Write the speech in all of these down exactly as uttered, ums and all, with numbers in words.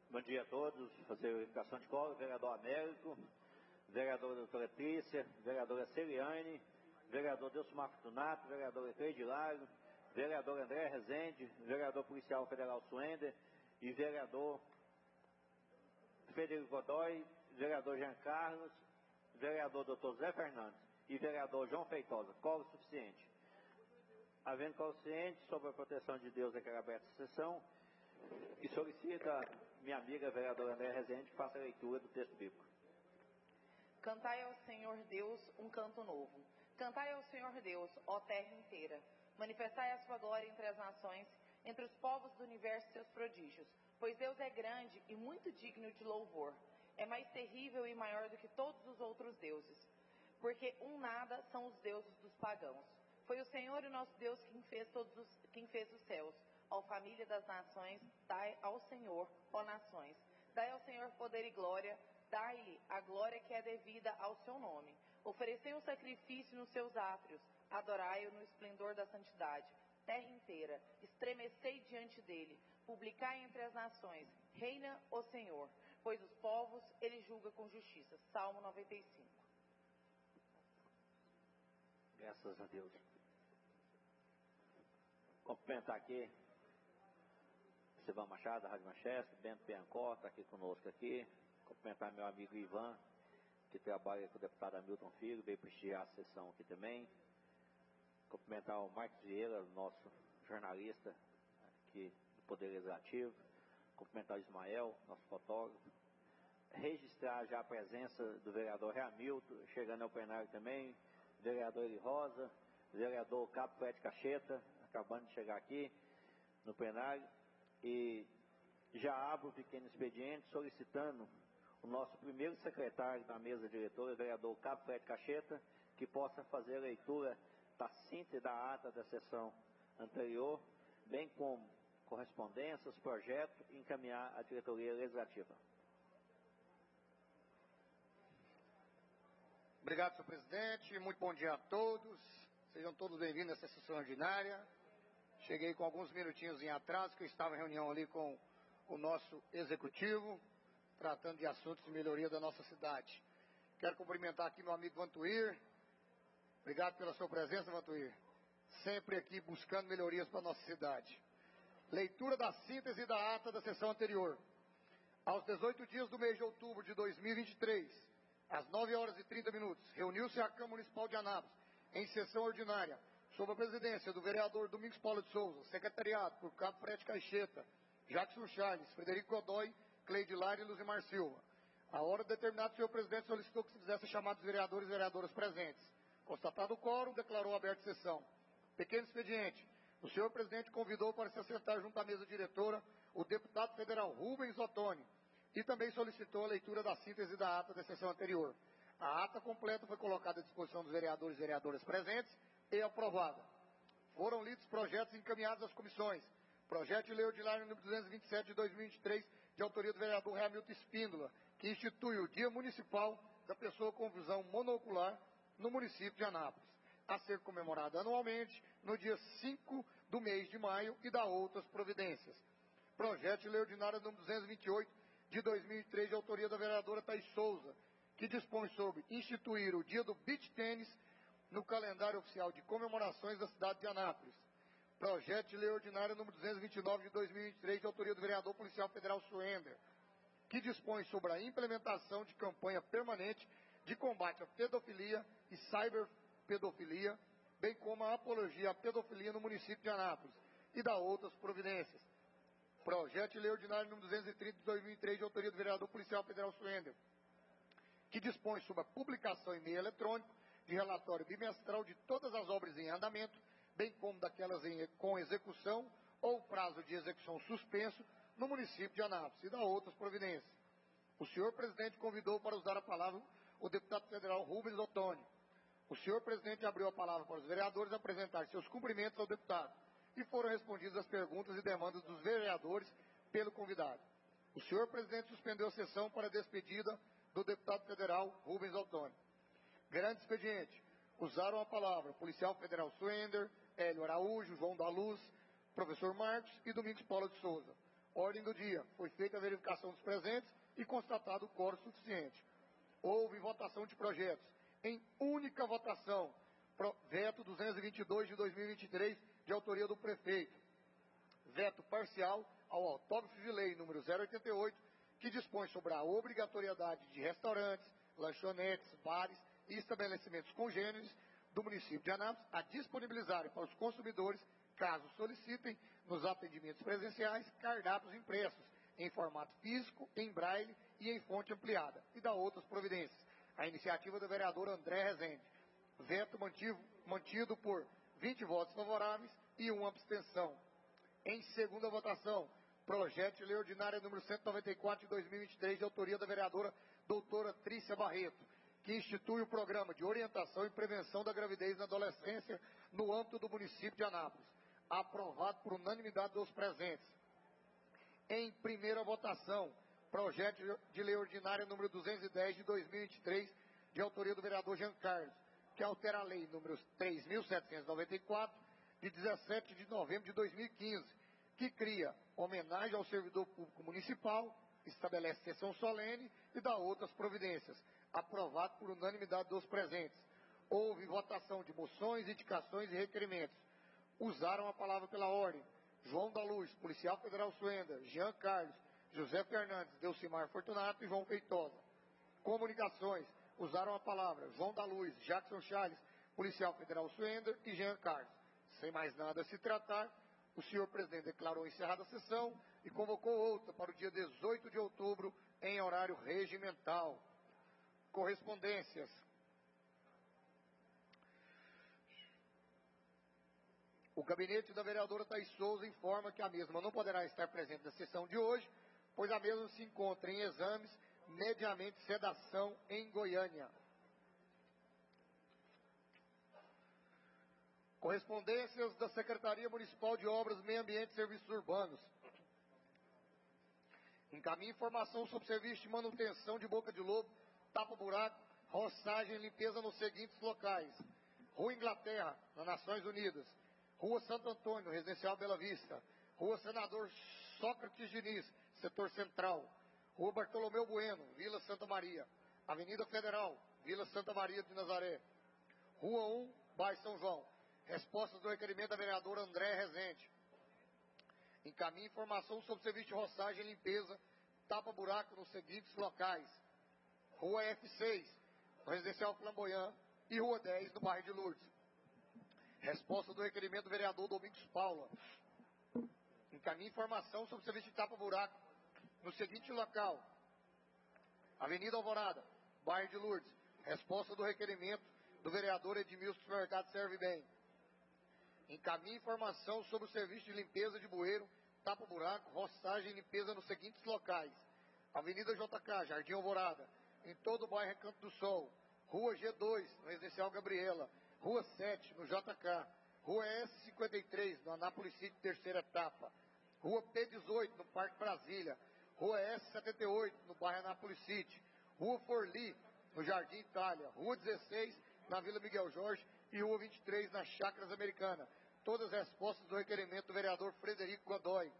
Bom dia a todos. Fazer a verificação de quórum. Vereador Américo, vereadora doutora Trícia, vereadora Celiane, vereador Delcimar Fortunato, vereadora Cleide Hilário, vereador André Rezende, vereador policial federal Suender e vereador Frederico Godoy, vereador Jean Carlos, vereador doutor Zé Fernandes e vereador João Feitosa. Quórum suficiente. Havendo quórum suficiente, sob a proteção de Deus, declaro aberta a sessão e solicita minha amiga vereadora André Rezende que faça a leitura do texto bíblico. Cantai ao Senhor Deus um canto novo. Cantai ao Senhor Deus, ó terra inteira. Manifestai a sua glória entre as nações, entre os povos do universo seus prodígios. Pois Deus é grande e muito digno de louvor. É mais terrível e maior do que todos os outros deuses. Porque um nada são os deuses dos pagãos. Foi o Senhor o nosso Deus quem fez, todos os, quem fez os céus. Ó família das nações, dai ao Senhor, ó nações. Dai ao Senhor poder e glória, dai-lhe a glória que é devida ao seu nome. Oferecei um sacrifício nos seus átrios, adorai-o no esplendor da santidade. Terra inteira, estremecei diante dele, publicai entre as nações, reina o Senhor, pois os povos ele julga com justiça. Salmo noventa e cinco. Graças a Deus. Cumprimentar aqui Silvão Machado, da Rádio Manchester, Bento Piancó, está aqui conosco aqui. Cumprimentar meu amigo Ivan, que trabalha com o deputado Hamilton Filho, veio prestigiar a sessão aqui também. Cumprimentar o Marcos Vieira, nosso jornalista aqui do Poder Legislativo. Cumprimentar o Ismael, nosso fotógrafo. Registrar já a presença do vereador Hamilton, chegando ao plenário também, vereador Eli Rosa, vereador Cabo Fred Cacheta, acabando de chegar aqui no plenário. E já abro o pequeno expediente solicitando o nosso primeiro secretário da mesa diretora, o vereador Cabo Fred Cacheta, que possa fazer a leitura da síntese da ata da sessão anterior, bem como correspondências, projetos, e encaminhar à diretoria legislativa. Obrigado, senhor presidente. Muito bom dia a todos. Sejam todos bem-vindos a essa sessão ordinária. Cheguei com alguns minutinhos em atraso, que eu estava em reunião ali com o nosso executivo, tratando de assuntos de melhoria da nossa cidade. Quero cumprimentar aqui meu amigo Vantuir. Obrigado pela sua presença, Vantuir. Sempre aqui buscando melhorias para a nossa cidade. Leitura da síntese da ata da sessão anterior. Aos dezoito dias do mês de outubro de dois mil e vinte e três, às nove horas e trinta minutos, reuniu-se a Câmara Municipal de Anápolis, em sessão ordinária, sob a presidência do vereador Domingos Paulo de Souza, secretariado por Cabo Fred Caixeta, Jackson Charles, Frederico Godoy, Cleide Hilário e Luzimar Silva. A hora determinada, o senhor presidente solicitou que se fizesse chamados vereadores e vereadoras presentes. Constatado o quórum, declarou aberta a sessão. Pequeno expediente. O senhor presidente convidou para se assentar junto à mesa diretora o deputado federal Rubens Ottoni e também solicitou a leitura da síntese da ata da sessão anterior. A ata completa foi colocada à disposição dos vereadores e vereadoras presentes e aprovada. Foram lidos projetos encaminhados às comissões. Projeto de Lei Ordinária número duzentos e vinte e sete de dois mil e vinte e três, de autoria do vereador Hamilton Espíndola, que institui o Dia Municipal da Pessoa com Visão Monocular no município de Anápolis, a ser comemorado anualmente no dia cinco do mês de maio, e da outras providências. Projeto de Lei Ordinária número duzentos e vinte e oito de dois mil e três, de autoria da vereadora Thaís Souza, que dispõe sobre instituir o Dia do Beach Tênis no calendário oficial de comemorações da cidade de Anápolis. Projeto de Lei Ordinária número duzentos e vinte e nove de dois mil e vinte e três, de autoria do vereador policial federal Suender, que dispõe sobre a implementação de campanha permanente de combate à pedofilia e cyberpedofilia, bem como a apologia à pedofilia no município de Anápolis, e da outras providências. Projeto de Lei Ordinária número duzentos e trinta de dois mil e três, de autoria do vereador policial federal Suender, que dispõe sobre a publicação em meio eletrônico de relatório bimestral de todas as obras em andamento, bem como daquelas em, com execução ou prazo de execução suspenso no município de Anápolis, e da outras providências. O senhor presidente convidou para usar a palavra o deputado federal Rubens Ottoni. O senhor presidente abriu a palavra para os vereadores apresentar seus cumprimentos ao deputado, e foram respondidas as perguntas e demandas dos vereadores pelo convidado. O senhor presidente suspendeu a sessão para a despedida do deputado federal Rubens Ottoni. Grande expediente. Usaram a palavra o policial federal Suender, Hélio Araújo, João da Luz, professor Marcos e Domingos Paulo de Souza. Ordem do dia. Foi feita a verificação dos presentes e constatado o quórum suficiente. Houve votação de projetos. Em única votação, pro, veto duzentos e vinte e dois de dois mil e vinte e três, de autoria do prefeito. Veto parcial ao autógrafo de lei número zero oitenta e oito, que dispõe sobre a obrigatoriedade de restaurantes, lanchonetes, bares e estabelecimentos congêneres do município de Anápolis a disponibilizarem para os consumidores, caso solicitem, nos atendimentos presenciais, cardápios impressos em formato físico, em braille e em fonte ampliada, e da outras providências. A iniciativa do vereador André Rezende. Veto mantido, mantido por vinte votos favoráveis e uma abstenção. Em segunda votação, projeto de lei ordinária número cento e noventa e quatro de dois mil e vinte e três, de autoria da vereadora doutora Trícia Barreto, que institui o programa de orientação e prevenção da gravidez na adolescência no âmbito do município de Anápolis, aprovado por unanimidade dos presentes. Em primeira votação, projeto de lei ordinária número duzentos e dez de dois mil e vinte e três, de autoria do vereador Jean Carlos, que altera a lei número três mil setecentos e noventa e quatro, de dezessete de novembro de dois mil e quinze, que cria homenagem ao servidor público municipal, estabelece sessão solene e dá outras providências, aprovado por unanimidade dos presentes. Houve votação de moções, indicações e requerimentos. Usaram a palavra pela ordem João da Luz, policial federal Suenda, Jean Carlos, José Fernandes, Delcimar Fortunato e João Feitosa. Comunicações. Usaram a palavra João da Luz, Jackson Charles, policial federal Suenda e Jean Carlos. Sem mais nada a se tratar, o senhor presidente declarou encerrada a sessão e convocou outra para o dia dezoito de outubro, em horário regimental. Correspondências. O gabinete da vereadora Thaís Souza informa que a mesma não poderá estar presente na sessão de hoje, pois a mesma se encontra em exames, mediamente sedação, em Goiânia. Correspondências da Secretaria Municipal de Obras, Meio Ambiente e Serviços Urbanos. Encaminhe informação sobre serviço de manutenção de boca de lobo, tapa-buraco, roçagem e limpeza nos seguintes locais: Rua Inglaterra, nas Nações Unidas; Rua Santo Antônio, Residencial Bela Vista; Rua Senador Sócrates Diniz, Setor Central; Rua Bartolomeu Bueno, Vila Santa Maria; Avenida Federal, Vila Santa Maria de Nazaré; Rua um, Bairro São João. Respostas do requerimento da vereadora André Rezende. Encaminhe informação sobre serviço de roçagem e limpeza, tapa-buraco nos seguintes locais: Rua F seis, no Residencial Flamboyant, e Rua dez, no bairro de Lourdes. Resposta do requerimento do vereador Domingos Paula. Encaminhe informação sobre serviço de tapa-buraco no seguinte local: Avenida Alvorada, bairro de Lourdes. Resposta do requerimento do vereador Edmilson do Mercado Serve Bem. Encaminhe informação sobre o serviço de limpeza de bueiro, tapa-buraco, roçagem e limpeza nos seguintes locais: Avenida J K, Jardim Alvorada, em todo o bairro Recanto do Sol; Rua G dois, no Residencial Gabriela; Rua sete, no J K; Rua S cinquenta e três, no Anápolis City, terceira etapa; Rua P dezoito, no Parque Brasília; Rua S setenta e oito, no bairro Anápolis City; Rua Forli, no Jardim Itália; Rua dezesseis, na Vila Miguel Jorge, e Rua vinte e três, nas Chácaras Americanas. Todas as respostas do requerimento do vereador Frederico Godoy.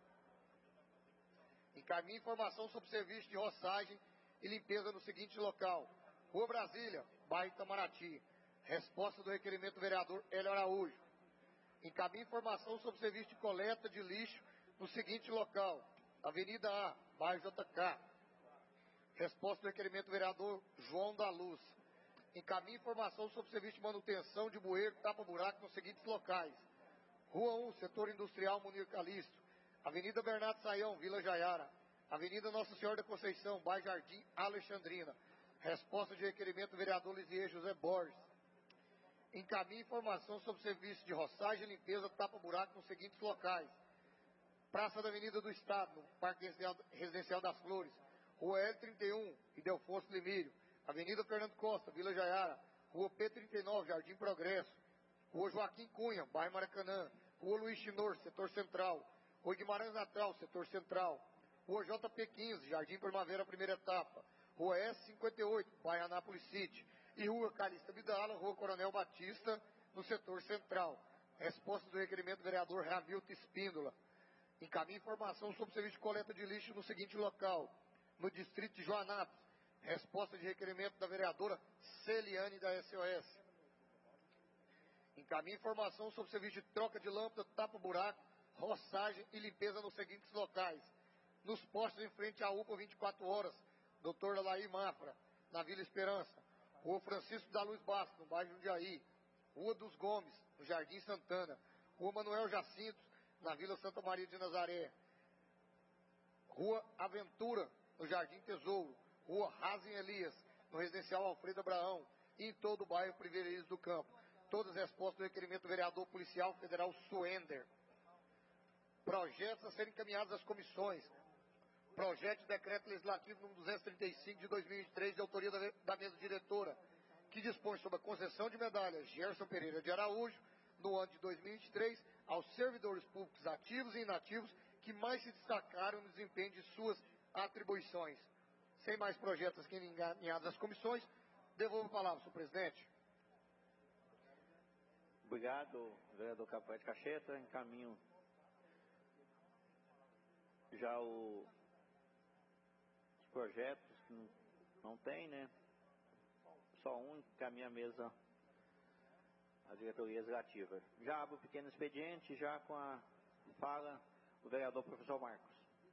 Encaminhe informação sobre serviço de roçagem e limpeza no seguinte local: Rua Brasília, bairro Itamaraty. Resposta do requerimento do vereador Hélio Araújo. Encaminhe informação sobre serviço de coleta de lixo no seguinte local: Avenida A, bairro J K. Resposta do requerimento do vereador João da Luz. Encaminhe informação sobre serviço de manutenção de bueiro, tapa-buraco nos seguintes locais: Rua um, Setor Industrial Munir Calixto; Avenida Bernardo Saião, Vila Jaiara; Avenida Nossa Senhora da Conceição, bairro Jardim Alexandrina. Resposta de requerimento do vereador Lisier José Borges. Encaminhe informação sobre serviço de roçagem e limpeza, tapa-buraco nos seguintes locais: Praça da Avenida do Estado, no Parque Residencial das Flores; Rua L trinta e um, Idelfonso Limírio; Avenida Fernando Costa, Vila Jaiara; Rua P trinta e nove, Jardim Progresso; Rua Joaquim Cunha, bairro Maracanã; Rua Luiz Chinor, Setor Central; Rua Guimarães Natal, Setor Central; Rua J P quinze, Jardim Primavera, primeira etapa; Rua S cinquenta e oito, bairro Anápolis City; e Rua Calista Vidala, Rua Coronel Batista, no Setor Central. Resposta do requerimento do vereador Ramilton Espíndola. Encaminhe informação sobre o serviço de coleta de lixo no seguinte local: no distrito de Joanápolis. Resposta de requerimento da vereadora Celiane, da S O S. Encaminhe informação sobre o serviço de troca de lâmpada, tapa-buraco, roçagem e limpeza nos seguintes locais: nos postos em frente à U P A vinte e quatro horas, doutor Alaí Mafra, na Vila Esperança. Rua Francisco da Luz Bastos, no bairro Jundiaí. Rua dos Gomes, no Jardim Santana. Rua Manuel Jacinto, na Vila Santa Maria de Nazaré. Rua Aventura, no Jardim Tesouro. Rua Razem Elias, no Residencial Alfredo Abraão. E em todo o bairro Privilegios do Campo. Todas as respostas do requerimento do vereador policial federal Suender. Projetos a serem encaminhados às comissões: projeto de decreto legislativo número duzentos e trinta e cinco de dois mil e vinte e três, de autoria da, da mesa diretora, que dispõe sobre a concessão de medalhas Gerson Pereira de Araújo, no ano de dois mil e vinte e três, aos servidores públicos ativos e inativos que mais se destacaram no desempenho de suas atribuições. Sem mais projetos que encaminhados às comissões, devolvo a palavra, senhor presidente. Obrigado, vereador Capoete Cacheta. Encaminho já o, os projetos, que não, não tem, né? Só um, encaminha a mesa, a diretoria executiva. Já abro o pequeno expediente, já com a fala do vereador professor Marcos.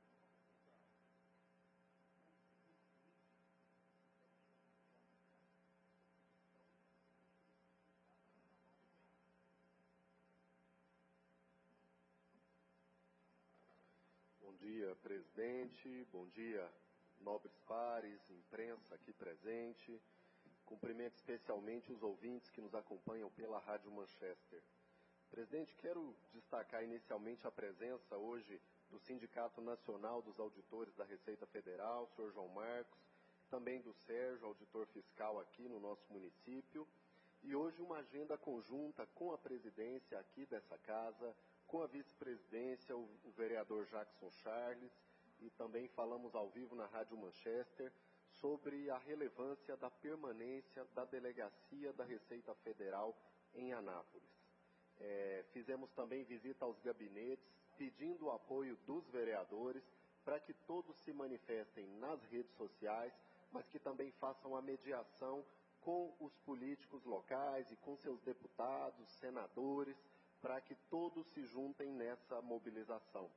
Bom dia, presidente. Bom dia, nobres pares, imprensa aqui presente. Cumprimento especialmente os ouvintes que nos acompanham pela Rádio Manchester. Presidente, quero destacar inicialmente a presença hoje do Sindicato Nacional dos Auditores da Receita Federal, senhor João Marcos, também do Sérgio, auditor fiscal aqui no nosso município, e hoje uma agenda conjunta com a presidência aqui dessa casa, com a vice-presidência, o, o vereador Jackson Charles, e também falamos ao vivo na Rádio Manchester sobre a relevância da permanência da Delegacia da Receita Federal em Anápolis. É, fizemos também visita aos gabinetes, pedindo o apoio dos vereadores para que todos se manifestem nas redes sociais, mas que também façam a mediação com os políticos locais e com seus deputados, senadores, para que todos se juntem nessa mobilização.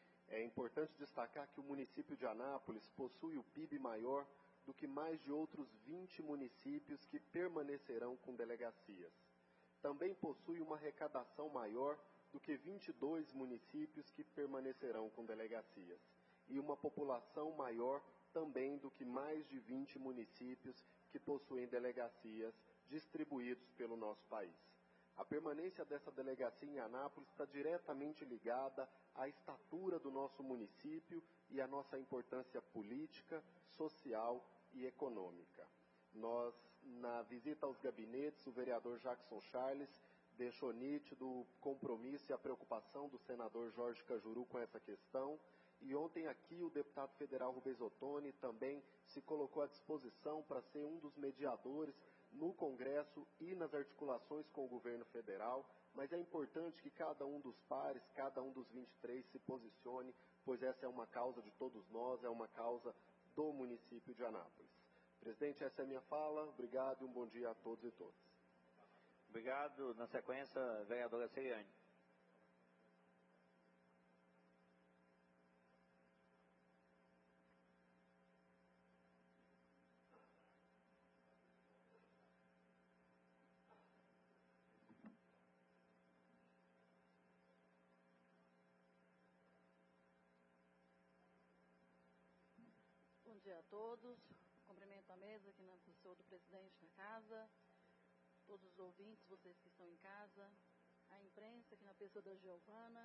É importante destacar que o município de Anápolis possui o P I B maior do que mais de outros vinte municípios que permanecerão com delegacias. Também possui uma arrecadação maior do que vinte e dois municípios que permanecerão com delegacias. E uma população maior também do que mais de vinte municípios que possuem delegacias distribuídos pelo nosso país. A permanência dessa delegacia em Anápolis está diretamente ligada à estatura do nosso município e à nossa importância política, social e econômica. Nós, na visita aos gabinetes, o vereador Jackson Charles deixou nítido o compromisso e a preocupação do senador Jorge Cajuru com essa questão. E ontem aqui o deputado federal Rubens Ottoni também se colocou à disposição para ser um dos mediadores no Congresso e nas articulações com o governo federal, mas é importante que cada um dos pares, cada um dos vinte e três se posicione, pois essa é uma causa de todos nós, é uma causa do município de Anápolis. Presidente, essa é a minha fala. Obrigado e um bom dia a todos e todas. Obrigado. Na sequência, vereadora Celiane. Bom dia a todos. Cumprimento a mesa aqui na pessoa do presidente da casa, todos os ouvintes, vocês que estão em casa, a imprensa aqui na pessoa da Giovana.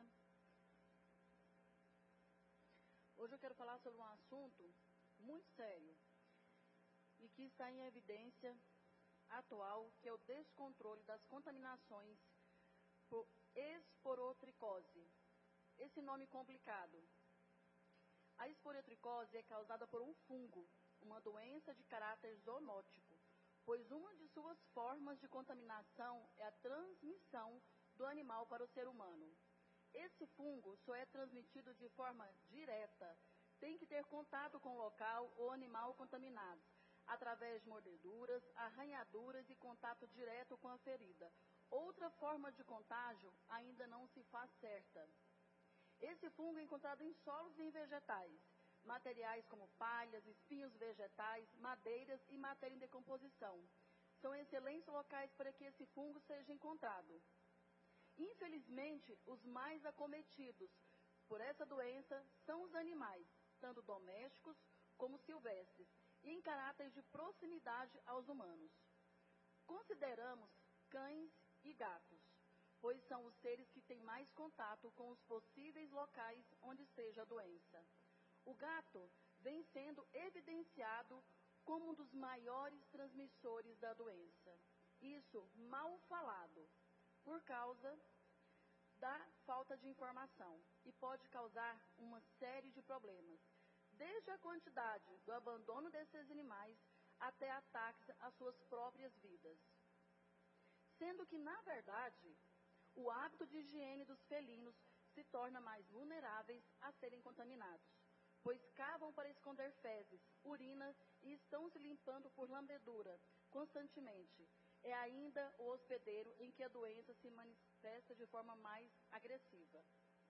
Hoje eu quero falar sobre um assunto muito sério e que está em evidência atual, que é o descontrole das contaminações por esporotricose. Esse nome complicado. A esporotricose é causada por um fungo, uma doença de caráter zoonótico, pois uma de suas formas de contaminação é a transmissão do animal para o ser humano. Esse fungo só é transmitido de forma direta. Tem que ter contato com o local ou animal contaminado, através de mordeduras, arranhaduras e contato direto com a ferida. Outra forma de contágio ainda não se faz certa. Esse fungo é encontrado em solos e em vegetais, materiais como palhas, espinhos vegetais, madeiras e matéria em decomposição. São excelentes locais para que esse fungo seja encontrado. Infelizmente, os mais acometidos por essa doença são os animais, tanto domésticos como silvestres, e em caráter de proximidade aos humanos. Consideramos cães e gatos, pois são os seres que têm mais contato com os possíveis locais onde esteja a doença. O gato vem sendo evidenciado como um dos maiores transmissores da doença. Isso mal falado, por causa da falta de informação, e pode causar uma série de problemas, desde a quantidade do abandono desses animais até ataques às suas próprias vidas. Sendo que, na verdade, o hábito de higiene dos felinos se torna mais vulneráveis a serem contaminados, pois cavam para esconder fezes, urina e estão se limpando por lambedura constantemente. É ainda o hospedeiro em que a doença se manifesta de forma mais agressiva.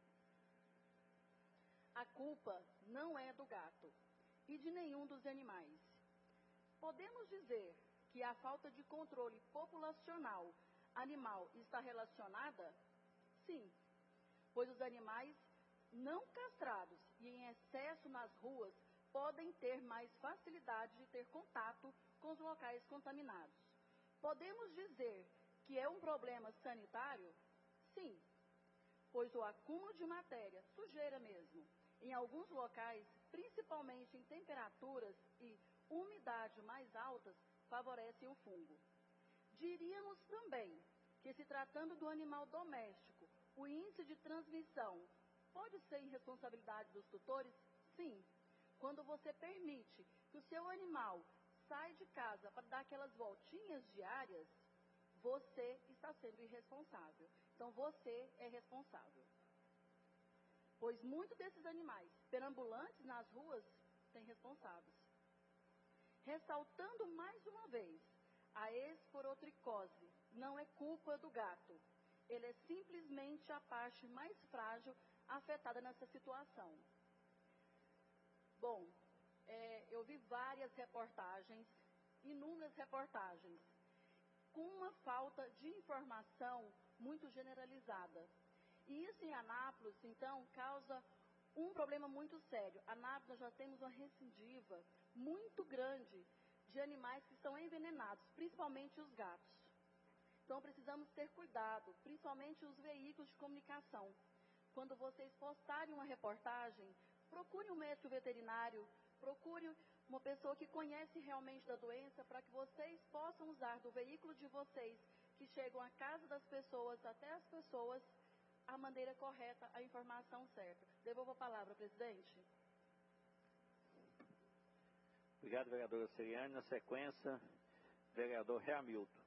A culpa não é do gato e de nenhum dos animais. Podemos dizer que a falta de controle populacional animal está relacionada? Sim, pois os animais não castrados e em excesso nas ruas podem ter mais facilidade de ter contato com os locais contaminados. Podemos dizer que é um problema sanitário? Sim, pois o acúmulo de matéria, sujeira mesmo, em alguns locais, principalmente em temperaturas e umidade mais altas, favorecem o fungo. Diríamos também que, se tratando do animal doméstico, o índice de transmissão pode ser irresponsabilidade dos tutores? Sim. Quando você permite que o seu animal saia de casa para dar aquelas voltinhas diárias, você está sendo irresponsável. Então, você é responsável. Pois muitos desses animais perambulantes nas ruas têm responsáveis. Ressaltando mais uma vez, a esporotricose não é culpa do gato. Ele é simplesmente a parte mais frágil afetada nessa situação. Bom, é, eu vi várias reportagens, inúmeras reportagens, com uma falta de informação muito generalizada. E isso em Anápolis, então, causa um problema muito sério. Anápolis, nós já temos uma recidiva muito grande de animais que são envenenados, principalmente os gatos. Então, precisamos ter cuidado, principalmente os veículos de comunicação. Quando vocês postarem uma reportagem, procure um médico veterinário, procure uma pessoa que conhece realmente da doença, para que vocês possam usar do veículo de vocês, que chegam à casa das pessoas, até as pessoas, a maneira correta, a informação certa. Devolvo a palavra, presidente. Obrigado, vereadora Seriane. Na sequência, vereador Reamilton.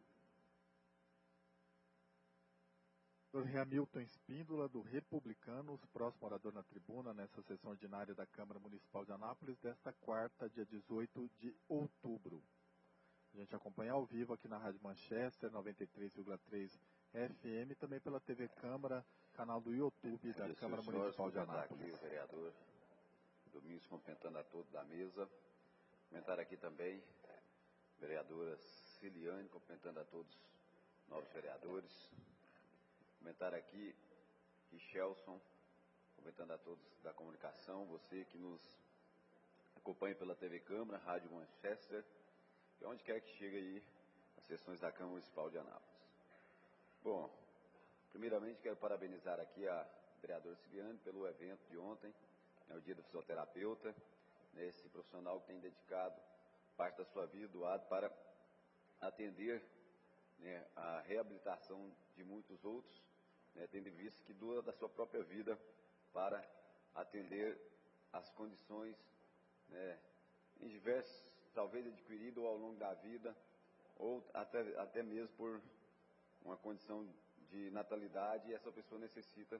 Vereador Hamilton Espíndola, do Republicanos, próximo orador na tribuna, nessa sessão ordinária da Câmara Municipal de Anápolis, desta quarta, dia dezoito de outubro. A gente acompanha ao vivo aqui na Rádio Manchester, noventa e três vírgula três F M, também pela T V Câmara, canal do YouTube da Isso, Câmara senhores, Municipal de Anápolis. Aqui o vereador Domingos, cumprimentando a todos da mesa. Comentar aqui também a vereadora Ciliane, cumprimentando a todos os novos vereadores. Comentar aqui que Chelson, comentando a todos da comunicação, você que nos acompanha pela T V Câmara, Rádio Manchester, e onde quer que chegue aí as sessões da Câmara Municipal de Anápolis. Bom, primeiramente quero parabenizar aqui a vereadora Ciliane pelo evento de ontem, né, o Dia do Fisioterapeuta, né, esse profissional que tem dedicado parte da sua vida, doado para atender, né, a reabilitação de muitos outros, né, tendo em vista que doa da sua própria vida para atender as condições, né, em diversos, talvez adquirido ao longo da vida, ou até, até mesmo por uma condição de natalidade, e essa pessoa necessita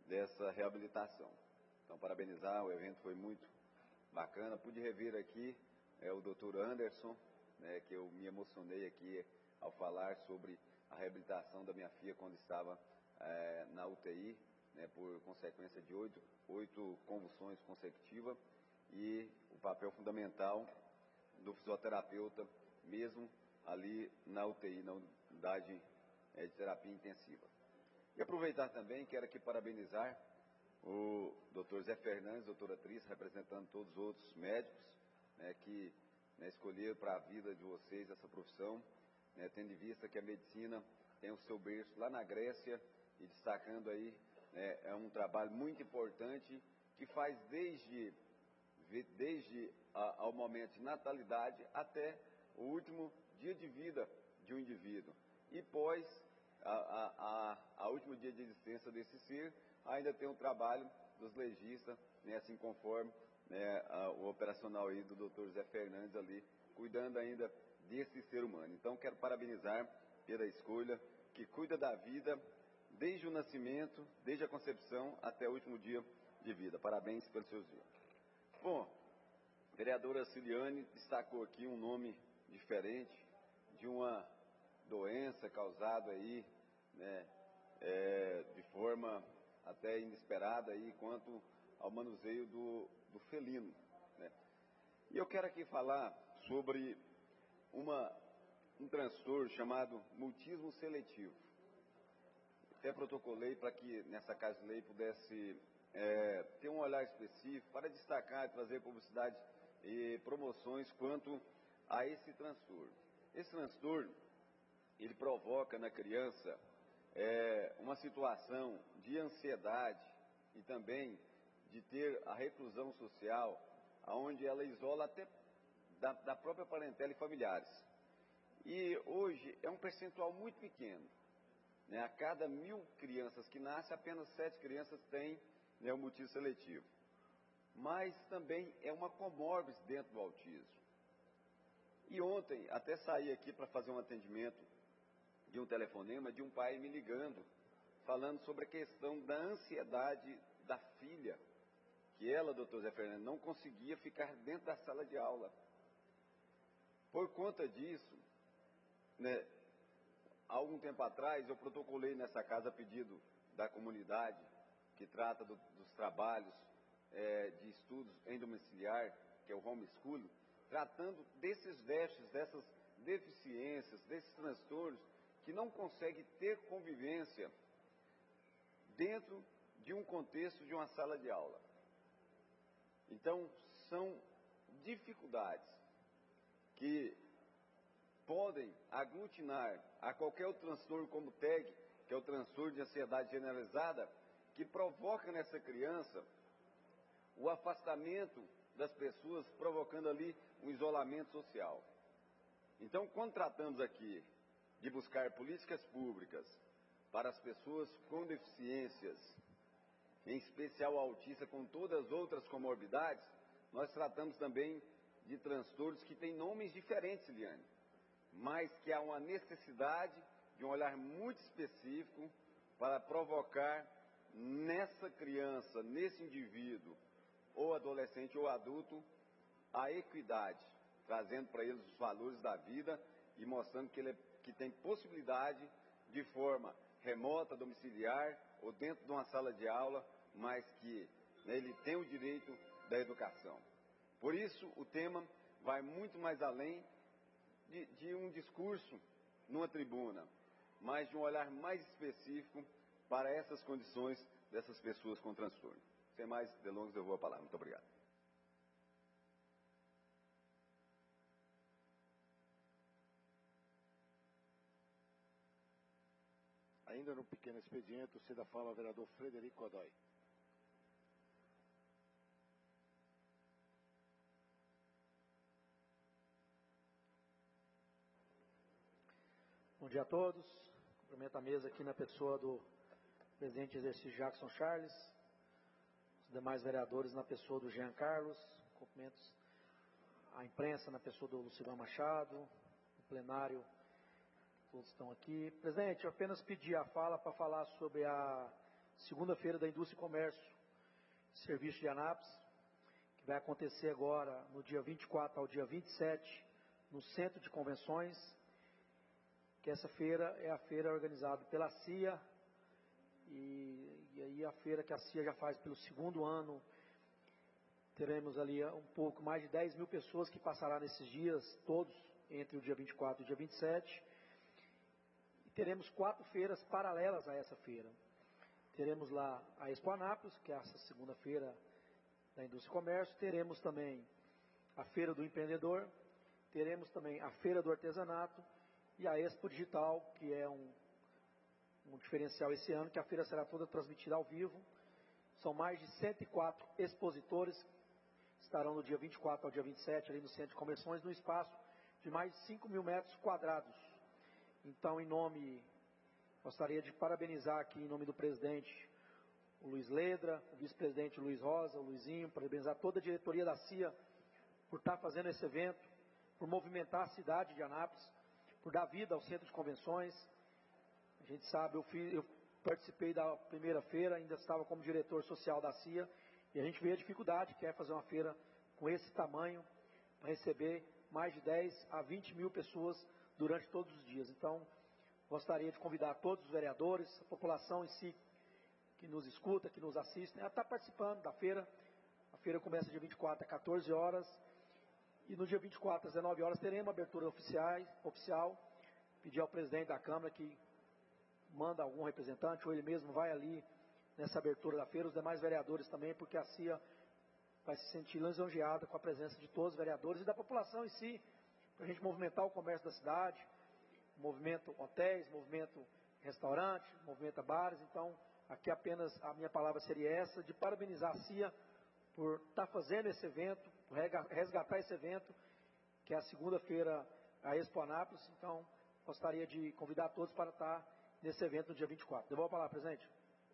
dessa reabilitação. Então, parabenizar, o evento foi muito bacana. Pude rever aqui é, o doutor Anderson, né, que eu me emocionei aqui ao falar sobre a reabilitação da minha filha quando estava é, na U T I, né, por consequência de oito, oito convulsões consecutivas, e o papel fundamental do fisioterapeuta, mesmo ali na U T I, na unidade é, de terapia intensiva. E aproveitar também, quero aqui parabenizar o doutor Zé Fernandes, doutora Tris, representando todos os outros médicos, né, que né, escolheram para a vida de vocês essa profissão, né, tendo em vista que a medicina tem o seu berço lá na Grécia, e destacando aí, né, é um trabalho muito importante que faz desde, desde a, ao momento de natalidade até o último dia de vida de um indivíduo. E pós a, a, a, a último dia de existência desse ser, ainda tem o trabalho dos legistas, né, assim conforme né, a, o operacional aí do doutor Zé Fernandes ali, cuidando ainda desse ser humano. Então, quero parabenizar pela escolha, que cuida da vida desde o nascimento, desde a concepção até o último dia de vida. Parabéns pelos seus dias. Bom, a vereadora Ciliane destacou aqui um nome diferente de uma doença causada aí, né, é, de forma até inesperada aí, quanto ao manuseio do, do felino, né? E eu quero aqui falar sobre uma, um transtorno chamado mutismo seletivo. Até protocolei para que nessa casa de lei pudesse é, ter um olhar específico para destacar e trazer publicidade e promoções quanto a esse transtorno. Esse transtorno, ele provoca na criança é, uma situação de ansiedade e também de ter a reclusão social, onde ela isola até da, da própria parentela e familiares. E hoje é um percentual muito pequeno. Né? A cada mil crianças que nascem, apenas sete crianças têm né, o mutismo seletivo. Mas também é uma comórbis dentro do autismo. E ontem, até saí aqui para fazer um atendimento de um telefonema de um pai me ligando, falando sobre a questão da ansiedade da filha, que ela, doutor Zé Fernando, não conseguia ficar dentro da sala de aula. Por conta disso, né, há algum tempo atrás, eu protocolei nessa casa a pedido da comunidade, que trata do, dos trabalhos é, de estudos em domiciliar, que é o homeschooling, tratando desses déficits, dessas deficiências, desses transtornos, que não conseguem ter convivência dentro de um contexto de uma sala de aula. Então, são dificuldades que podem aglutinar a qualquer outro transtorno como T E G, que é o transtorno de ansiedade generalizada, que provoca nessa criança o afastamento das pessoas, provocando ali um isolamento social. Então, quando tratamos aqui de buscar políticas públicas para as pessoas com deficiências, em especial autista, com todas as outras comorbidades, nós tratamos também de transtornos que têm nomes diferentes, Liane, mas que há uma necessidade de um olhar muito específico para provocar nessa criança, nesse indivíduo, ou adolescente ou adulto, a equidade, trazendo para eles os valores da vida e mostrando que ele é, que tem possibilidade de forma remota, domiciliar ou dentro de uma sala de aula, mas que né, ele tem o direito da educação. Por isso, o tema vai muito mais além de, de um discurso numa tribuna, mas de um olhar mais específico para essas condições dessas pessoas com transtorno. Sem mais delongas, eu vou a palavra. Muito obrigado. Ainda no pequeno expediente, o ceda fala ao vereador Frederico Godoy. Bom dia a todos. Cumprimento a mesa aqui na pessoa do presidente exercício Jackson Charles, os demais vereadores na pessoa do Jean Carlos, cumprimentos à imprensa na pessoa do Lucilão Machado, o plenário, todos estão aqui. Presidente, eu apenas pedi a fala para falar sobre a segunda-feira da Indústria e Comércio e Serviço de Anápolis, que vai acontecer agora no dia vinte e quatro ao dia vinte e sete, no Centro de Convenções, que essa feira é a feira organizada pela C I A, e, e aí a feira que a C I A já faz pelo segundo ano. Teremos ali um pouco mais de dez mil pessoas que passarão nesses dias, todos entre o dia vinte e quatro e o dia vinte e sete. E teremos quatro feiras paralelas a essa feira. Teremos lá a Expo Anápolis, que é essa segunda-feira da Indústria e Comércio. Teremos também a Feira do Empreendedor. Teremos também a Feira do Artesanato e a Expo Digital, que é um, um diferencial esse ano, que a feira será toda transmitida ao vivo. São mais de cento e quatro expositores que estarão no dia vinte e quatro ao dia vinte e sete, ali no Centro de Convenções, no espaço de mais de cinco mil metros quadrados. Então, em nome, gostaria de parabenizar aqui, em nome do presidente, o Luiz Ledra, o vice-presidente Luiz Rosa, o Luizinho, parabenizar toda a diretoria da C I A por estar fazendo esse evento, por movimentar a cidade de Anápolis, por dar vida ao Centro de Convenções. A gente sabe, eu, fiz, eu participei da primeira feira, ainda estava como diretor social da C I A, e a gente vê a dificuldade que é fazer uma feira com esse tamanho, para receber mais de dez a vinte mil pessoas durante todos os dias. Então, gostaria de convidar todos os vereadores, a população em si, que nos escuta, que nos assiste, a estar participando da feira. A feira começa dia vinte e quatro às quatorze horas, e no dia vinte e quatro às dezenove horas teremos abertura oficial, oficial. Pedir ao presidente da Câmara que manda algum representante, ou ele mesmo vai ali nessa abertura da feira, os demais vereadores também, porque a C I A vai se sentir lisonjeada com a presença de todos os vereadores e da população em si, para a gente movimentar o comércio da cidade, movimento hotéis, movimento restaurante, movimento bares. Então, aqui apenas a minha palavra seria essa, de parabenizar a C I A por estar fazendo esse evento, por resgatar esse evento, que é a segunda-feira, a Expo Anápolis. Então, gostaria de convidar todos para estar nesse evento no dia vinte e quatro. Devolvo a palavra, presidente.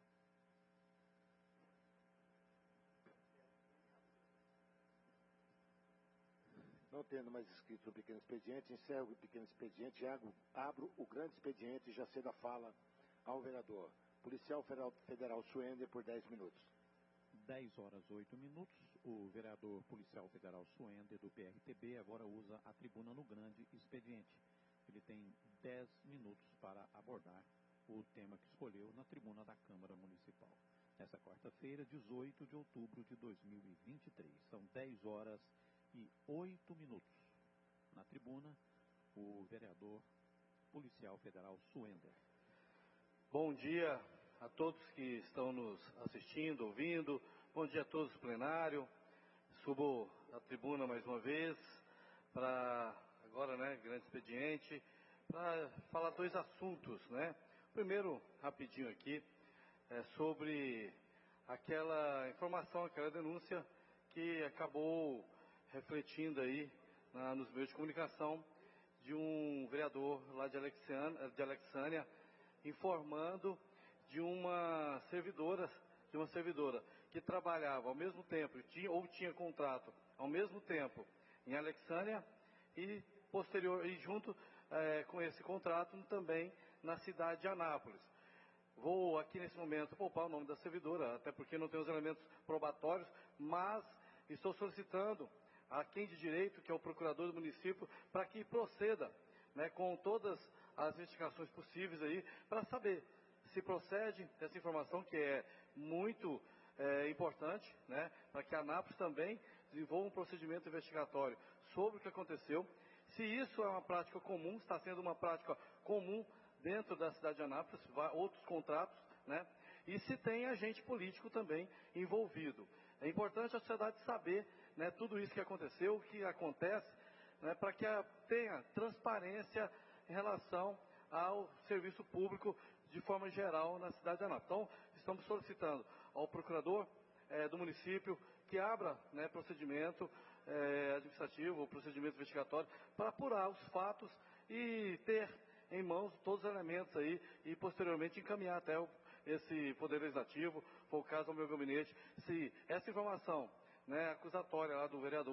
Não tendo mais inscrito o pequeno expediente, encerro o pequeno expediente e abro o grande expediente e já cedo a fala ao vereador. Policial Federal, Federal Suender, por dez minutos. dez horas e oito minutos. O vereador policial federal Suender, do P R T B, agora usa a tribuna no grande expediente. Ele tem dez minutos para abordar o tema que escolheu na tribuna da Câmara Municipal. Nessa quarta-feira, dezoito de outubro de dois mil e vinte e três. São dez horas e oito minutos. Na tribuna, o vereador policial federal Suender. Bom dia a todos que estão nos assistindo, ouvindo. Bom dia a todos do plenário. Subo à tribuna mais uma vez para, agora, né, grande expediente, para falar dois assuntos, né? Primeiro, rapidinho aqui, é sobre aquela informação, aquela denúncia que acabou refletindo aí na, nos meios de comunicação de um vereador lá de Alexânia, de Alexânia, informando de uma servidora, de uma servidora que trabalhava ao mesmo tempo, tinha, ou tinha contrato ao mesmo tempo em Alexânia e posterior e junto é, com esse contrato também na cidade de Anápolis. Vou aqui nesse momento poupar o nome da servidora, até porque não tem os elementos probatórios, mas estou solicitando a quem de direito, que é o procurador do município, para que proceda, né, com todas as investigações possíveis aí, para saber se procede essa informação, que é muito é, importante, né, para que a Anápolis também desenvolva um procedimento investigatório sobre o que aconteceu. Se isso é uma prática comum, está sendo uma prática comum dentro da cidade de Anápolis, outros contratos, né, e se tem agente político também envolvido. É importante a sociedade saber, né, tudo isso que aconteceu, o que acontece, né, para que a, tenha transparência em relação ao serviço público de forma geral na cidade de Anápolis. Então, estamos solicitando ao procurador é, do município que abra, né, procedimento é, administrativo, procedimento investigatório, para apurar os fatos e ter em mãos todos os elementos aí e posteriormente encaminhar até o esse Poder Legislativo, foi o caso do meu gabinete, se essa informação, né, acusatória lá do vereador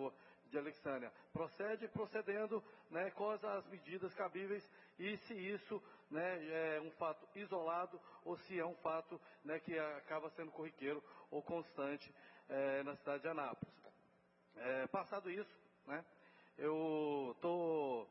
de Alexânia. Procede procedendo, né, com as medidas cabíveis e se isso, né, é um fato isolado ou se é um fato, né, que acaba sendo corriqueiro ou constante é, na cidade de Anápolis. É, passado isso, né, eu estou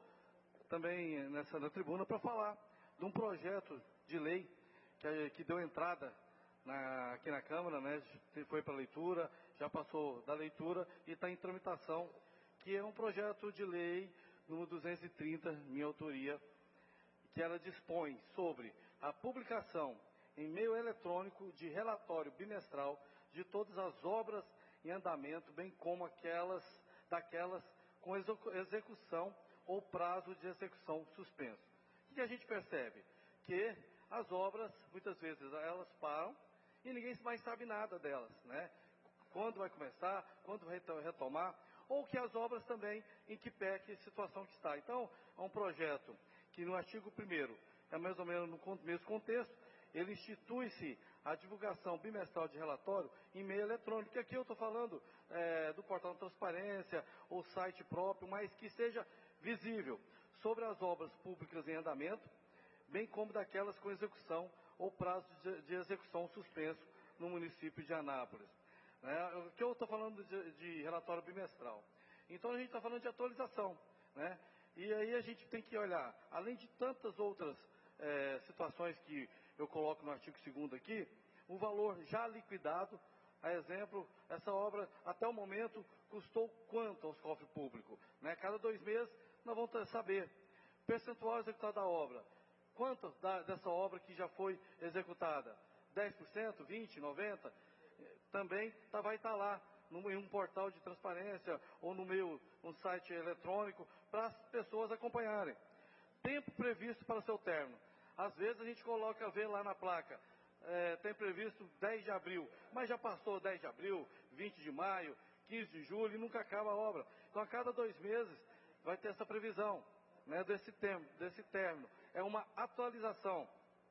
também nessa na tribuna para falar de um projeto de lei que, que deu entrada na, aqui na Câmara, né, foi para leitura, já passou da leitura e está em tramitação, que é um projeto de lei número duzentos e trinta, minha autoria, que ela dispõe sobre a publicação em meio eletrônico de relatório bimestral de todas as obras em andamento, bem como aquelas daquelas com execução ou prazo de execução suspenso. O que a gente percebe? Que as obras, muitas vezes, elas param e ninguém mais sabe nada delas, né? Quando vai começar, quando vai retomar, ou que as obras também, em que pé, que situação que está. Então, é um projeto que no artigo primeiro, é mais ou menos no mesmo contexto, ele institui-se a divulgação bimestral de relatório em meio eletrônico, que aqui eu estou falando é, do portal de transparência, ou site próprio, mas que seja visível sobre as obras públicas em andamento, bem como daquelas com execução ou prazo de, de execução suspenso no município de Anápolis. É, o que eu estou falando de, de relatório bimestral. Então a gente está falando de atualização, né? E aí a gente tem que olhar, além de tantas outras é, situações que eu coloco no artigo segundo aqui, o valor já liquidado, a exemplo, essa obra até o momento custou quanto aos cofres públicos? Né? Cada dois meses nós vamos saber percentual executado da obra, quanto da, dessa obra que já foi executada, dez por cento, vinte por cento, noventa por cento? Também tá, vai estar tá lá no, em um portal de transparência ou no meio, um site eletrônico para as pessoas acompanharem. Tempo previsto para seu término. Às vezes a gente coloca, vê lá na placa, é, tem previsto dez de abril, mas já passou dez de abril, vinte de maio, quinze de julho e nunca acaba a obra. Então a cada dois meses vai ter essa previsão, né, desse, tempo, desse término. É uma atualização.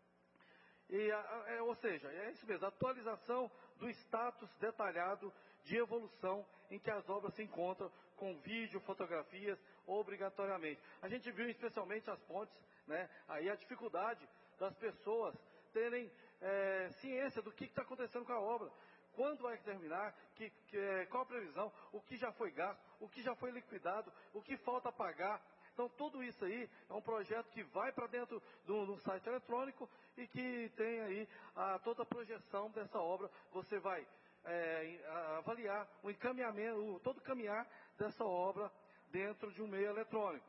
E, é, ou seja, é isso mesmo, atualização do status detalhado de evolução em que as obras se encontram, com vídeo, fotografias, obrigatoriamente. A gente viu especialmente as pontes, né, aí a dificuldade das pessoas terem é, ciência do que está acontecendo com a obra, quando vai terminar, que, que, qual a previsão, o que já foi gasto, o que já foi liquidado, o que falta pagar. Então, tudo isso aí é um projeto que vai para dentro do, do site eletrônico e que tem aí a, toda a projeção dessa obra. Você vai é, avaliar o encaminhamento, o, todo o caminhar dessa obra dentro de um meio eletrônico.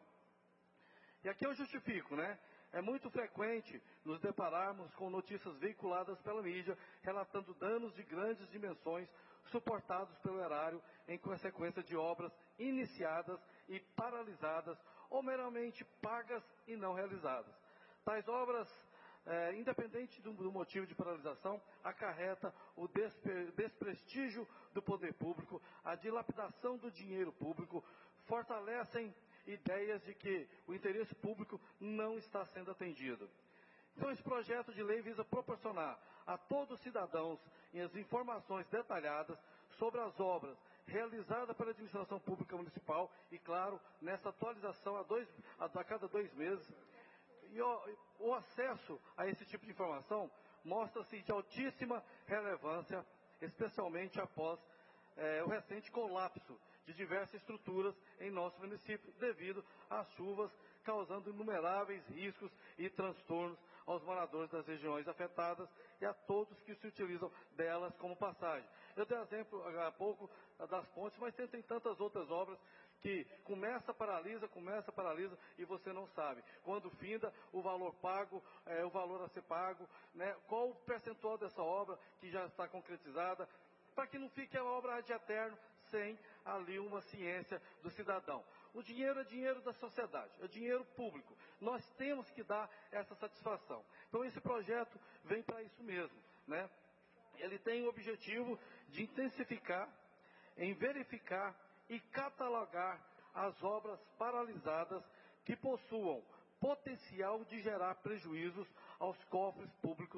E aqui eu justifico, né? É muito frequente nos depararmos com notícias veiculadas pela mídia relatando danos de grandes dimensões suportados pelo erário em consequência de obras iniciadas e paralisadas ou meramente pagas e não realizadas. Tais obras, é, independente do, do motivo de paralisação, acarreta o despe, desprestígio do poder público, a dilapidação do dinheiro público, fortalecem ideias de que o interesse público não está sendo atendido. Então, esse projeto de lei visa proporcionar a todos os cidadãos as informações detalhadas sobre as obras realizadas pela administração pública municipal e, claro, nessa atualização a, dois, a, a cada dois meses. E o, o acesso a esse tipo de informação mostra-se de altíssima relevância, especialmente após é, o recente colapso de diversas estruturas em nosso município, devido às chuvas, causando inumeráveis riscos e transtornos aos moradores das regiões afetadas e a todos que se utilizam delas como passagem. Eu dei exemplo há pouco das pontes, mas tem, tem tantas outras obras que começa, paralisa, começa, paralisa e você não sabe. Quando finda, o valor pago, é, o valor a ser pago, né, qual o percentual dessa obra que já está concretizada, para que não fique a obra ad eterno sem ali uma ciência do cidadão. O dinheiro é dinheiro da sociedade, é dinheiro público. Nós temos que dar essa satisfação. Então esse projeto vem para isso mesmo, né? Ele tem o objetivo de intensificar, em verificar e catalogar as obras paralisadas que possuam potencial de gerar prejuízos aos cofres públicos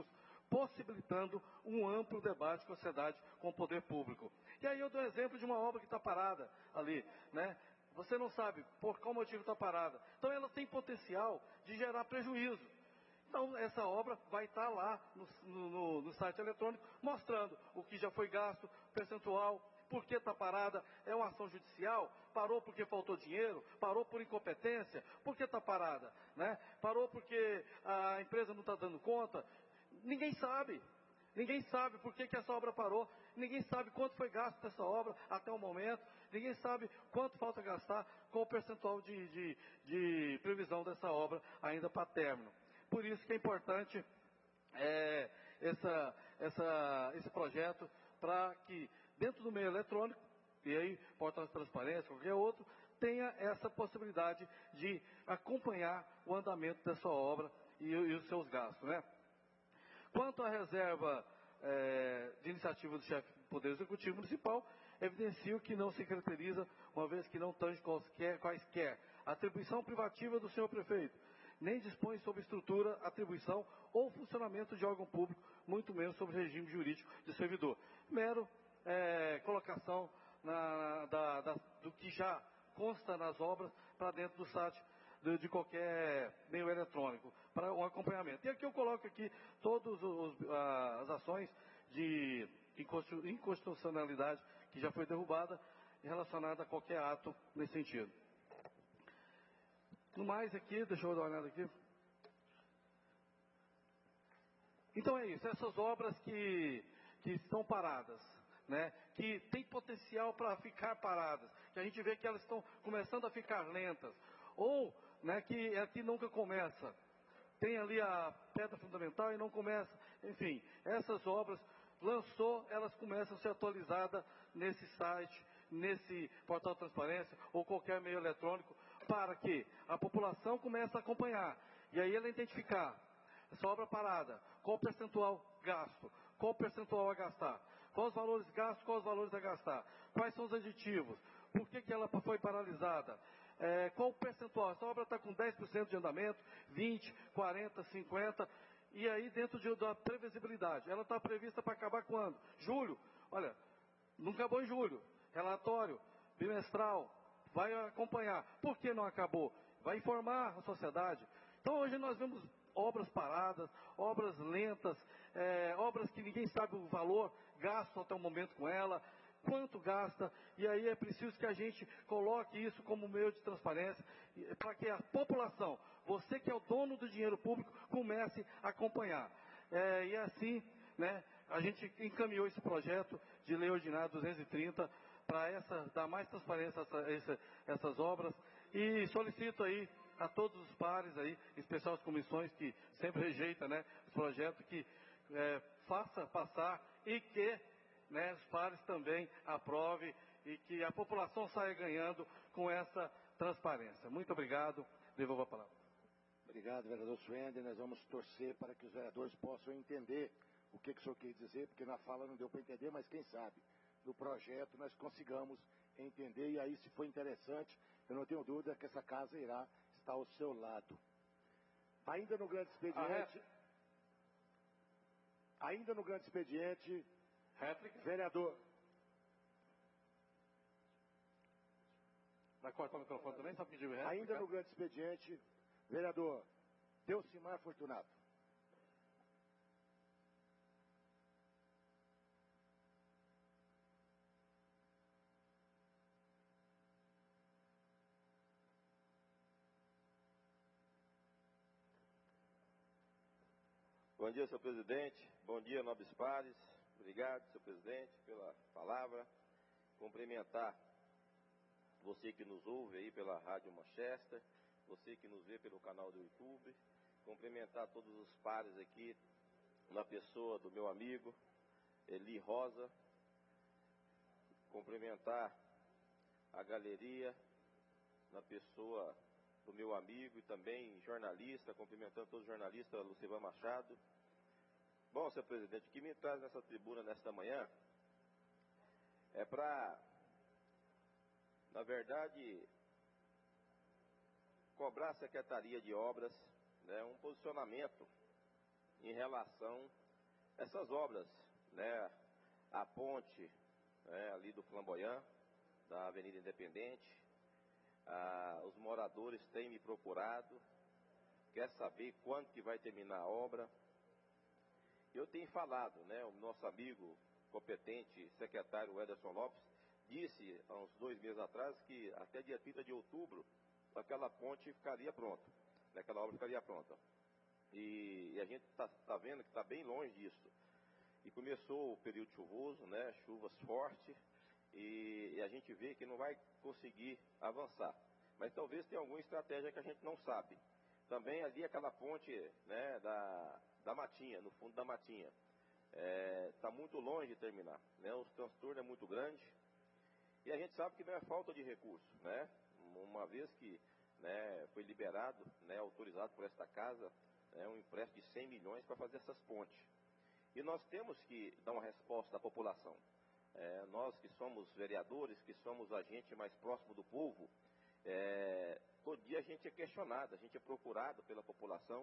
possibilitando um amplo debate com a sociedade, com o poder público. E aí eu dou exemplo de uma obra que está parada ali, né? Você não sabe por qual motivo está parada. Então ela tem potencial de gerar prejuízo. Então essa obra vai estar lá no, no, no site eletrônico, mostrando o que já foi gasto, percentual, por que está parada, é uma ação judicial, parou porque faltou dinheiro, parou por incompetência, por que está parada, né? Parou porque a empresa não está dando conta. Ninguém sabe, ninguém sabe por que, que essa obra parou, ninguém sabe quanto foi gasto nessa obra até o momento, ninguém sabe quanto falta gastar, qual o percentual de, de, de previsão dessa obra ainda para término. Por isso que é importante é, essa, essa, esse projeto, para que dentro do meio eletrônico, e aí portal de transparência, qualquer outro, tenha essa possibilidade de acompanhar o andamento dessa obra e, e os seus gastos, né? Quanto à reserva é, de iniciativa do chefe do Poder Executivo Municipal, evidencio que não se caracteriza, uma vez que não tange quaisquer, quaisquer atribuição privativa do senhor prefeito, nem dispõe sobre estrutura, atribuição ou funcionamento de órgão público, muito menos sobre regime jurídico de servidor. Mero é, colocação na, da, da, do que já consta nas obras para dentro do site de, de qualquer meio eletrônico, para um acompanhamento. E aqui eu coloco aqui todas as ações de inconstitucionalidade que já foi derrubada relacionada a qualquer ato nesse sentido. No mais aqui, deixa eu dar uma olhada aqui. Então é isso, essas obras que, que estão paradas, né, que tem potencial para ficar paradas, que a gente vê que elas estão começando a ficar lentas, ou né, que aqui nunca começa, tem ali a pedra fundamental e não começa, enfim, essas obras, lançou, elas começam a ser atualizadas nesse site, nesse portal de transparência, ou qualquer meio eletrônico, para que a população comece a acompanhar, e aí ela identificar, essa obra parada, qual o percentual gasto, qual o percentual a gastar, quais os valores gastos, quais os valores a gastar, quais são os aditivos, por que, que ela foi paralisada, é, qual o percentual, essa obra está com dez por cento de andamento, vinte, quarenta, cinquenta, e aí dentro de, da previsibilidade, ela está prevista para acabar quando? Julho, olha, não acabou em julho, relatório bimestral, vai acompanhar, por que não acabou? Vai informar a sociedade. Então hoje nós vemos obras paradas, obras lentas, é, obras que ninguém sabe o valor gasto até o momento com ela, quanto gasta, e aí é preciso que a gente coloque isso como meio de transparência, para que a população, você que é o dono do dinheiro público, comece a acompanhar. É, e assim, né, a gente encaminhou esse projeto de lei ordinária duzentos e trinta para essa, dar mais transparência a essa, essa, essas obras, e solicito aí a todos os pares aí, em especial as comissões que sempre rejeitam, né, os projetos, que é, faça passar e que, né, os pares também aprovem e que a população saia ganhando com essa transparência. Muito obrigado. Devolvo a palavra. Obrigado, vereador Suender. Nós vamos torcer para que os vereadores possam entender o que, que o senhor quer dizer, porque na fala não deu para entender, mas quem sabe, no projeto nós consigamos entender, e aí, se for interessante, eu não tenho dúvida que essa casa irá estar ao seu lado. Ainda no grande expediente, ainda no grande expediente, réplica, vereador. Vai cortar o microfone também, só pedir réplica. Ainda no grande expediente, vereador Delcimar Fortunato. Bom dia, senhor presidente. Bom dia, nobres pares. Obrigado, senhor presidente, pela palavra. Cumprimentar você que nos ouve aí pela Rádio Manchester, você que nos vê pelo canal do YouTube. Cumprimentar todos os pares aqui, na pessoa do meu amigo Eli Rosa. Cumprimentar a galeria, na pessoa do meu amigo e também jornalista, cumprimentando todos os jornalistas, Lucivan Machado. Bom, senhor presidente, o que me traz nessa tribuna nesta manhã é para, na verdade, cobrar a Secretaria de Obras, né, um posicionamento em relação essas obras, né, a ponte, né, ali do Flamboyant, da Avenida Independente, ah, os moradores têm me procurado, quer saber quando que vai terminar a obra. Eu tenho falado, né, o nosso amigo competente, secretário Ederson Lopes, disse há uns dois meses atrás que até dia trinta de outubro aquela ponte ficaria pronta, né, aquela obra ficaria pronta. E, e a gente está tá vendo que está bem longe disso. E começou o período chuvoso, né, chuvas fortes, e, e a gente vê que não vai conseguir avançar. Mas talvez tenha alguma estratégia que a gente não sabe. Também ali aquela ponte, né, da, da Matinha, no fundo da Matinha, está é, muito longe de terminar, né, o transtorno é muito grande. E a gente sabe que não é falta de recurso, né? Uma vez que, né, foi liberado, né, autorizado por esta casa, né, um empréstimo de cem milhões para fazer essas pontes. E nós temos que dar uma resposta à população. É, nós que somos vereadores, que somos a gente mais próximo do povo, é, todo dia a gente é questionado, a gente é procurado pela população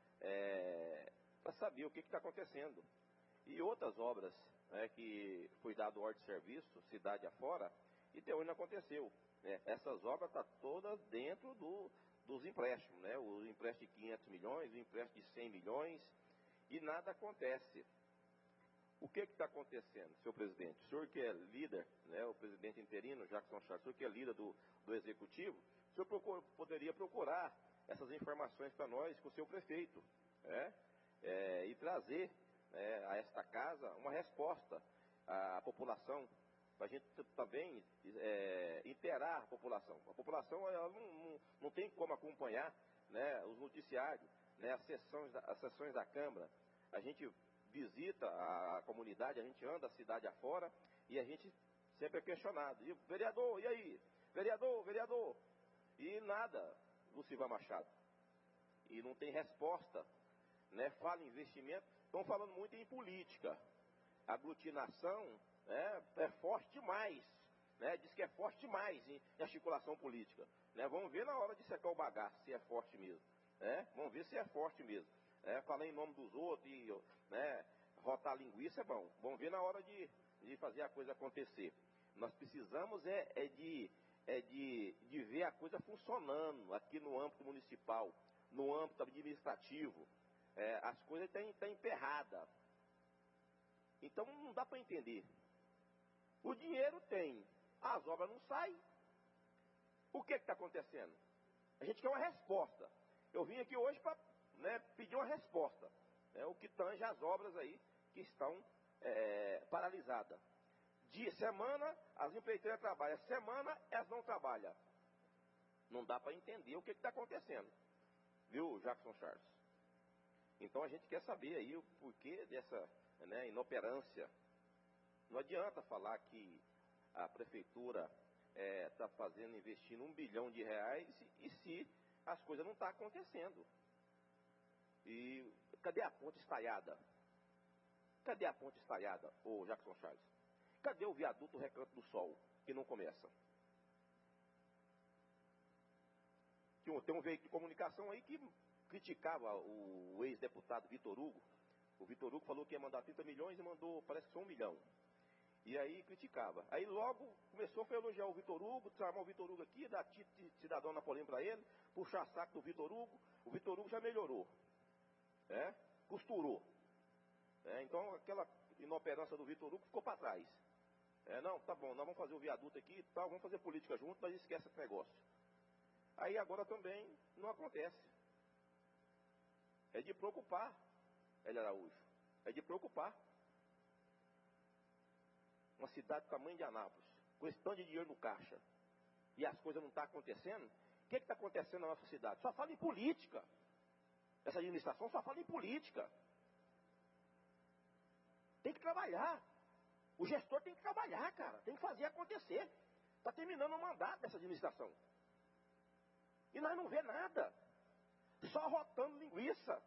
é, para saber o que está acontecendo. E outras obras, né, que foi dado ordem de serviço, cidade afora, e até hoje não aconteceu. Né? Essas obras estão todas dentro do, dos empréstimos, né? O empréstimo de quinhentos milhões, o empréstimo de cem milhões, e nada acontece. O que está acontecendo, senhor presidente? O senhor que é líder, né, o presidente interino, Jackson Charles, o senhor que é líder do, do executivo, o senhor procura, poderia procurar essas informações para nós com o seu prefeito, né? É, e trazer, né, a esta casa uma resposta à população, para a gente também é, interar a população. A população ela não, não, não tem como acompanhar, né, os noticiários, né, as, sessões da, as sessões da Câmara. A gente visita a comunidade, a gente anda a cidade afora e a gente sempre é questionado. E, vereador, e aí? Vereador, vereador. E nada, Lucivar Machado. E não tem resposta, né? Fala em investimento, estão falando muito em política. A aglutinação, né, é forte demais, né? Diz que é forte demais em, em articulação política. Né? Vamos ver na hora de secar o bagaço se é forte mesmo. Né? Vamos ver se é forte mesmo. É, falar em nome dos outros e, né, rotar linguiça é bom. Vamos ver na hora de, de fazer a coisa acontecer. Nós precisamos é, é, de, é de, de ver a coisa funcionando aqui no âmbito municipal, no âmbito administrativo. É, as coisas estão tá emperradas. Então não dá para entender. O dinheiro tem, as obras não saem. O que está acontecendo? A gente quer uma resposta. Eu vim aqui hoje para, né, pedir uma resposta, né, o que tange as obras aí que estão é, paralisadas. Dia, semana, as empreiteiras trabalham, semana, elas não trabalham. Não dá para entender o que está acontecendo, viu, Jackson Charles? Então a gente quer saber aí o porquê dessa, né, inoperância. Não adianta falar que a prefeitura está é, fazendo, investindo um bilhão de reais e, e se as coisas não estão acontecendo. E cadê a ponte estaiada? Cadê a ponte estaiada, ô Jackson Charles? Cadê o viaduto Recanto do Sol, que não começa? Tem um veículo de comunicação aí que criticava o ex-deputado Vitor Hugo. O Vitor Hugo falou que ia mandar trinta milhões e mandou, parece que só um milhão. E aí criticava. Aí logo começou a elogiar o Vitor Hugo, chamar o Vitor Hugo aqui, dar título de cidadão napoleão para ele, puxar saco do Vitor Hugo. O Vitor Hugo já melhorou. É? Costurou. É? Então aquela inoperância do Vitor Hugo ficou para trás. É, não, tá bom, nós vamos fazer o viaduto aqui, tá, vamos fazer política junto, mas esquece esse negócio. Aí agora também não acontece. É de preocupar, Hélio Araújo. É de preocupar. Uma cidade do tamanho de Anápolis, com esse tanto de dinheiro no caixa, e as coisas não estão acontecendo. O que está acontecendo na nossa cidade? Só fala em política. Essa administração só fala em política. Tem que trabalhar. O gestor tem que trabalhar, cara. Tem que fazer acontecer. Está terminando o mandato dessa administração. E nós não vê nada. Só rotando linguiça.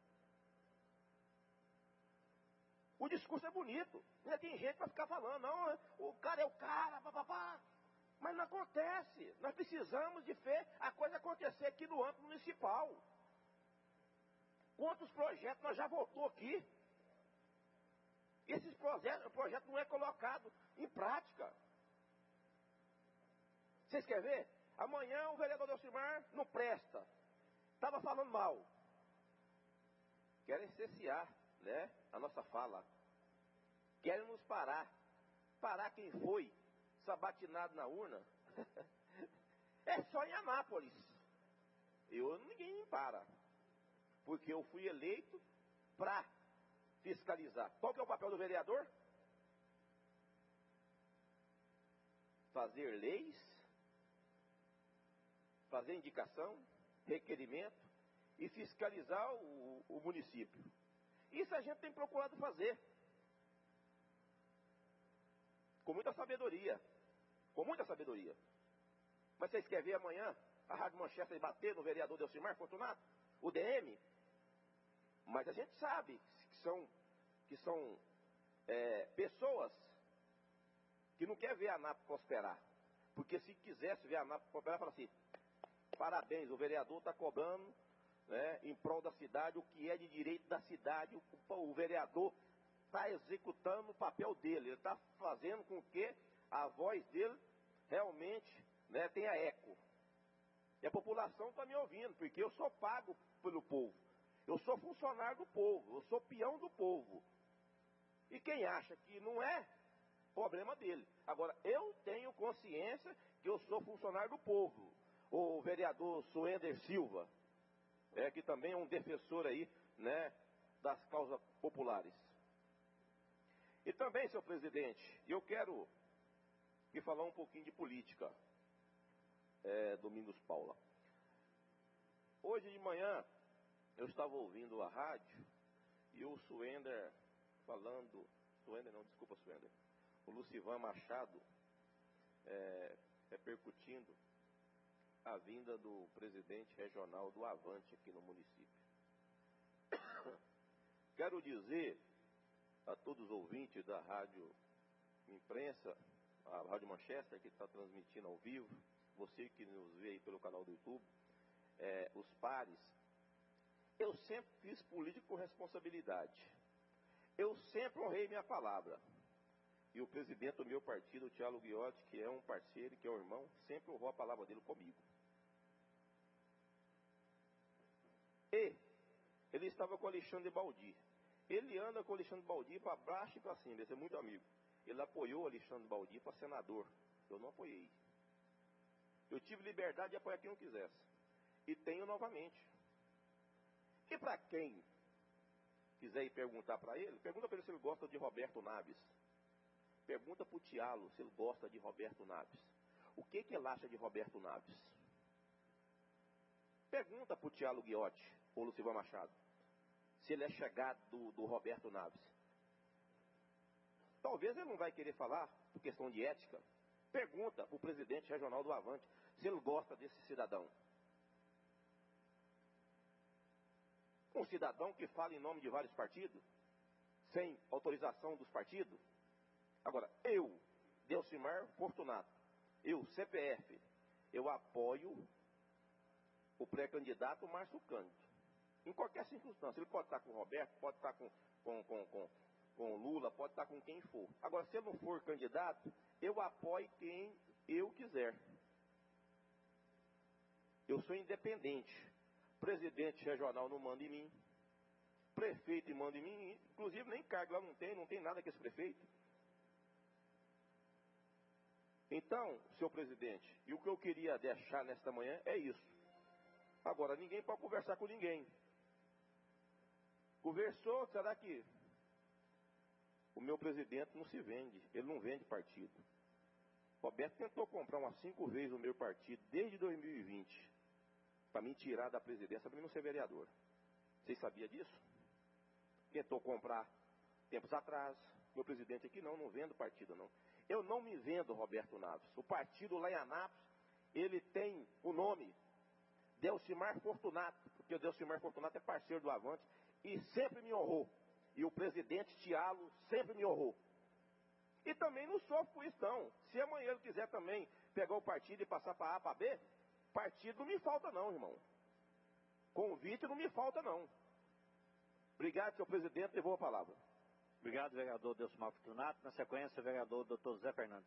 O discurso é bonito. Ainda tem gente para ficar falando. Não, o cara é o cara, papapá. Mas não acontece. Nós precisamos de ver a coisa acontecer aqui no âmbito municipal. Quantos projetos nós já votou aqui? Esse projeto, projeto não é colocado em prática. Vocês querem ver? Amanhã o vereador Delcimar não presta. Estava falando mal. Querem cercear, né, a nossa fala. Querem nos parar. Parar quem foi sabatinado na urna. É só em Anápolis. Eu, ninguém me para. Porque eu fui eleito para fiscalizar. Qual que é o papel do vereador? Fazer leis, fazer indicação, requerimento e fiscalizar o, o município. Isso a gente tem procurado fazer. Com muita sabedoria. Com muita sabedoria. Mas vocês querem ver amanhã a Rádio Manchester bater no vereador Delcimar Fortunato? O D M? Mas a gente sabe que são, que são é, pessoas que não querem ver a ANAP prosperar. Porque se quisesse ver a ANAP prosperar, fala assim, parabéns, o vereador está cobrando, né, em prol da cidade, o que é de direito da cidade, o, o vereador está executando o papel dele, ele está fazendo com que a voz dele realmente, né, tenha eco. E a população está me ouvindo, porque eu sou pago pelo povo. Eu sou funcionário do povo, eu sou peão do povo. E quem acha que não é, problema dele. Agora, eu tenho consciência que eu sou funcionário do povo. O vereador Suender Silva, é, que também é um defensor aí, né, das causas populares. E também, senhor presidente, eu quero que falar um pouquinho de política, é, Domingos Paula. Hoje de manhã, eu estava ouvindo a rádio e o Suender falando, Suender não, desculpa Suender, o Lucivan Machado é, repercutindo a vinda do presidente regional do Avante aqui no município. Quero dizer a todos os ouvintes da rádio imprensa, a Rádio Manchester, que está transmitindo ao vivo, você que nos vê aí pelo canal do YouTube, é, os pares, eu sempre fiz política com responsabilidade. Eu sempre honrei minha palavra. E o presidente do meu partido, o Thiago Guiotti, que é um parceiro, que é um irmão, sempre honrou a palavra dele comigo. E ele estava com o Alexandre Baldi. Ele anda com o Alexandre Baldi para baixo e para cima, ele é muito amigo. Ele apoiou o Alexandre Baldi para senador. Eu não apoiei. Eu tive liberdade de apoiar quem eu quisesse. E tenho novamente. E para quem quiser ir perguntar para ele, pergunta para ele se ele gosta de Roberto Naves. Pergunta para o Tialo se ele gosta de Roberto Naves. O que, que ele acha de Roberto Naves? Pergunta para o Tialo Guiotti, ou Lucivan Machado, se ele é chegado do, do Roberto Naves. Talvez ele não vai querer falar, por questão de ética. Pergunta para o presidente regional do Avante se ele gosta desse cidadão. Um cidadão que fala em nome de vários partidos, sem autorização dos partidos. Agora, eu, Delcimar Fortunato, eu, C P F, eu apoio o pré-candidato Márcio Cândido. Em qualquer circunstância. Ele pode estar com o Roberto, pode estar com, com, com, com, com o Lula, pode estar com quem for. Agora, se ele não for candidato, eu apoio quem eu quiser. Eu sou independente. Presidente regional não manda em mim. Prefeito manda em mim. Inclusive, nem cargo lá não tem, não tem nada com esse prefeito. Então, senhor presidente, e o que eu queria deixar nesta manhã é isso. Agora, ninguém pode conversar com ninguém. Conversou, será que o meu presidente não se vende? Ele não vende partido. Roberto tentou comprar umas cinco vezes o meu partido desde dois mil e vinte para me tirar da presidência, para mim não ser vereador. Vocês sabiam disso? Tentou comprar tempos atrás. Meu presidente aqui não, não vendo partido não. Eu não me vendo, Roberto Naves. O partido lá em Anápolis, ele tem o nome Delcimar Fortunato, porque o Delcimar Fortunato é parceiro do Avante e sempre me honrou. E o presidente Tialo sempre me honrou. E também não sofro com isso não. Se amanhã ele quiser também pegar o partido e passar para A, para B, partido não me falta não, irmão. Convite não me falta não. Obrigado, senhor presidente, devolvo a palavra. Obrigado, vereador Delcimar Fortunato. Na sequência, o vereador doutor José Fernandes.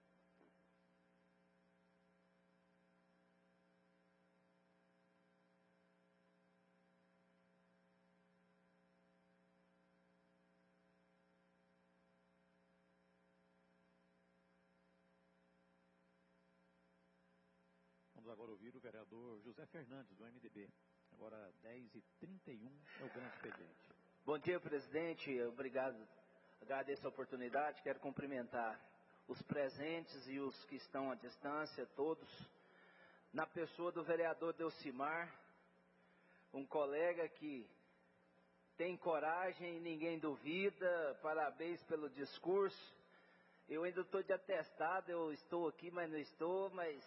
Vamos agora ouvir o vereador José Fernandes, do M D B. Agora, dez e trinta e um é o grande expediente. Bom dia, presidente. Obrigado. Agradeço a oportunidade. Quero cumprimentar os presentes e os que estão à distância, todos. Na pessoa do vereador Delcimar, um colega que tem coragem e ninguém duvida. Parabéns pelo discurso. Eu ainda estou de atestado, eu estou aqui, mas não estou, mas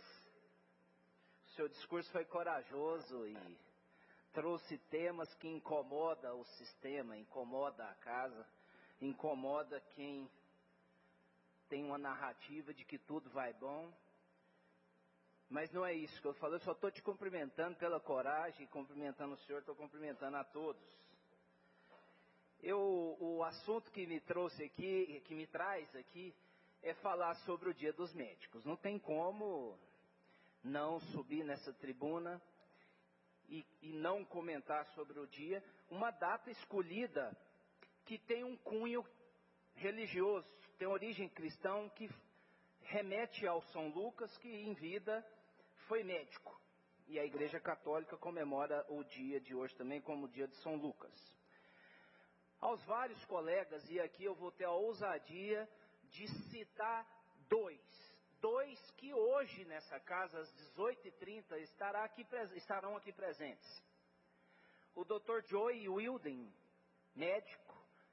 o seu discurso foi corajoso e trouxe temas que incomodam o sistema, incomoda a casa, incomoda quem tem uma narrativa de que tudo vai bom. Mas não é isso que eu falo, eu só estou te cumprimentando pela coragem, cumprimentando o senhor, estou cumprimentando a todos. Eu, o assunto que me trouxe aqui, que me traz aqui, é falar sobre o Dia dos Médicos. Não tem como não subir nessa tribuna e, e não comentar sobre o dia, uma data escolhida que tem um cunho religioso, tem origem cristã, que remete ao São Lucas, que em vida foi médico. E a Igreja Católica comemora o dia de hoje também como o dia de São Lucas. Aos vários colegas, e aqui eu vou ter a ousadia de citar dois. Dois que hoje nessa casa, às dezoito e trinta, estará aqui, estarão aqui presentes. O doutor Joey Wilden, médico,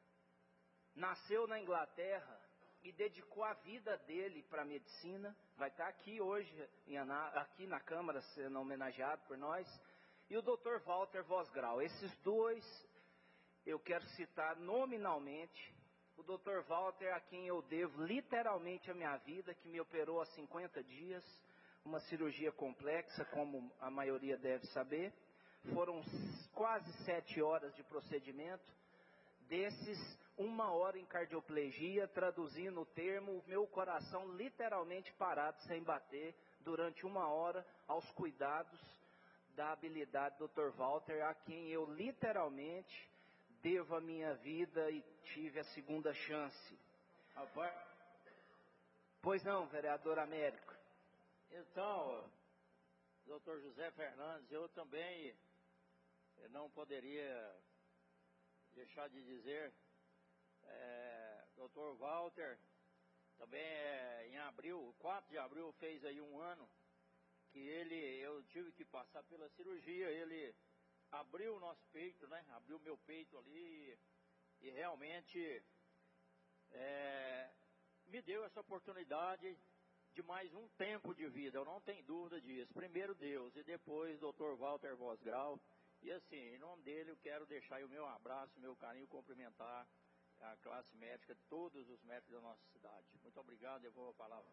nasceu na Inglaterra e dedicou a vida dele para a medicina. Vai estar aqui hoje, em Ana, aqui na Câmara, sendo homenageado por nós. E o doutor Walter Vosgrau. Esses dois eu quero citar nominalmente. O doutor Walter, a quem eu devo literalmente a minha vida, que me operou há cinquenta dias, uma cirurgia complexa, como a maioria deve saber. Foram quase sete horas de procedimento. Desses, uma hora em cardioplegia, traduzindo o termo, o meu coração literalmente parado, sem bater, durante uma hora, aos cuidados da habilidade do doutor Walter, a quem eu literalmente devo a minha vida e tive a segunda chance. Pois não, vereador Américo. Então, doutor José Fernandes, eu também eu não poderia deixar de dizer, é, doutor Walter, também é, em abril, quatro de abril fez aí um ano, que ele, eu tive que passar pela cirurgia, ele abriu o nosso peito, né? Abriu o meu peito ali e, e realmente é, me deu essa oportunidade de mais um tempo de vida. Eu não tenho dúvida disso. Primeiro Deus e depois doutor Walter Vosgrau. E assim, em nome dele eu quero deixar aí o meu abraço, o meu carinho, cumprimentar a classe médica, todos os médicos da nossa cidade. Muito obrigado, eu vou a palavra.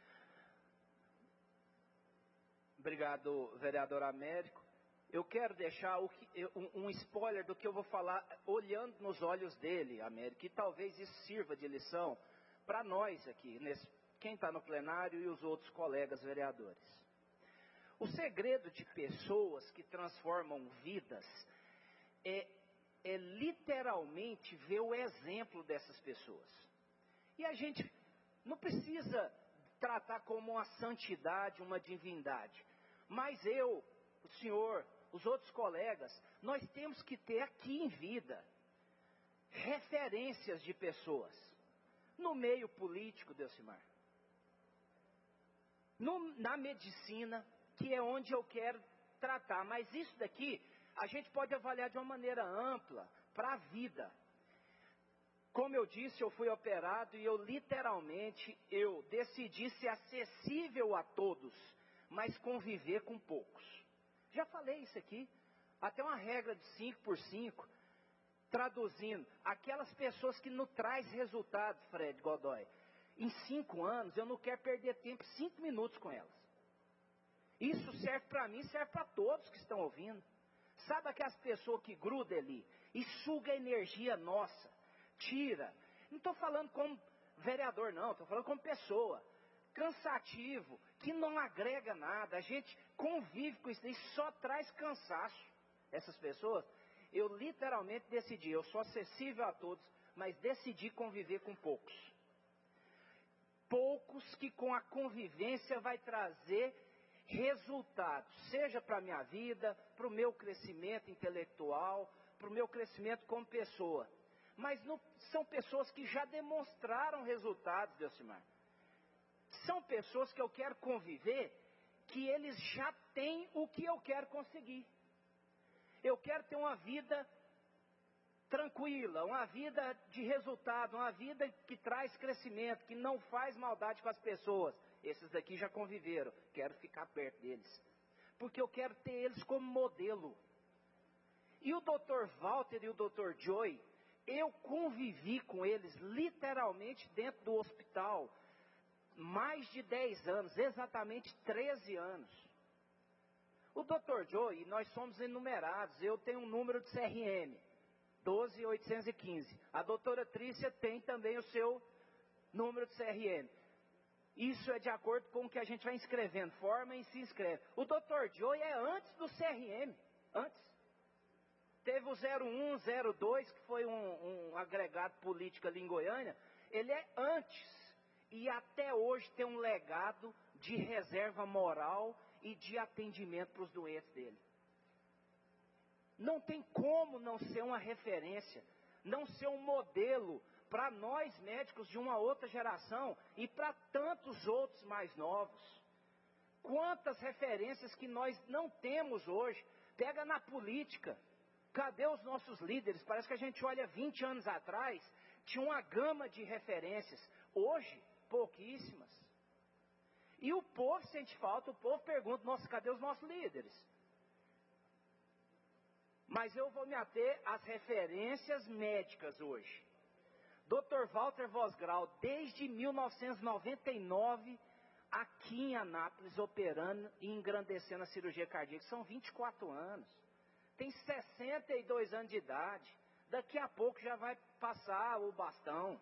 Obrigado, vereador Américo. Eu quero deixar o que, um, um spoiler do que eu vou falar, olhando nos olhos dele, Américo, e talvez isso sirva de lição para nós aqui, nesse, quem está no plenário e os outros colegas vereadores. O segredo de pessoas que transformam vidas é, é literalmente ver o exemplo dessas pessoas. E a gente não precisa tratar como uma santidade, uma divindade, mas eu, o senhor, os outros colegas, nós temos que ter aqui em vida referências de pessoas, no meio político, Delcimar, no, na medicina, que é onde eu quero tratar, mas isso daqui a gente pode avaliar de uma maneira ampla, para a vida. Como eu disse, eu fui operado e eu literalmente, eu decidi ser acessível a todos, mas conviver com poucos. Já falei isso aqui, até uma regra de cinco por cinco, traduzindo, aquelas pessoas que não traz resultado, Fred Godoy, em cinco anos eu não quero perder tempo, cinco minutos com elas. Isso serve para mim, serve para todos que estão ouvindo. Sabe aquelas pessoas que grudam ali e suga a energia nossa, tira, Não estou falando como vereador, não, estou falando como pessoa. Cansativo, que não agrega nada, a gente convive com isso, isso só traz cansaço. Essas pessoas, eu literalmente decidi, eu sou acessível a todos, mas decidi conviver com poucos. Poucos que com a convivência vai trazer resultados, seja para a minha vida, para o meu crescimento intelectual, para o meu crescimento como pessoa. Mas não, são pessoas que já demonstraram resultados, Delcimar. São pessoas que eu quero conviver, que eles já têm o que eu quero conseguir. Eu quero ter uma vida tranquila, uma vida de resultado, uma vida que traz crescimento, que não faz maldade com as pessoas. Esses daqui já conviveram, quero ficar perto deles. Porque eu quero ter eles como modelo. E o doutor Walter e o doutor Joy, eu convivi com eles literalmente dentro do hospital, mais de dez anos, exatamente treze anos. O doutor Joy, nós somos enumerados, eu tenho um número de C R M, doze mil oitocentos e quinze. A doutora Trícia tem também o seu número de C R M. Isso é de acordo com o que a gente vai inscrevendo, forma e se inscreve. O doutor Joy é antes do C R M, antes. Teve o zero um, zero dois, que foi um, um agregado político ali em Goiânia, ele é antes. E até hoje tem um legado de reserva moral e de atendimento para os doentes dele. Não tem como não ser uma referência, não ser um modelo para nós médicos de uma outra geração e para tantos outros mais novos. Quantas referências que nós não temos hoje? Pega na política. Cadê os nossos líderes? Parece que a gente olha vinte anos atrás, tinha uma gama de referências. Hoje, pouquíssimas. E o povo sente falta, o povo pergunta, nossa, cadê os nossos líderes? Mas eu vou me ater às referências médicas hoje. doutor Walter Vosgrau, desde mil novecentos e noventa e nove, aqui em Anápolis, operando e engrandecendo a cirurgia cardíaca. São vinte e quatro anos. Tem sessenta e dois anos de idade. Daqui a pouco já vai passar o bastão.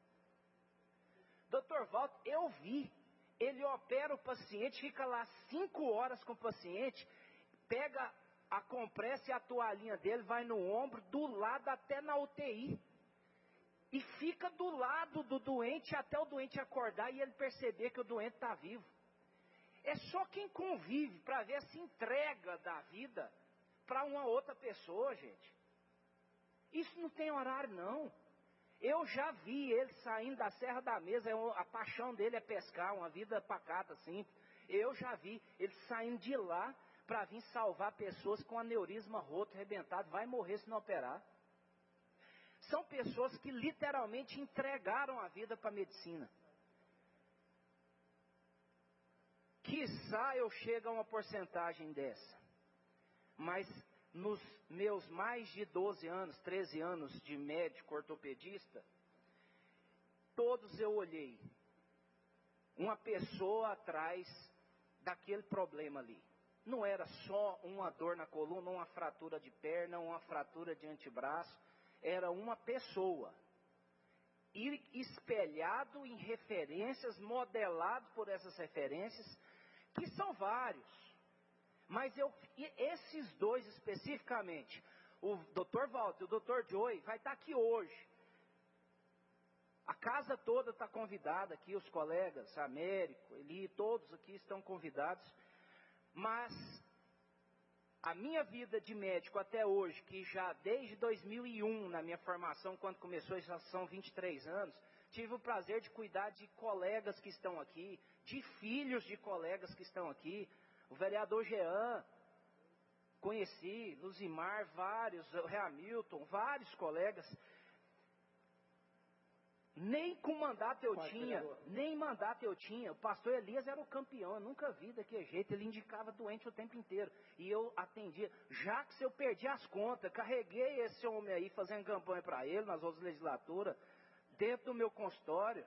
doutor Walter, eu vi. Ele opera o paciente, fica lá cinco horas com o paciente, pega a compressa e a toalhinha dele, vai no ombro, do lado até na U T I. E fica do lado do doente até o doente acordar e ele perceber que o doente está vivo. É só quem convive para ver essa entrega da vida para uma outra pessoa, gente. Isso não tem horário, não. Eu já vi ele saindo da Serra da Mesa, a paixão dele é pescar, uma vida pacata, simples. Eu já vi ele saindo de lá para vir salvar pessoas com aneurisma roto, arrebentado, vai morrer se não operar. São pessoas que literalmente entregaram a vida para a medicina. Quiçá eu chego a uma porcentagem dessa. Mas nos meus mais de doze anos, treze anos de médico ortopedista, todos eu olhei uma pessoa atrás daquele problema ali. Não era só uma dor na coluna, uma fratura de perna, uma fratura de antebraço. Era uma pessoa. E espelhado em referências, modelado por essas referências, que são vários. Mas eu, esses dois especificamente, o doutor Walter e o doutor Joy, vai estar aqui hoje. A casa toda está convidada aqui, os colegas, Américo, Eli, todos aqui estão convidados. Mas a minha vida de médico até hoje, que já desde dois mil e um, na minha formação, quando começou, já são vinte e três anos, tive o prazer de cuidar de colegas que estão aqui, de filhos de colegas que estão aqui. O vereador Jean, conheci, Luzimar, vários, o Hamilton, vários colegas. Nem com mandato eu tinha, nem mandato eu tinha. O pastor Elias era o campeão, eu nunca vi daquele jeito. Ele indicava doente o tempo inteiro. E eu atendia. Já que se eu perdi as contas, carreguei esse homem aí fazendo campanha para ele, nas outras legislaturas, dentro do meu consultório.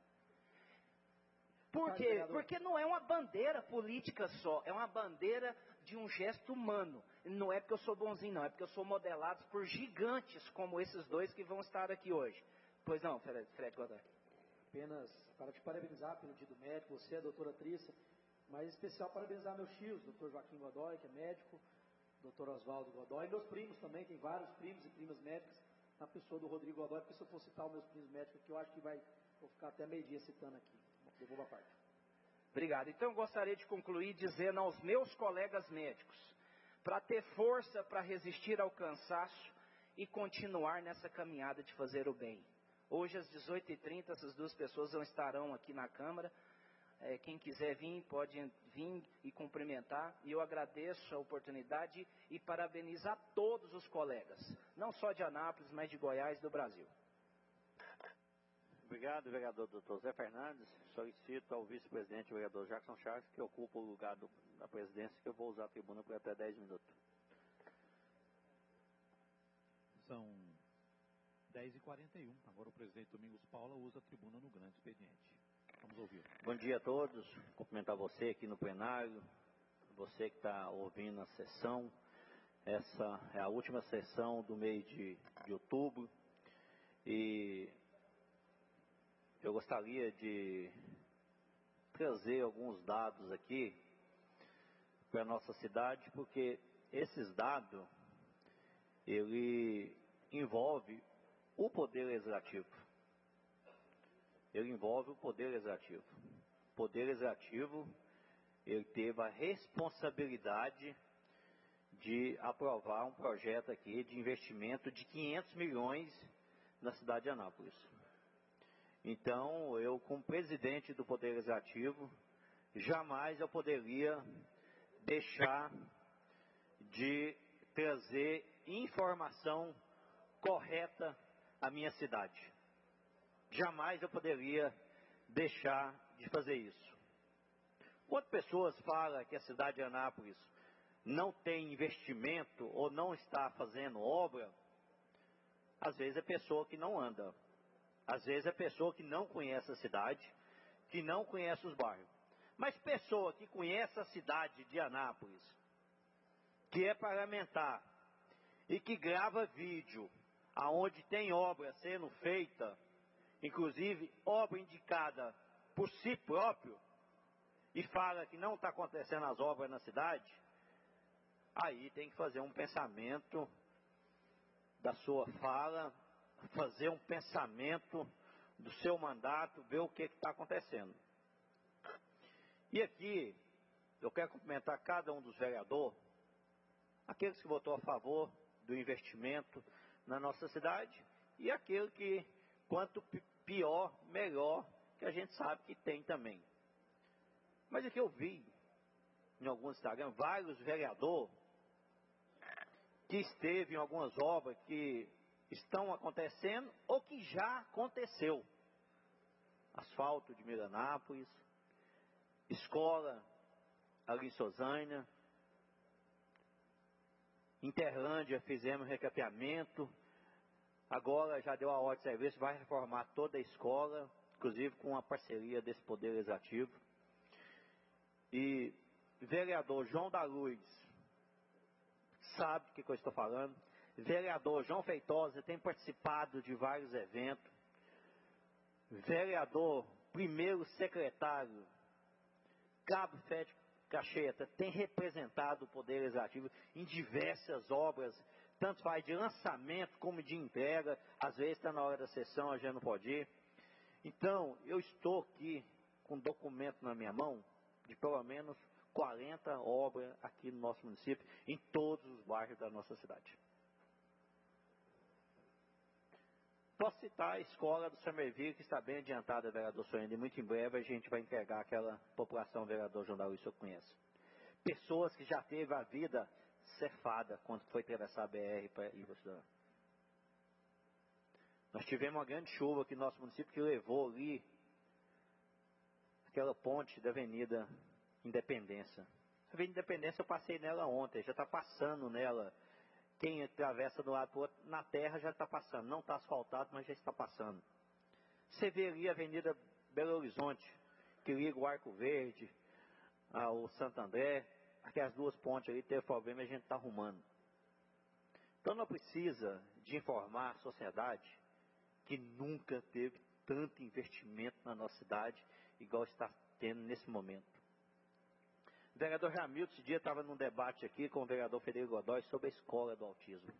Por quê? Porque não é uma bandeira política só, é uma bandeira de um gesto humano. Não é porque eu sou bonzinho, não, é porque eu sou modelado por gigantes como esses dois que vão estar aqui hoje. Pois não, Fred, Fred Godoy. Apenas para te parabenizar pelo dia do médico, você, a doutora Trícia, mas em especial parabenizar meus tios, doutor Joaquim Godoy, que é médico, doutor Oswaldo Godoy, e meus primos também, tem vários primos e primas médicas, na pessoa do Rodrigo Godoy, porque se eu for citar os meus primos médicos aqui, eu acho que vai, vou ficar até meio-dia citando aqui. Devolvo a parte. Obrigado. Então eu gostaria de concluir dizendo aos meus colegas médicos, para ter força para resistir ao cansaço e continuar nessa caminhada de fazer o bem. Hoje às dezoito e trinta, essas duas pessoas não estarão aqui na Câmara. É, quem quiser vir, pode vir e cumprimentar. E eu agradeço a oportunidade e parabenizo a todos os colegas, não só de Anápolis, mas de Goiás e do Brasil. Obrigado, vereador doutor Zé Fernandes. Solicito ao vice-presidente, vereador Jackson Charles, que ocupa o lugar do, da presidência, que eu vou usar a tribuna por até dez minutos. São dez e quarenta e um. Agora o presidente Domingos Paula usa a tribuna no grande expediente. Vamos ouvir. Bom dia a todos. Cumprimentar você aqui no plenário, você que está ouvindo a sessão. Essa é a última sessão do mês de, de outubro. E eu gostaria de trazer alguns dados aqui para a nossa cidade, porque esses dados, ele envolve o Poder Legislativo. Ele envolve o Poder Legislativo. O Poder Legislativo, ele teve a responsabilidade de aprovar um projeto aqui de investimento de quinhentos milhões na cidade de Anápolis. Então, eu, como presidente do Poder Legislativo, jamais eu poderia deixar de trazer informação correta à minha cidade. Jamais eu poderia deixar de fazer isso. Quando pessoas falam que a cidade de Anápolis não tem investimento ou não está fazendo obra, às vezes é pessoa que não anda. Às vezes é pessoa que não conhece a cidade, que não conhece os bairros. Mas pessoa que conhece a cidade de Anápolis, que é parlamentar e que grava vídeo aonde tem obra sendo feita, inclusive obra indicada por si próprio, e fala que não está acontecendo as obras na cidade, aí tem que fazer um pensamento da sua fala, fazer um pensamento do seu mandato, ver o que está acontecendo. E aqui, eu quero cumprimentar cada um dos vereadores, aqueles que votou a favor do investimento na nossa cidade, e aquele que, quanto pior, melhor, que a gente sabe que tem também. Mas aqui eu vi, em alguns Instagram, vários vereadores que esteve em algumas obras que estão acontecendo ou que já aconteceu. Asfalto de Miranápolis, escola ali em Sozânia, Interlândia fizemos recapeamento, agora já deu a ordem de serviço, vai reformar toda a escola, inclusive com a parceria desse Poder Legislativo. E vereador João da Luz sabe o que, que eu estou falando. Vereador João Feitosa tem participado de vários eventos. Vereador, primeiro secretário, Cabo Fede Cacheta, tem representado o Poder Legislativo em diversas obras, tanto faz de lançamento como de entrega. Às vezes está na hora da sessão, a gente não pode ir. Então, eu estou aqui com um documento na minha mão de pelo menos quarenta obras aqui no nosso município, em todos os bairros da nossa cidade. Posso citar a escola do Samerville, que está bem adiantada, vereador Soenda, e muito em breve a gente vai entregar aquela população, vereador João da Luz, que eu conheço. Pessoas que já teve a vida cefada quando foi atravessar a B R para ir para estudar. Nós tivemos uma grande chuva aqui no nosso município que levou ali aquela ponte da Avenida Independência. A Avenida Independência eu passei nela ontem, já está passando nela. Quem atravessa do lado para o outro, na terra já está passando. Não está asfaltado, mas já está passando. Você vê ali a Avenida Belo Horizonte, que liga o Arco Verde ao Santo André. Aquelas duas pontes ali teve problema e a gente está arrumando. Então não precisa de informar a sociedade que nunca teve tanto investimento na nossa cidade, igual está tendo nesse momento. O vereador Jamilton, esse dia, estava num debate aqui com o vereador Federico Godoy sobre a escola do autismo.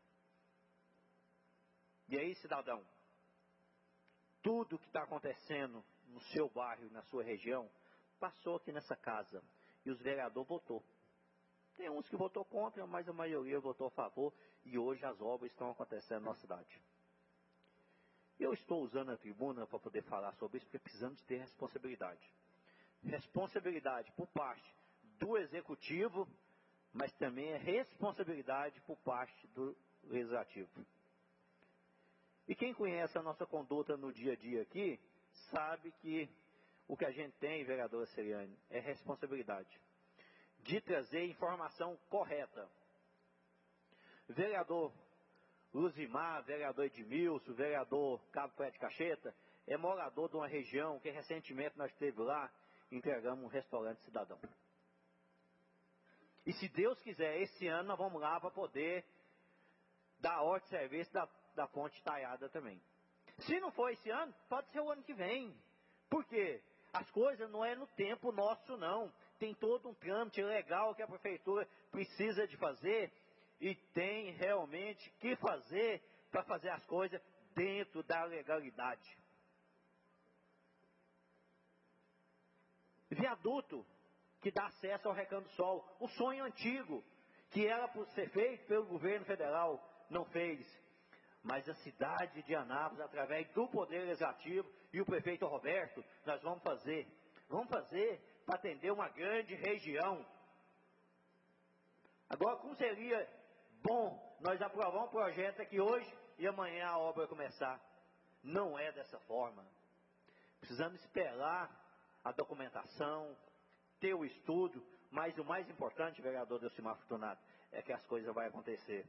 E aí, cidadão, tudo que está acontecendo no seu bairro e na sua região, passou aqui nessa casa, e os vereadores votou. Tem uns que votou contra, mas a maioria votou a favor, e hoje as obras estão acontecendo na nossa cidade. Eu estou usando a tribuna para poder falar sobre isso, porque precisamos ter responsabilidade. Responsabilidade por parte do Executivo, mas também é responsabilidade por parte do Legislativo. E quem conhece a nossa conduta no dia a dia aqui, sabe que o que a gente tem, vereadora Celiane, é responsabilidade de trazer informação correta. Vereador Luzimar, vereador Edmilson, vereador Cabo Fred Cacheta, é morador de uma região que recentemente nós esteve lá, entregamos um restaurante cidadão. E se Deus quiser, esse ano nós vamos lá para poder dar a ordem de serviço da, da ponte Taiada também. Se não for esse ano, pode ser o ano que vem. Por quê? As coisas não é no tempo nosso não. Tem todo um trâmite legal que a prefeitura precisa de fazer e tem realmente que fazer para fazer as coisas dentro da legalidade. Viaduto que dá acesso ao Recanto do Sol, o sonho antigo que era por ser feito pelo governo federal, não fez. Mas a cidade de Anápolis, através do Poder Legislativo e o prefeito Roberto, nós vamos fazer. Vamos fazer para atender uma grande região. Agora, como seria bom nós aprovar um projeto aqui hoje e amanhã a obra começar? Não é dessa forma. Precisamos esperar a documentação, ter o estudo, mas o mais importante, vereador Delcimar Fortunato, é que as coisas vão acontecer.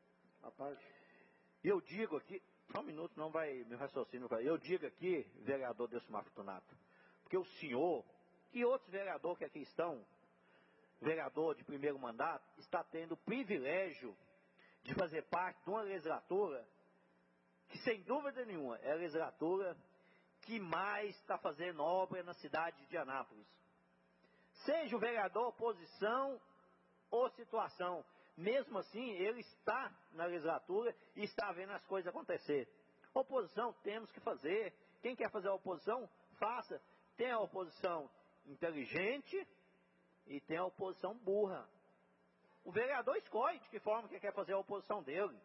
Eu digo aqui, só um minuto, não vai, meu raciocínio vai. Eu digo aqui, vereador Delcimar Fortunato, porque o senhor e outros vereadores que aqui estão, vereador de primeiro mandato, está tendo o privilégio de fazer parte de uma legislatura que, sem dúvida nenhuma, é a legislatura que mais está fazendo obra na cidade de Anápolis. Seja o vereador oposição ou situação, mesmo assim, ele está na legislatura e está vendo as coisas acontecer. Oposição temos que fazer. Quem quer fazer a oposição, faça. Tem a oposição inteligente e tem a oposição burra. O vereador escolhe de que forma que quer fazer a oposição dele.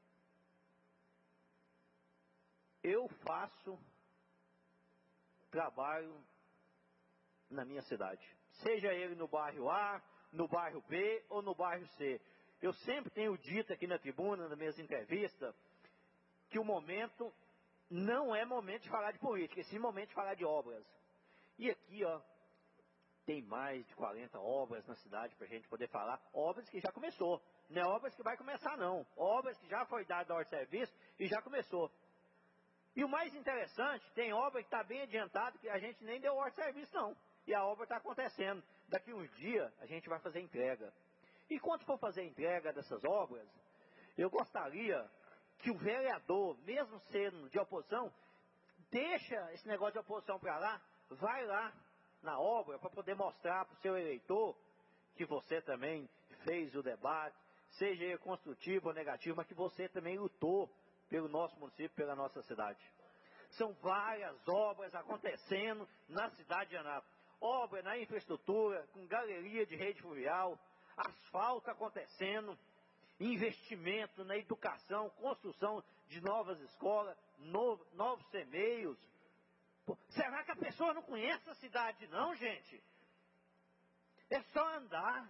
Eu faço trabalho na minha cidade. Seja ele no bairro A, no bairro B ou no bairro C. Eu sempre tenho dito aqui na tribuna, nas minhas entrevistas, que o momento não é momento de falar de política, é sim momento de falar de obras. E aqui, ó, tem mais de quarenta obras na cidade para a gente poder falar. Obras que já começou. Não é obras que vai começar, não. Obras que já foi dada a ordem de serviço e já começou. E o mais interessante, tem obra que está bem adiantada, que a gente nem deu ordem de serviço, não. E a obra está acontecendo. Daqui uns dias, a gente vai fazer entrega. E quando for fazer a entrega dessas obras, eu gostaria que o vereador, mesmo sendo de oposição, deixa esse negócio de oposição para lá, vai lá na obra para poder mostrar para o seu eleitor que você também fez o debate, seja ele construtivo ou negativo, mas que você também lutou pelo nosso município, pela nossa cidade. São várias obras acontecendo na cidade de Anápolis. Obra na infraestrutura, com galeria de rede fluvial, asfalto acontecendo, investimento na educação, construção de novas escolas, novo, novos semeios. Pô, será que a pessoa não conhece a cidade não, gente? É só andar.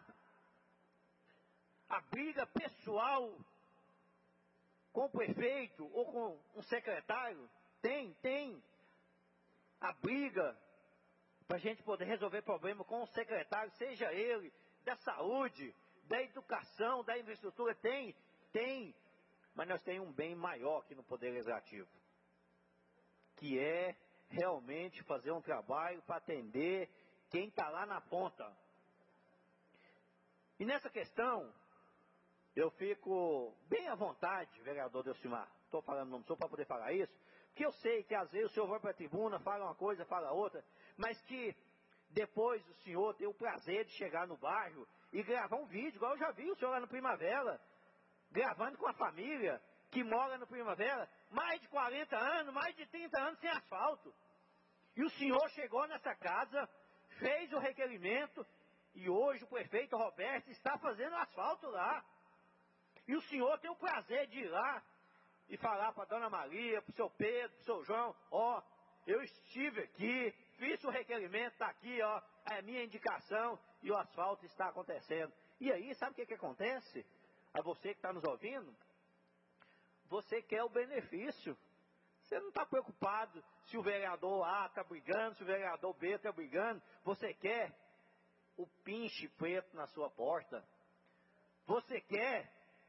A briga pessoal com o prefeito ou com um secretário, tem, tem. A briga para a gente poder resolver problema com o secretário, seja ele da saúde, da educação, da infraestrutura, tem, tem. Mas nós temos um bem maior aqui no Poder Legislativo, que é realmente fazer um trabalho para atender quem está lá na ponta. E nessa questão, eu fico bem à vontade, vereador Delcimar, estou falando não sou para poder falar isso, porque eu sei que às vezes o senhor vai para a tribuna, fala uma coisa, fala outra, mas que depois o senhor tem o prazer de chegar no bairro e gravar um vídeo, igual eu já vi o senhor lá no Primavera, gravando com a família que mora no Primavera, mais de quarenta anos, mais de trinta anos sem asfalto. E o senhor chegou nessa casa, fez o requerimento, e hoje o prefeito Roberto está fazendo asfalto lá. E o senhor tem o prazer de ir lá e falar para a dona Maria, para o seu Pedro, para o seu João, ó, eu estive aqui, fiz o requerimento, está aqui, ó, é a minha indicação e o asfalto está acontecendo. E aí, sabe o que, que acontece? A você que está nos ouvindo, você quer o benefício. Você não está preocupado se o vereador A está brigando, se o vereador B está brigando. Você quer o pinche preto na sua porta. Você quer,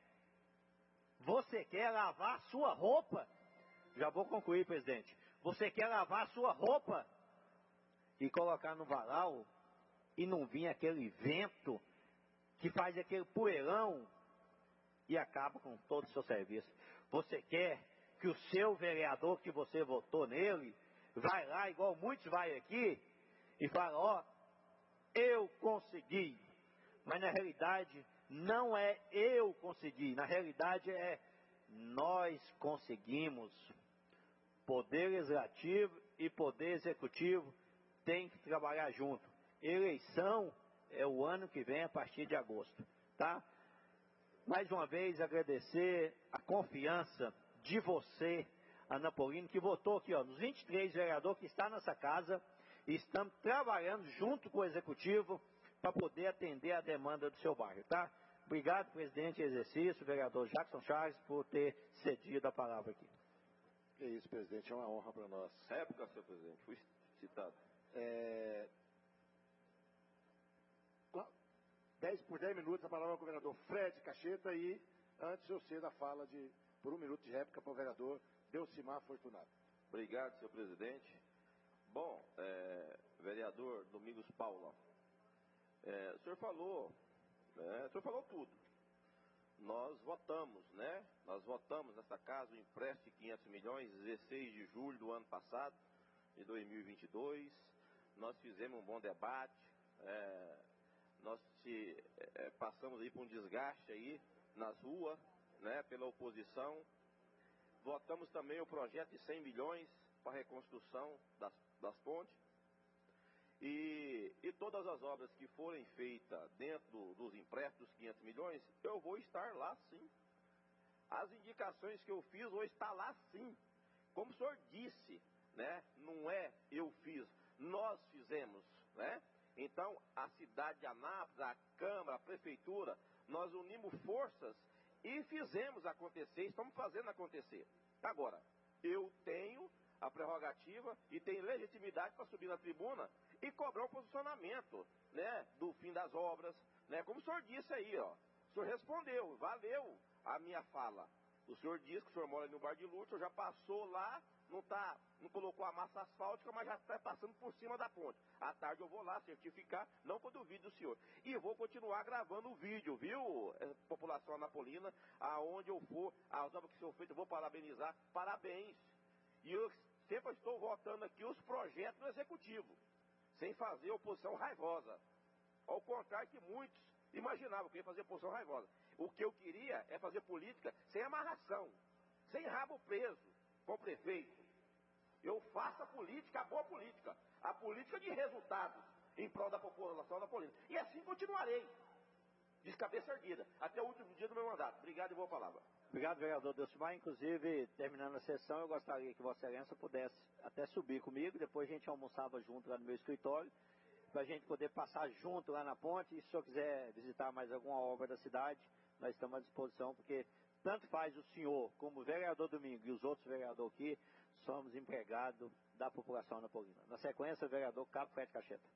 você quer lavar a sua roupa. Já vou concluir, presidente. Você quer lavar a sua roupa e colocar no varal e não vir aquele vento que faz aquele poeirão e acaba com todo o seu serviço. Você quer que o seu vereador, que você votou nele, vai lá, igual muitos vai aqui, e fala, ó, eu consegui. Mas na realidade, não é eu consegui, na realidade é nós conseguimos. Poder legislativo e poder executivo tem que trabalhar junto. Eleição é o ano que vem, a partir de agosto, tá? Mais uma vez agradecer a confiança de você, Ana Paulina, que votou aqui, ó, nos vinte e três vereadores que está nessa casa, e estamos trabalhando junto com o Executivo para poder atender a demanda do seu bairro, tá? Obrigado, presidente em exercício, vereador Jackson Charles, por ter cedido a palavra aqui. É isso, presidente, é uma honra para nós. Réplica, senhor presidente, fui citado. É... dez, por dez minutos, a palavra ao governador Fred Cacheta e antes eu cedo a fala de, por um minuto de réplica para o vereador Delcimar Fortunato. Obrigado, senhor presidente. Bom, é, vereador Domingos Paula, é, o senhor falou, né, o senhor falou tudo. Nós votamos, né? Nós votamos nessa casa o empréstimo de quinhentos milhões, dezesseis de julho do ano passado, de dois mil e vinte e dois. Nós fizemos um bom debate, é, nós te, é, passamos aí por um desgaste aí nas ruas, né, pela oposição. Votamos também o projeto de cem milhões para a reconstrução das, das pontes. E, e todas as obras que forem feitas dentro do, dos empréstimos, quinhentos milhões, eu vou estar lá sim. As indicações que eu fiz vou estar lá sim. Como o senhor disse, né, não é eu fiz, nós fizemos, né? Então, a cidade de Anápolis, a Câmara, a Prefeitura, nós unimos forças e fizemos acontecer, estamos fazendo acontecer. Agora, eu tenho a prerrogativa e tenho legitimidade para subir na tribuna e cobrar um posicionamento, né, do fim das obras, né, como o senhor disse aí, ó, o senhor respondeu, valeu a minha fala. O senhor disse que o senhor mora no Bar de Lúcio, já passou lá, não, tá, não colocou a massa asfáltica, mas já está passando por cima da ponte. À tarde eu vou lá certificar, não com o vídeo do senhor. E vou continuar gravando o vídeo, viu, população anapolina, aonde eu for, as obras que são feitas, eu vou parabenizar, parabéns. E eu sempre estou votando aqui os projetos do Executivo, sem fazer oposição raivosa. Ao contrário que muitos imaginavam que ia fazer oposição raivosa. O que eu queria é fazer política sem amarração, sem rabo preso com o prefeito. Eu faço a política, a boa política, a política de resultados em prol da população da Polícia. E assim continuarei, de cabeça erguida, até o último dia do meu mandato. Obrigado e boa palavra. Obrigado, vereador Delcimar. Inclusive, terminando a sessão, eu gostaria que Vossa Excelência pudesse até subir comigo, depois a gente almoçava junto lá no meu escritório, para a gente poder passar junto lá na ponte. E se o senhor quiser visitar mais alguma obra da cidade, nós estamos à disposição, porque tanto faz o senhor como o vereador Domingo e os outros vereadores aqui, somos empregados da população anapolina. Na sequência, o vereador Cabo Fred Cacheta.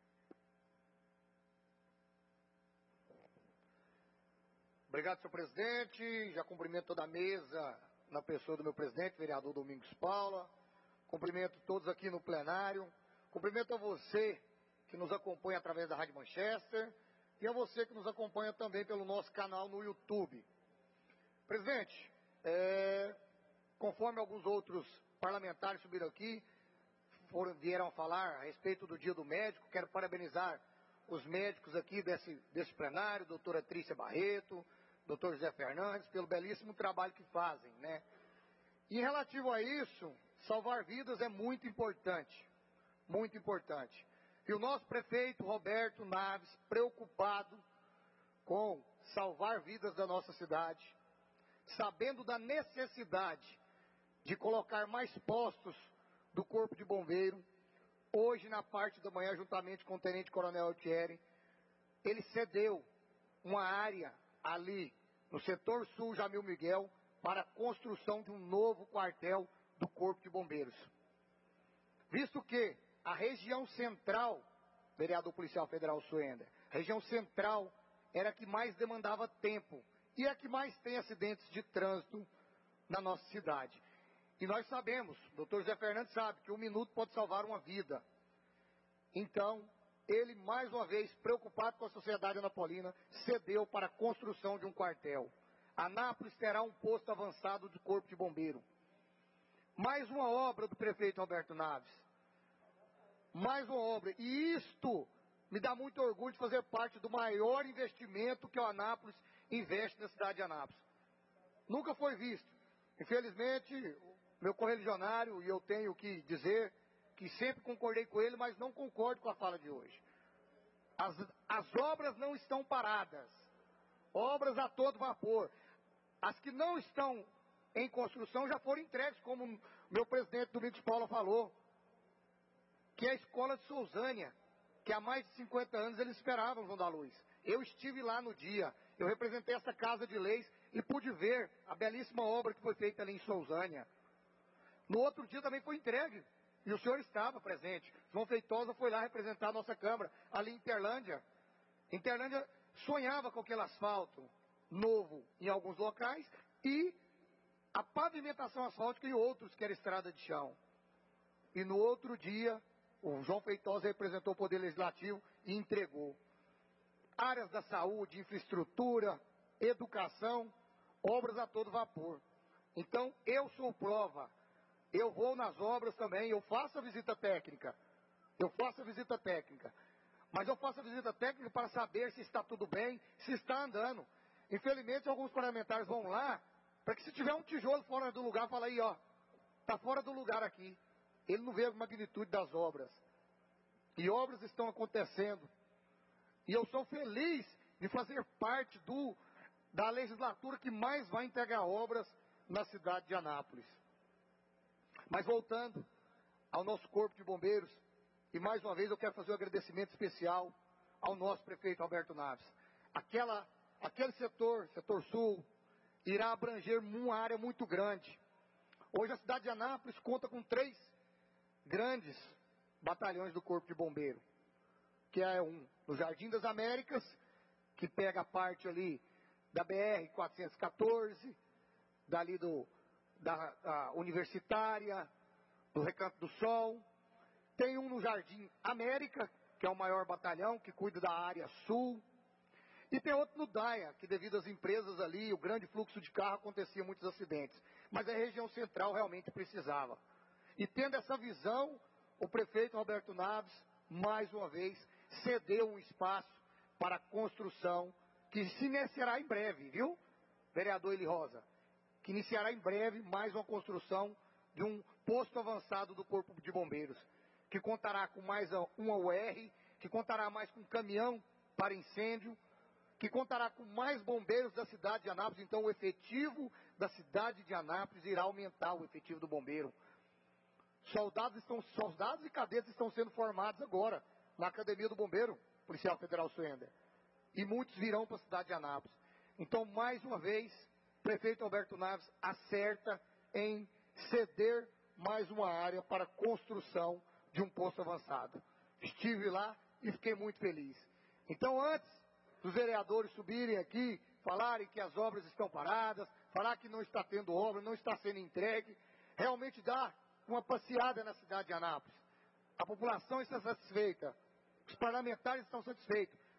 Obrigado, senhor presidente. Já cumprimento toda a mesa na pessoa do meu presidente, vereador Domingos Paula. Cumprimento todos aqui no plenário. Cumprimento a você que nos acompanha através da Rádio Manchester. e a você que nos acompanha também pelo nosso canal no YouTube. Presidente, é, conforme alguns outros parlamentares subiram aqui, foram, vieram falar a respeito do Dia do Médico, quero parabenizar os médicos aqui desse, desse plenário, doutora Trícia Barreto, doutor José Fernandes, pelo belíssimo trabalho que fazem, né? E em relativo a isso, salvar vidas é muito importante, muito importante. E o nosso prefeito Roberto Naves, preocupado com salvar vidas da nossa cidade, sabendo da necessidade de colocar mais postos do Corpo de Bombeiro, hoje na parte da manhã, juntamente com o Tenente Coronel Altieri, ele cedeu uma área ali no setor sul Jamil Miguel para a construção de um novo quartel do Corpo de Bombeiros. Visto que a região central, vereador policial federal Suender, a região central era a que mais demandava tempo e é a que mais tem acidentes de trânsito na nossa cidade. E nós sabemos, o doutor José Fernandes sabe, que um minuto pode salvar uma vida. Então, ele, mais uma vez, preocupado com a sociedade anapolina, cedeu para a construção de um quartel. Anápolis terá um posto avançado de Corpo de Bombeiro. Mais uma obra do prefeito Roberto Naves. Mais uma obra. E isto me dá muito orgulho de fazer parte do maior investimento que o Anápolis investe na cidade de Anápolis. Nunca foi visto. Infelizmente, meu correligionário, e eu tenho que dizer que sempre concordei com ele, mas não concordo com a fala de hoje. As, as obras não estão paradas. Obras a todo vapor. As que não estão em construção já foram entregues, como meu presidente Domingos Paula falou, que é a escola de Sousânia, que há mais de cinquenta anos eles esperavam João da Luz. Eu estive lá no dia, eu representei essa casa de leis e pude ver a belíssima obra que foi feita ali em Sousânia. No outro dia também foi entregue, e o senhor estava presente. João Feitosa foi lá representar a nossa Câmara, ali em Interlândia. Interlândia sonhava com aquele asfalto novo em alguns locais e a pavimentação asfáltica em outros, que era estrada de chão. E no outro dia, o João Feitosa representou o Poder Legislativo e entregou. Áreas da saúde, infraestrutura, educação, obras a todo vapor. Então, eu sou prova. Eu vou nas obras também, eu faço a visita técnica. Eu faço a visita técnica. Mas eu faço a visita técnica para saber se está tudo bem, se está andando. Infelizmente, alguns parlamentares vão lá, para que se tiver um tijolo fora do lugar, fala aí, ó, está fora do lugar aqui. Ele não vê a magnitude das obras. E obras estão acontecendo. E eu sou feliz de fazer parte do, da legislatura que mais vai entregar obras na cidade de Anápolis. Mas voltando ao nosso Corpo de Bombeiros, e mais uma vez eu quero fazer um agradecimento especial ao nosso prefeito Alberto Naves. Aquela, aquele setor, setor sul, irá abranger uma área muito grande. Hoje a cidade de Anápolis conta com três grandes batalhões do Corpo de Bombeiro, que é um no Jardim das Américas, que pega a parte ali da B R quatrocentos e quatorze, dali do, da, da Universitária, do Recanto do Sol. Tem um no Jardim América, que é o maior batalhão, que cuida da área sul. E tem outro no Daia, que devido às empresas ali, o grande fluxo de carro, acontecia muitos acidentes. Mas a região central realmente precisava. E tendo essa visão, o prefeito Roberto Naves, mais uma vez, cedeu um espaço para a construção, que se iniciará em breve, viu, vereador Eli Rosa? Que iniciará em breve mais uma construção de um posto avançado do Corpo de Bombeiros, que contará com mais uma U R, que contará mais com um caminhão para incêndio, que contará com mais bombeiros da cidade de Anápolis. Então o efetivo da cidade de Anápolis irá aumentar, o efetivo do bombeiro. Soldados, estão, soldados e cadetes estão sendo formados agora na Academia do Bombeiro Policial Federal Suender. E muitos virão para a cidade de Anápolis. Então, mais uma vez, o prefeito Alberto Naves acerta em ceder mais uma área para a construção de um posto avançado. Estive lá e fiquei muito feliz. Então, antes dos vereadores subirem aqui, falarem que as obras estão paradas, falar que não está tendo obra, não está sendo entregue, realmente dá uma passeada na cidade de Anápolis. A população está satisfeita, os parlamentares estão satisfeitos,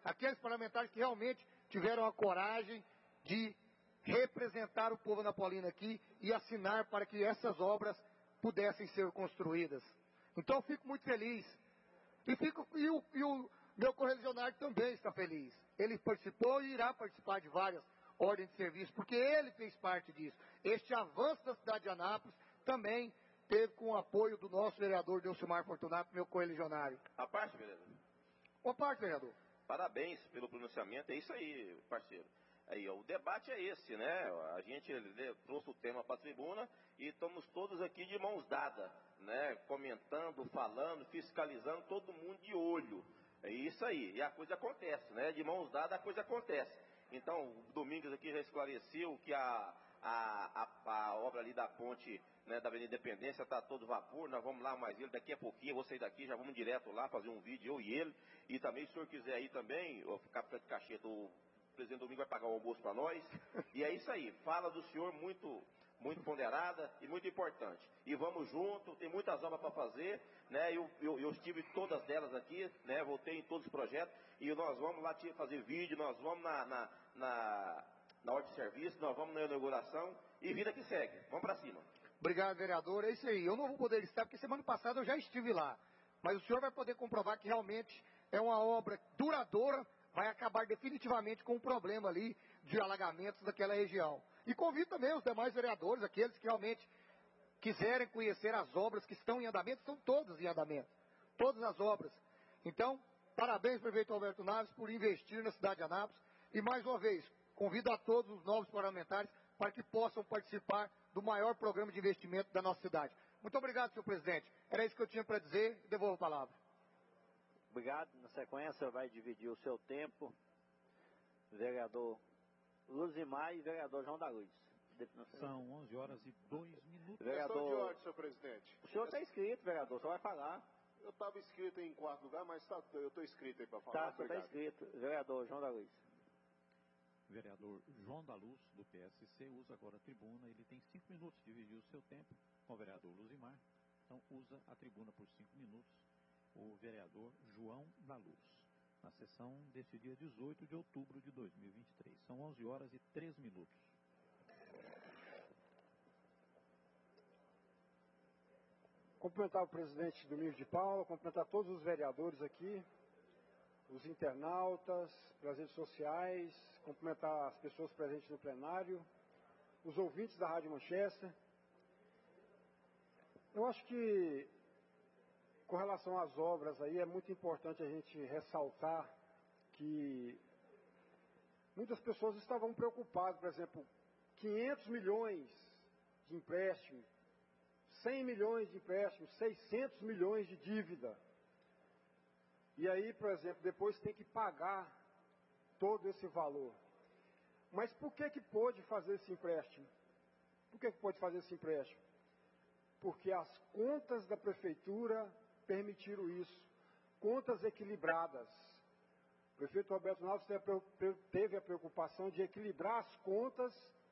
aqueles parlamentares que realmente tiveram a coragem de representar o povo anapolino aqui e assinar para que essas obras pudessem ser construídas. Então eu fico muito feliz. E, fico, e, o, e o meu correligionário também está feliz. Ele participou e irá participar de várias ordens de serviço, porque ele fez parte disso. Este avanço da cidade de Anápolis também teve com o apoio do nosso vereador Delcimar Fortunato, meu correligionário. A parte, vereador. Uma parte, vereador. Parabéns pelo pronunciamento, é isso aí, parceiro. Aí, ó, o debate é esse, né? A gente ele, trouxe o tema para a tribuna e estamos todos aqui de mãos dadas, né? Comentando, falando, fiscalizando, todo mundo de olho. É isso aí, e a coisa acontece, né? De mãos dadas a coisa acontece. Então, o Domingos aqui já esclareceu que a, a, a, a obra ali da ponte, né, da Avenida Independência está todo vapor, nós vamos lá mais ele, daqui a pouquinho, eu vou sair daqui, já vamos direto lá fazer um vídeo, eu e ele, e também, se o senhor quiser ir também, o capitão de Cacheta, o presidente Domingos vai pagar o almoço para nós, e é isso aí, fala do senhor muito, muito ponderada e muito importante, e vamos junto, tem muitas obras para fazer, né, eu, eu, eu estive em todas delas aqui, né, voltei em todos os projetos, e nós vamos lá fazer vídeo, nós vamos na, na, na, na ordem de serviço, nós vamos na inauguração, e vida que segue, vamos para cima. Obrigado, vereador. É isso aí. Eu não vou poder estar, porque semana passada eu já estive lá. Mas o senhor vai poder comprovar que realmente é uma obra duradoura, vai acabar definitivamente com o problema ali de alagamentos daquela região. E convido também os demais vereadores, aqueles que realmente quiserem conhecer as obras que estão em andamento, são todas em andamento. Todas as obras. Então, parabéns, prefeito Alberto Naves, por investir na cidade de Anápolis. E mais uma vez, convido a todos os novos parlamentares para que possam participar do maior programa de investimento da nossa cidade. Muito obrigado, senhor presidente. Era isso que eu tinha para dizer. Devolvo a palavra. Obrigado. Na sequência, vai dividir o seu tempo, vereador Luzimar e vereador João da Luz. São onze horas e dois minutos. Vereador... Questão de ordem, senhor presidente. O senhor está inscrito, vereador, só vai falar. Eu estava inscrito em quarto lugar, mas tá, eu estou inscrito aí para falar. Tá, você está inscrito. Vereador João da Luz. Vereador João da Luz, do P S C, usa agora a tribuna. Ele tem cinco minutos, dividiu o seu tempo com o vereador Luzimar. Então, usa a tribuna por cinco minutos o vereador João da Luz. Na sessão deste dia dezoito de outubro de dois mil e vinte e três. São onze horas e três minutos. Cumprimentar o presidente Domingos de Paula, cumprimentar todos os vereadores aqui, os internautas, pelas redes sociais, cumprimentar as pessoas presentes no plenário, os ouvintes da Rádio Manchester. Eu acho que, com relação às obras aí, é muito importante a gente ressaltar que muitas pessoas estavam preocupadas, por exemplo, quinhentos milhões de empréstimo, cem milhões de empréstimo, seiscentos milhões de dívida. E aí, por exemplo, depois tem que pagar todo esse valor. Mas por que que pôde fazer esse empréstimo? Por que que pôde fazer esse empréstimo? Porque as contas da prefeitura permitiram isso. Contas equilibradas. O prefeito Roberto Naves teve a preocupação de equilibrar as contas,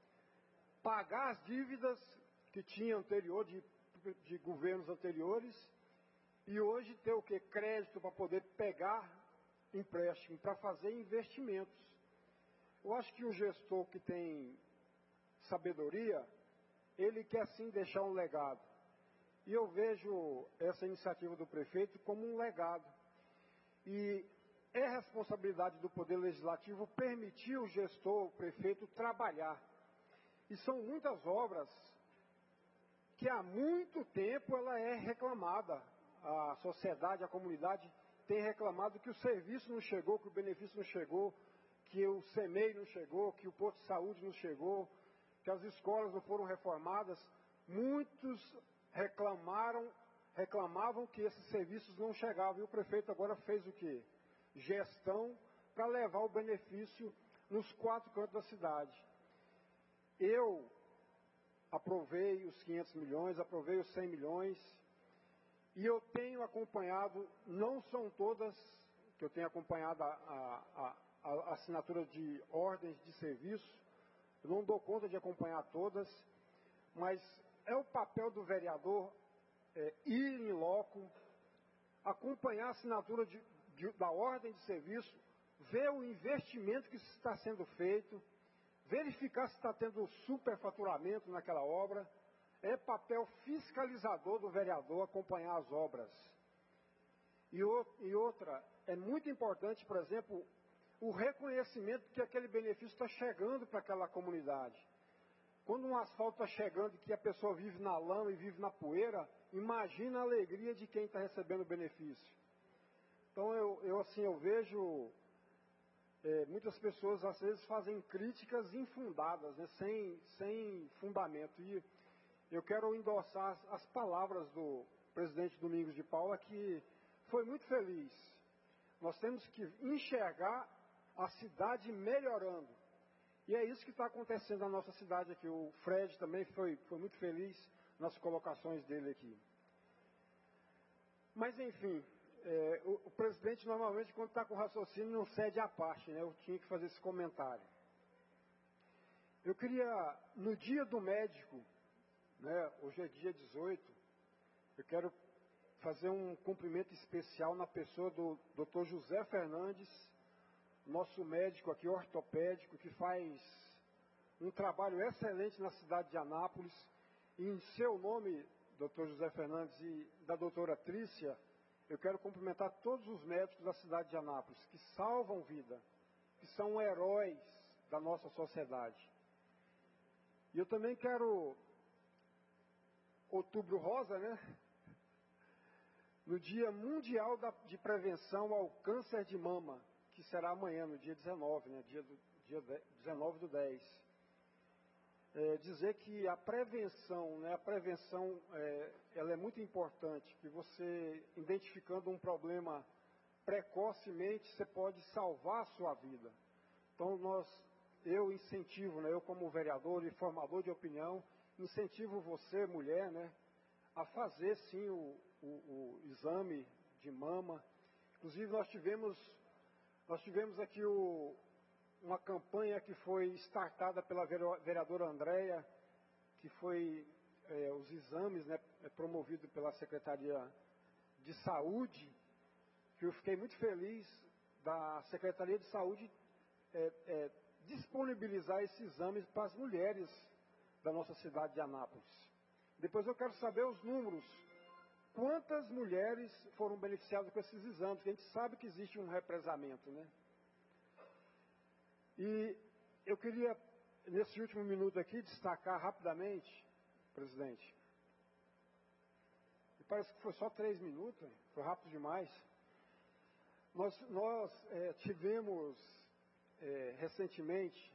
pagar as dívidas que tinha anterior, de, de governos anteriores, e hoje ter o que? Crédito para poder pegar empréstimo, para fazer investimentos. Eu acho que o gestor que tem sabedoria, ele quer sim deixar um legado. E eu vejo essa iniciativa do prefeito como um legado. E é responsabilidade do Poder Legislativo permitir o gestor, o prefeito, trabalhar. E são muitas obras que há muito tempo ela é reclamada. A sociedade, a comunidade tem reclamado que o serviço não chegou, que o benefício não chegou, que o SEMEI não chegou, que o posto de saúde não chegou, que as escolas não foram reformadas. Muitos reclamaram, reclamavam que esses serviços não chegavam. E o prefeito agora fez o quê? Gestão para levar o benefício nos quatro cantos da cidade. Eu aprovei os quinhentos milhões, aprovei os cem milhões, e eu tenho acompanhado, não são todas, que eu tenho acompanhado a, a, a, a assinatura de ordens de serviço, eu não dou conta de acompanhar todas, mas é o papel do vereador é, ir em loco, acompanhar a assinatura de, de, da ordem de serviço ver o investimento que está sendo feito, verificar se está tendo superfaturamento naquela obra. É papel fiscalizador do vereador acompanhar as obras. E, o, e outra, é muito importante, por exemplo, o reconhecimento que aquele benefício está chegando para aquela comunidade. Quando um asfalto está chegando e que a pessoa vive na lama e vive na poeira, imagina a alegria de quem está recebendo o benefício. Então, eu, eu assim, eu vejo é, muitas pessoas, às vezes, fazem críticas infundadas, né, sem, sem fundamento. E eu quero endossar as, as palavras do presidente Domingos de Paula, que foi muito feliz. Nós temos que enxergar a cidade melhorando. E é isso que está acontecendo na nossa cidade aqui. O Fred também foi, foi muito feliz nas colocações dele aqui. Mas, enfim, é, o, o presidente normalmente, quando está com raciocínio, não cede à parte, né? Eu tinha que fazer esse comentário. Eu queria, no dia do médico, né, hoje é dia dezoito, eu quero fazer um cumprimento especial na pessoa do doutor José Fernandes, nosso médico aqui, ortopédico, que faz um trabalho excelente na cidade de Anápolis. E em seu nome, doutor José Fernandes, e da doutora Trícia, eu quero cumprimentar todos os médicos da cidade de Anápolis, que salvam vida, que são heróis da nossa sociedade. E eu também quero, outubro rosa, né? No Dia Mundial da, de Prevenção ao Câncer de Mama, que será amanhã, no dia dezenove, né? Dia, do, dia dezenove do dez. É, dizer que a prevenção, né? A prevenção, é, ela é muito importante, que você, identificando um problema precocemente, você pode salvar a sua vida. Então, nós, eu incentivo, né? Eu como vereador e formador de opinião, incentivo você, mulher, né? A fazer, sim, o, o, o exame de mama. Inclusive, nós tivemos... Nós tivemos aqui o, uma campanha que foi startada pela vereadora Andréia, que foi é, os exames, né, promovido pela Secretaria de Saúde, que eu fiquei muito feliz da Secretaria de Saúde é, é, disponibilizar esses exames para as mulheres da nossa cidade de Anápolis. Depois eu quero saber os números. Quantas mulheres foram beneficiadas com esses exames? Porque a gente sabe que existe um represamento, né? E eu queria, nesse último minuto aqui, destacar rapidamente, presidente. Me parece que foi só três minutos, foi rápido demais. Nós, nós é, tivemos é, recentemente,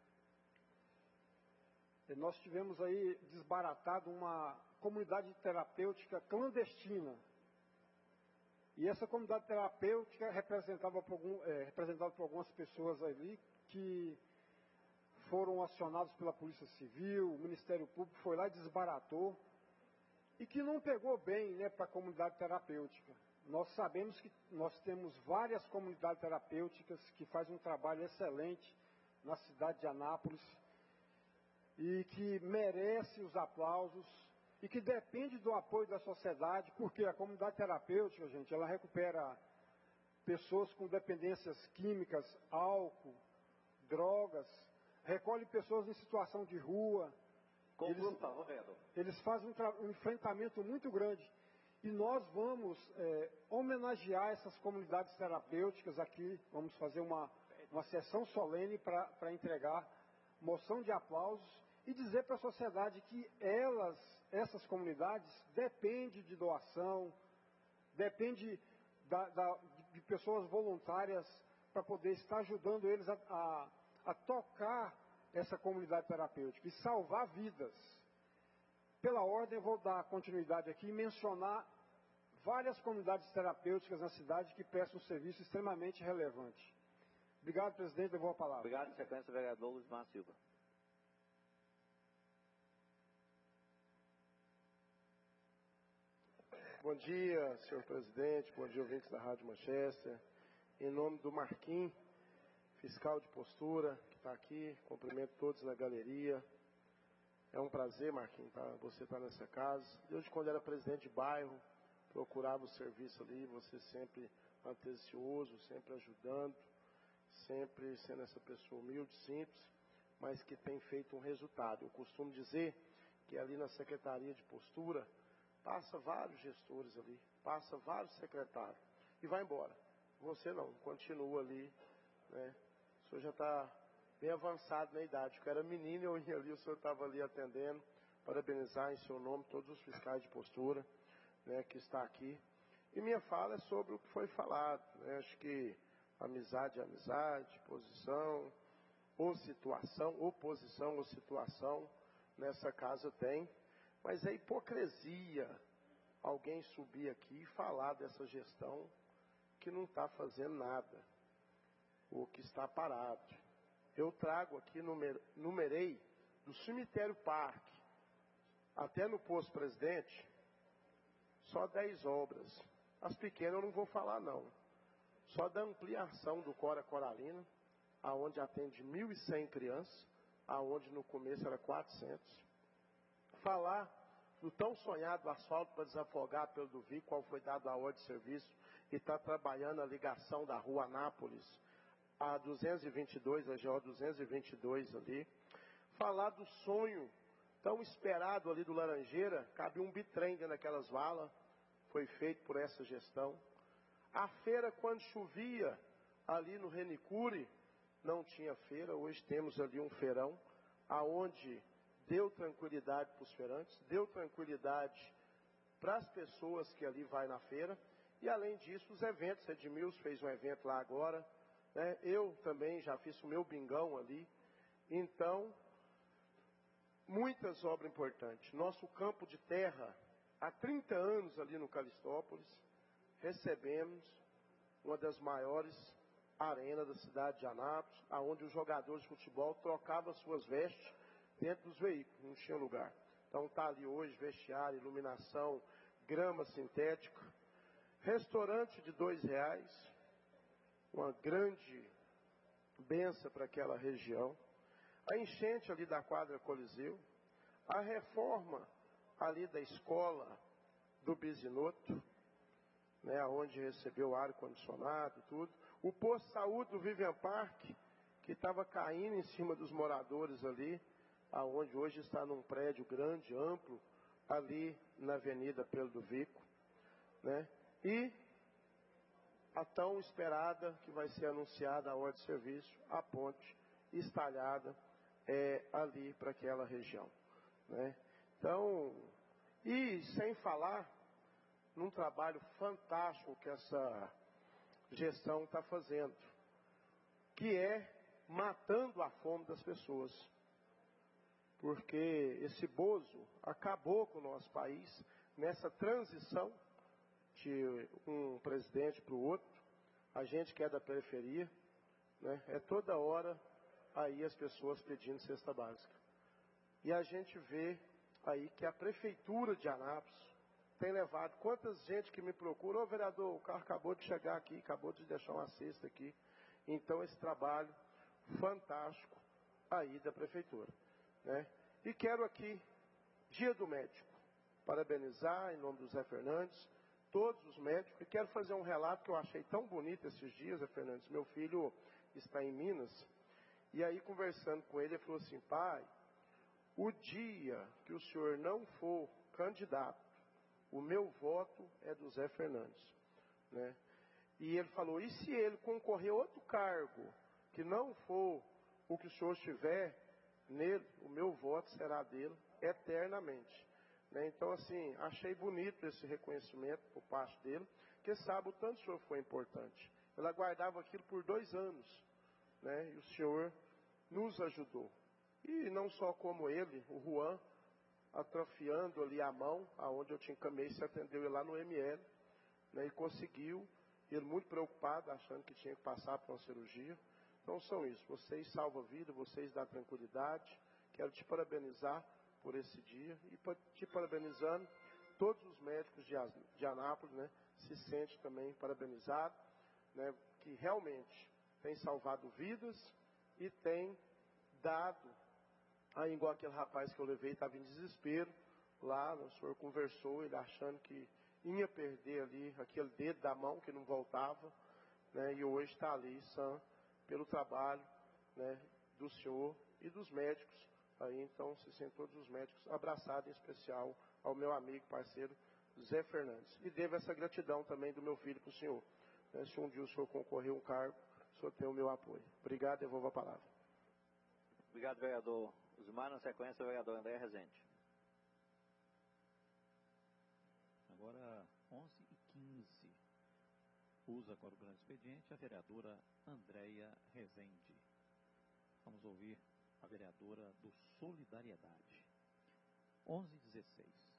nós tivemos aí desbaratado uma comunidade terapêutica clandestina. E essa comunidade terapêutica representava por, algum, é, representada por algumas pessoas ali que foram acionados pela Polícia Civil, o Ministério Público foi lá e desbaratou, e que não pegou bem, né, para a comunidade terapêutica. Nós sabemos que nós temos várias comunidades terapêuticas que fazem um trabalho excelente na cidade de Anápolis e que merece os aplausos e que depende do apoio da sociedade, porque a comunidade terapêutica, gente, ela recupera pessoas com dependências químicas, álcool, drogas, recolhe pessoas em situação de rua. Eles, eles fazem um, um enfrentamento muito grande. E nós vamos é, homenagear essas comunidades terapêuticas aqui, vamos fazer uma, uma sessão solene para entregar moção de aplausos e dizer para a sociedade que elas, essas comunidades, dependem de doação, depende da, da, de pessoas voluntárias para poder estar ajudando eles a, a, a tocar essa comunidade terapêutica e salvar vidas. Pela ordem, eu vou dar continuidade aqui e mencionar várias comunidades terapêuticas na cidade que prestam um serviço extremamente relevante. Obrigado, presidente, eu vou a palavra. Obrigado, sequência, vereador Luizmar Silva. Bom dia, senhor presidente, bom dia, ouvintes da Rádio Manchester. Em nome do Marquinhos, fiscal de postura, que está aqui, cumprimento todos na galeria. É um prazer, Marquinhos, tá? Você estar tá nessa casa. Desde quando era presidente de bairro, procurava o serviço ali, você sempre atencioso, sempre ajudando. sempre sendo essa pessoa humilde, simples, mas que tem feito um resultado. Eu costumo dizer que ali na Secretaria de Postura, passa vários gestores ali, passa vários secretários, e vai embora. Você não, continua ali, né? O senhor já está bem avançado na idade. Eu era menino, eu ia ali, o senhor estava ali atendendo. Parabenizar em seu nome todos os fiscais de postura, né, que está aqui. E minha fala é sobre o que foi falado, né? Acho que amizade é amizade, posição ou situação, oposição ou situação, nessa casa tem. Mas é hipocrisia alguém subir aqui e falar dessa gestão que não está fazendo nada, ou que está parado. Eu trago aqui, numer, numerei, do cemitério Parque até no Posto Presidente, só dez obras. As pequenas eu não vou falar não. Só da ampliação do Cora Coralina, aonde atende mil e cem crianças, aonde no começo era quatrocentos. Falar do tão sonhado asfalto para desafogar pelo do Vico, qual foi dado a ordem de serviço, e está trabalhando a ligação da rua Anápolis, a duzentos e vinte e dois, a G O duzentos e vinte e dois ali. Falar do sonho tão esperado ali do Laranjeira, cabe um bitrem dentro daquelas valas, foi feito por essa gestão. A feira, quando chovia, ali no Renicure, não tinha feira, hoje temos ali um feirão, aonde deu tranquilidade para os feirantes, deu tranquilidade para as pessoas que ali vai na feira, e além disso, os eventos, Edmilson fez um evento lá agora, né? Eu também já fiz o meu bingão ali, então, muitas obras importantes. Nosso campo de terra, há trinta anos ali no Calistópolis, recebemos uma das maiores arenas da cidade de Anápolis, onde os jogadores de futebol trocavam suas vestes dentro dos veículos, não tinha lugar. Então está ali hoje vestiário, iluminação, grama sintética, restaurante de dois reais, uma grande benção para aquela região. A enchente ali da quadra Coliseu, a reforma ali da escola do Bisinoto, né, onde recebeu ar-condicionado e tudo. O posto de saúde do Vivian Park, que estava caindo em cima dos moradores ali, aonde hoje está num prédio grande, amplo, ali na Avenida Pedro do Vico, né? E a tão esperada, que vai ser anunciada a ordem de serviço, a ponte estalhada é, ali para aquela região, né? Então, e sem falar num trabalho fantástico que essa gestão está fazendo, que é matando a fome das pessoas. Porque esse Bozo acabou com o nosso país nessa transição de um presidente para o outro. A gente que é da periferia, né, é toda hora aí as pessoas pedindo cesta básica. E a gente vê aí que a prefeitura de Anápolis tem levado, quantas gente que me procura, ô vereador, o carro acabou de chegar aqui, acabou de deixar uma cesta aqui. Então esse trabalho fantástico aí da prefeitura, né? E quero aqui, Dia do Médico, parabenizar em nome do Zé Fernandes, todos os médicos, e quero fazer um relato que eu achei tão bonito esses dias, Zé Fernandes. Meu filho está em Minas, e aí conversando com ele, ele falou assim: pai, o dia que o senhor não for candidato, o meu voto é do Zé Fernandes, né? E ele falou: e se ele concorrer a outro cargo, que não for o que o senhor estiver nele, o meu voto será dele eternamente, né? Então, assim, achei bonito esse reconhecimento por parte dele, porque sabe o tanto o senhor foi importante. Ele aguardava aquilo por dois anos, né? E o senhor nos ajudou. E não só como ele, o Juan, atrofiando ali a mão, aonde eu te encaminhei, se atendeu ele lá no M L, né? E conseguiu, ele muito preocupado, achando que tinha que passar por uma cirurgia. Então são isso, vocês salvam a vida, vocês dão tranquilidade. Quero te parabenizar por esse dia e te parabenizando, todos os médicos de, de Anápolis, né, se sentem também parabenizados, né, que realmente tem salvado vidas e tem dado, aí igual aquele rapaz que eu levei, estava em desespero, lá o senhor conversou, ele achando que ia perder ali aquele dedo da mão que não voltava, né, e hoje está ali sã, pelo trabalho, né, do senhor e dos médicos. Aí, então, se sentem todos os médicos abraçados, em especial ao meu amigo, parceiro, Zé Fernandes. E devo essa gratidão também do meu filho para o senhor. Né, se um dia o senhor concorrer a um cargo, o senhor tem o meu apoio. Obrigado, devolvo a palavra. Obrigado, vereador Osmar. Na sequência, o vereador André Rezende. Agora, onze e quinze. Usa agora o grande expediente a vereadora Andréia Rezende. Vamos ouvir a vereadora do Solidariedade. onze e dezesseis.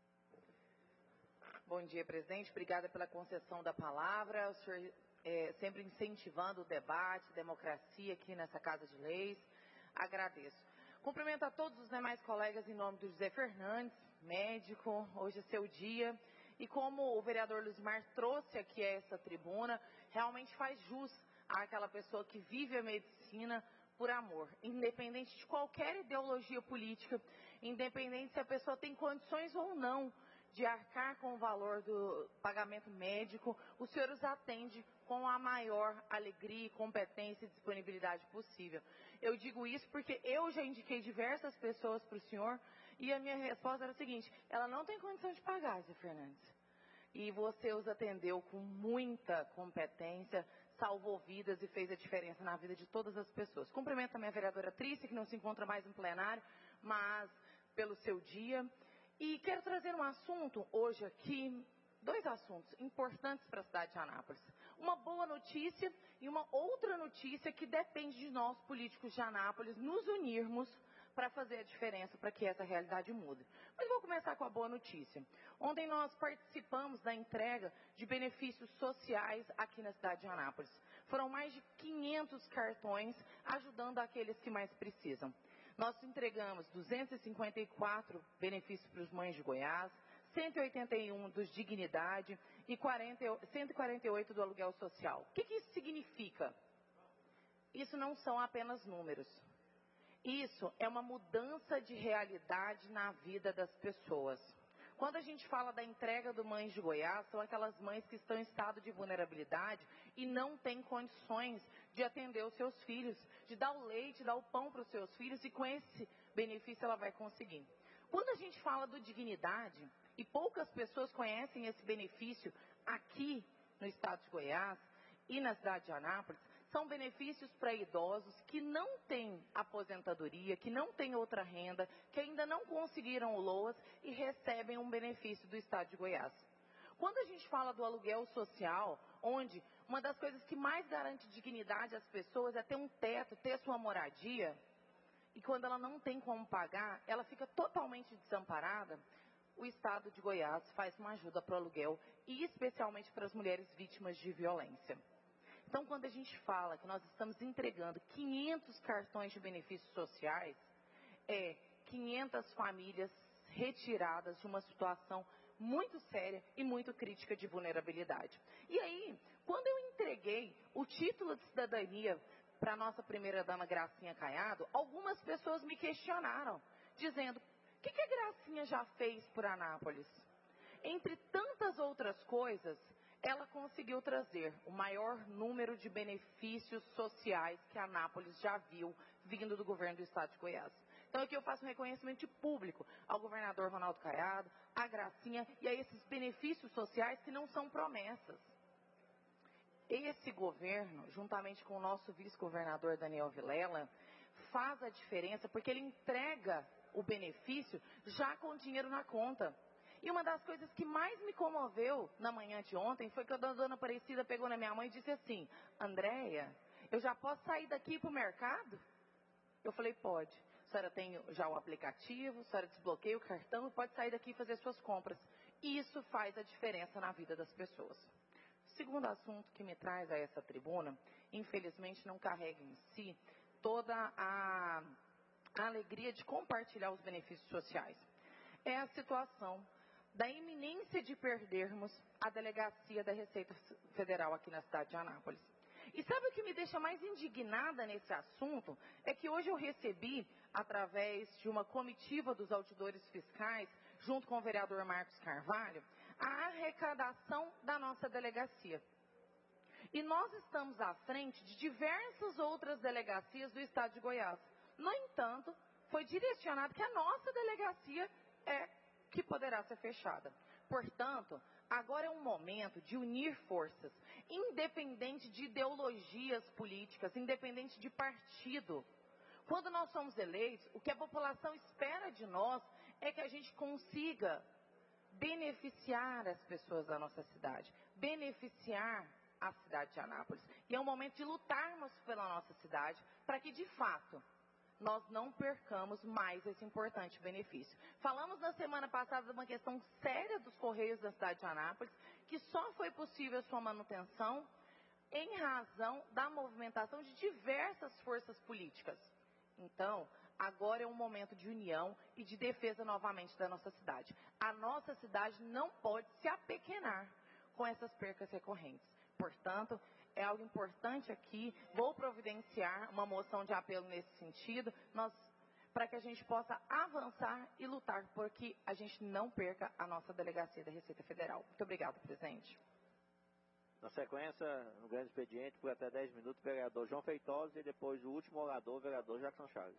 Bom dia, presidente. Obrigada pela concessão da palavra. O senhor é, sempre incentivando o debate, democracia aqui nessa Casa de Leis. Agradeço. Cumprimento a todos os demais colegas em nome do José Fernandes, médico. Hoje é seu dia. E como o vereador Luizmar trouxe aqui a essa tribuna, realmente faz jus àquela pessoa que vive a medicina por amor, independente de qualquer ideologia política, independente se a pessoa tem condições ou não de arcar com o valor do pagamento médico, o senhor os atende com a maior alegria, competência e disponibilidade possível. Eu digo isso porque eu já indiquei diversas pessoas para o senhor e a minha resposta era a seguinte: ela não tem condição de pagar, Zé Fernandes. E você os atendeu com muita competência, salvou vidas e fez a diferença na vida de todas as pessoas. Cumprimento a minha vereadora Trícia, que não se encontra mais no plenário, mas pelo seu dia. E quero trazer um assunto hoje aqui, dois assuntos importantes para a cidade de Anápolis. Uma boa notícia e uma outra notícia que depende de nós, políticos de Anápolis, nos unirmos para fazer a diferença, para que essa realidade mude. Mas vou começar com a boa notícia. Ontem nós participamos da entrega de benefícios sociais aqui na cidade de Anápolis. Foram mais de quinhentos cartões ajudando aqueles que mais precisam. Nós entregamos duzentos e cinquenta e quatro benefícios para os Mães de Goiás, cento e oitenta e um dos Dignidade e cento e quarenta e oito do aluguel social. O que, que isso significa? Isso não são apenas números. Isso é uma mudança de realidade na vida das pessoas. Quando a gente fala da entrega do Mães de Goiás, são aquelas mães que estão em estado de vulnerabilidade e não têm condições de atender os seus filhos, de dar o leite, dar o pão para os seus filhos, e com esse benefício ela vai conseguir. Quando a gente fala do Dignidade, e poucas pessoas conhecem esse benefício aqui no estado de Goiás e na cidade de Anápolis, são benefícios para idosos que não têm aposentadoria, que não têm outra renda, que ainda não conseguiram o LOAS e recebem um benefício do estado de Goiás. Quando a gente fala do aluguel social, onde uma das coisas que mais garante dignidade às pessoas é ter um teto, ter sua moradia, e quando ela não tem como pagar, ela fica totalmente desamparada, o estado de Goiás faz uma ajuda para o aluguel, e especialmente para as mulheres vítimas de violência. Então, quando a gente fala que nós estamos entregando quinhentos cartões de benefícios sociais, é quinhentas famílias retiradas de uma situação muito séria e muito crítica de vulnerabilidade. E aí, quando eu entreguei o título de cidadania para a nossa primeira-dama Gracinha Caiado, algumas pessoas me questionaram, dizendo: o que, que a Gracinha já fez por Anápolis? Entre tantas outras coisas, ela conseguiu trazer o maior número de benefícios sociais que Anápolis já viu vindo do governo do estado de Goiás. Então aqui eu faço um reconhecimento público ao governador Ronaldo Caiado, à Gracinha e a esses benefícios sociais que não são promessas. Esse governo, juntamente com o nosso vice-governador Daniel Vilela, faz a diferença porque ele entrega o benefício já com o dinheiro na conta. E uma das coisas que mais me comoveu na manhã de ontem foi que a dona Aparecida pegou na minha mãe e disse assim: Andréia, eu já posso sair daqui para o mercado? Eu falei: pode. A senhora tem já o aplicativo, a senhora desbloqueia o cartão e pode sair daqui e fazer suas compras. E isso faz a diferença na vida das pessoas. O segundo assunto que me traz a essa tribuna, infelizmente não carrega em si toda a, a alegria de compartilhar os benefícios sociais. É a situação da iminência de perdermos a delegacia da Receita Federal aqui na cidade de Anápolis. E sabe o que me deixa mais indignada nesse assunto? É que hoje eu recebi, através de uma comitiva dos auditores fiscais, junto com o vereador Marcos Carvalho, a arrecadação da nossa delegacia. E nós estamos à frente de diversas outras delegacias do estado de Goiás. No entanto, foi direcionado que a nossa delegacia é que poderá ser fechada. Portanto, agora é um momento de unir forças, independente de ideologias políticas, independente de partido. Quando nós somos eleitos, o que a população espera de nós é que a gente consiga beneficiar as pessoas da nossa cidade, beneficiar a cidade de Anápolis. E é um momento de lutarmos pela nossa cidade, para que, de fato, nós não percamos mais esse importante benefício. Falamos na semana passada de uma questão séria dos Correios da cidade de Anápolis, que só foi possível a sua manutenção em razão da movimentação de diversas forças políticas. Então, agora é um momento de união e de defesa novamente da nossa cidade. A nossa cidade não pode se apequenar com essas percas recorrentes. Portanto, é algo importante aqui. Vou providenciar uma moção de apelo nesse sentido, nós, para que a gente possa avançar e lutar por que a gente não perca a nossa delegacia da Receita Federal. Muito obrigada, presidente. Na sequência, no grande expediente, por até dez minutos, o vereador João Feitosa e depois o último orador, o vereador Jackson Charles.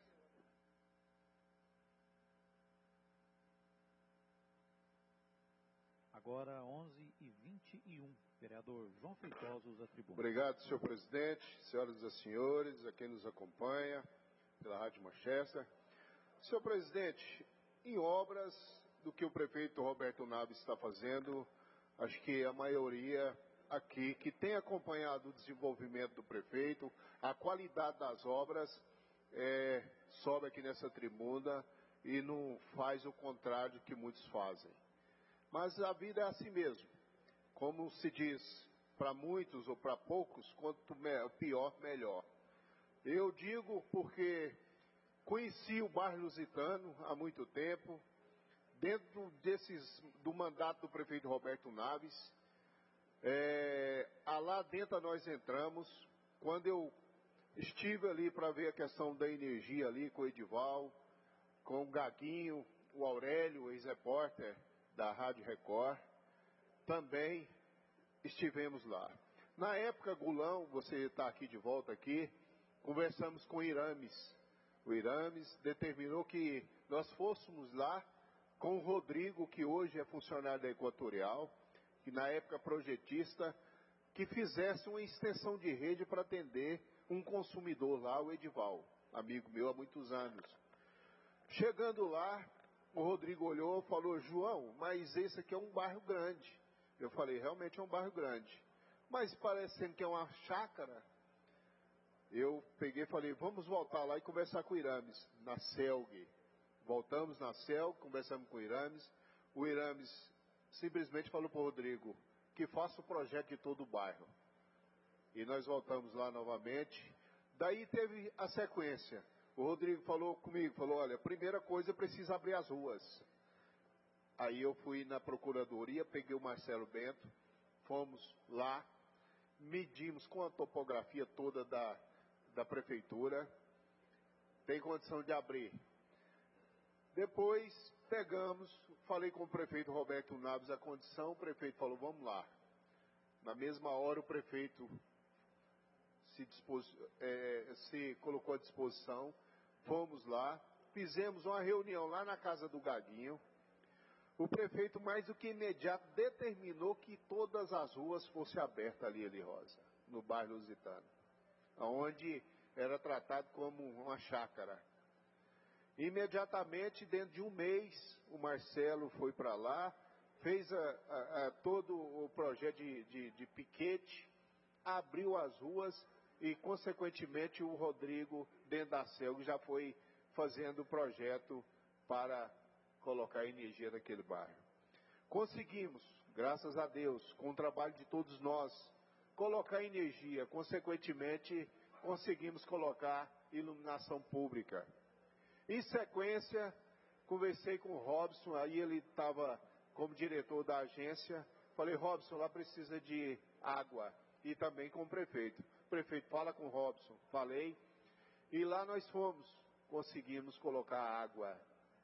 Agora, onze e vinte e um. Vereador João Feitosa usa a tribuna. Obrigado, senhor presidente, senhoras e senhores, a quem nos acompanha pela Rádio Manchester. Senhor presidente, em obras do que o prefeito Roberto Naves está fazendo, acho que a maioria aqui que tem acompanhado o desenvolvimento do prefeito, a qualidade das obras, é, sobe aqui nessa tribuna e não faz o contrário que muitos fazem. Mas a vida é assim mesmo. Como se diz, para muitos ou para poucos, quanto pior, melhor. Eu digo porque conheci o bairro Lusitano há muito tempo, dentro desses, do mandato do prefeito Roberto Naves. É, lá dentro nós entramos, quando eu estive ali para ver a questão da energia ali com o Edival, com o Gaguinho, o Aurélio, ex-repórter da Rádio Record, também estivemos lá. Na época, Gulão, você está aqui de volta aqui, conversamos com o Irames. O Irames determinou que nós fôssemos lá com o Rodrigo, que hoje é funcionário da Equatorial, que na época projetista, que fizesse uma extensão de rede para atender um consumidor lá, o Edival, amigo meu há muitos anos. Chegando lá, o Rodrigo olhou e falou: João, mas esse aqui é um bairro grande. Eu falei: realmente é um bairro grande, mas parecendo que é uma chácara. Eu peguei e falei: vamos voltar lá e conversar com o Irames, na Celg. Voltamos na Celg, conversamos com o Irames. O Irames simplesmente falou para o Rodrigo que faça o projeto de todo o bairro. E nós voltamos lá novamente. Daí teve a sequência. O Rodrigo falou comigo, falou: olha, a primeira coisa, precisa abrir as ruas. Aí eu fui na procuradoria, peguei o Marcelo Bento, fomos lá, medimos com a topografia toda da, da prefeitura, tem condição de abrir. Depois pegamos, falei com o prefeito Roberto Naves a condição, o prefeito falou: vamos lá. Na mesma hora o prefeito se, dispôs, é, se colocou à disposição, fomos lá, fizemos uma reunião lá na casa do Gaguinho. O prefeito, mais do que imediato, determinou que todas as ruas fossem abertas ali, ali Rosa, no bairro Lusitano, onde era tratado como uma chácara. Imediatamente, dentro de um mês, o Marcelo foi para lá, fez a, a, a, todo o projeto de, de, de piquete, abriu as ruas e, consequentemente, o Rodrigo, dentro da Celg, já foi fazendo o projeto para colocar energia naquele bairro. Conseguimos, graças a Deus, com o trabalho de todos nós, colocar energia. Consequentemente, conseguimos colocar iluminação pública. Em sequência, conversei com o Robson, aí ele estava como diretor da agência. Falei: Robson, lá precisa de água. E também com o prefeito. O prefeito, fala com o Robson. Falei. E lá nós fomos, conseguimos colocar água.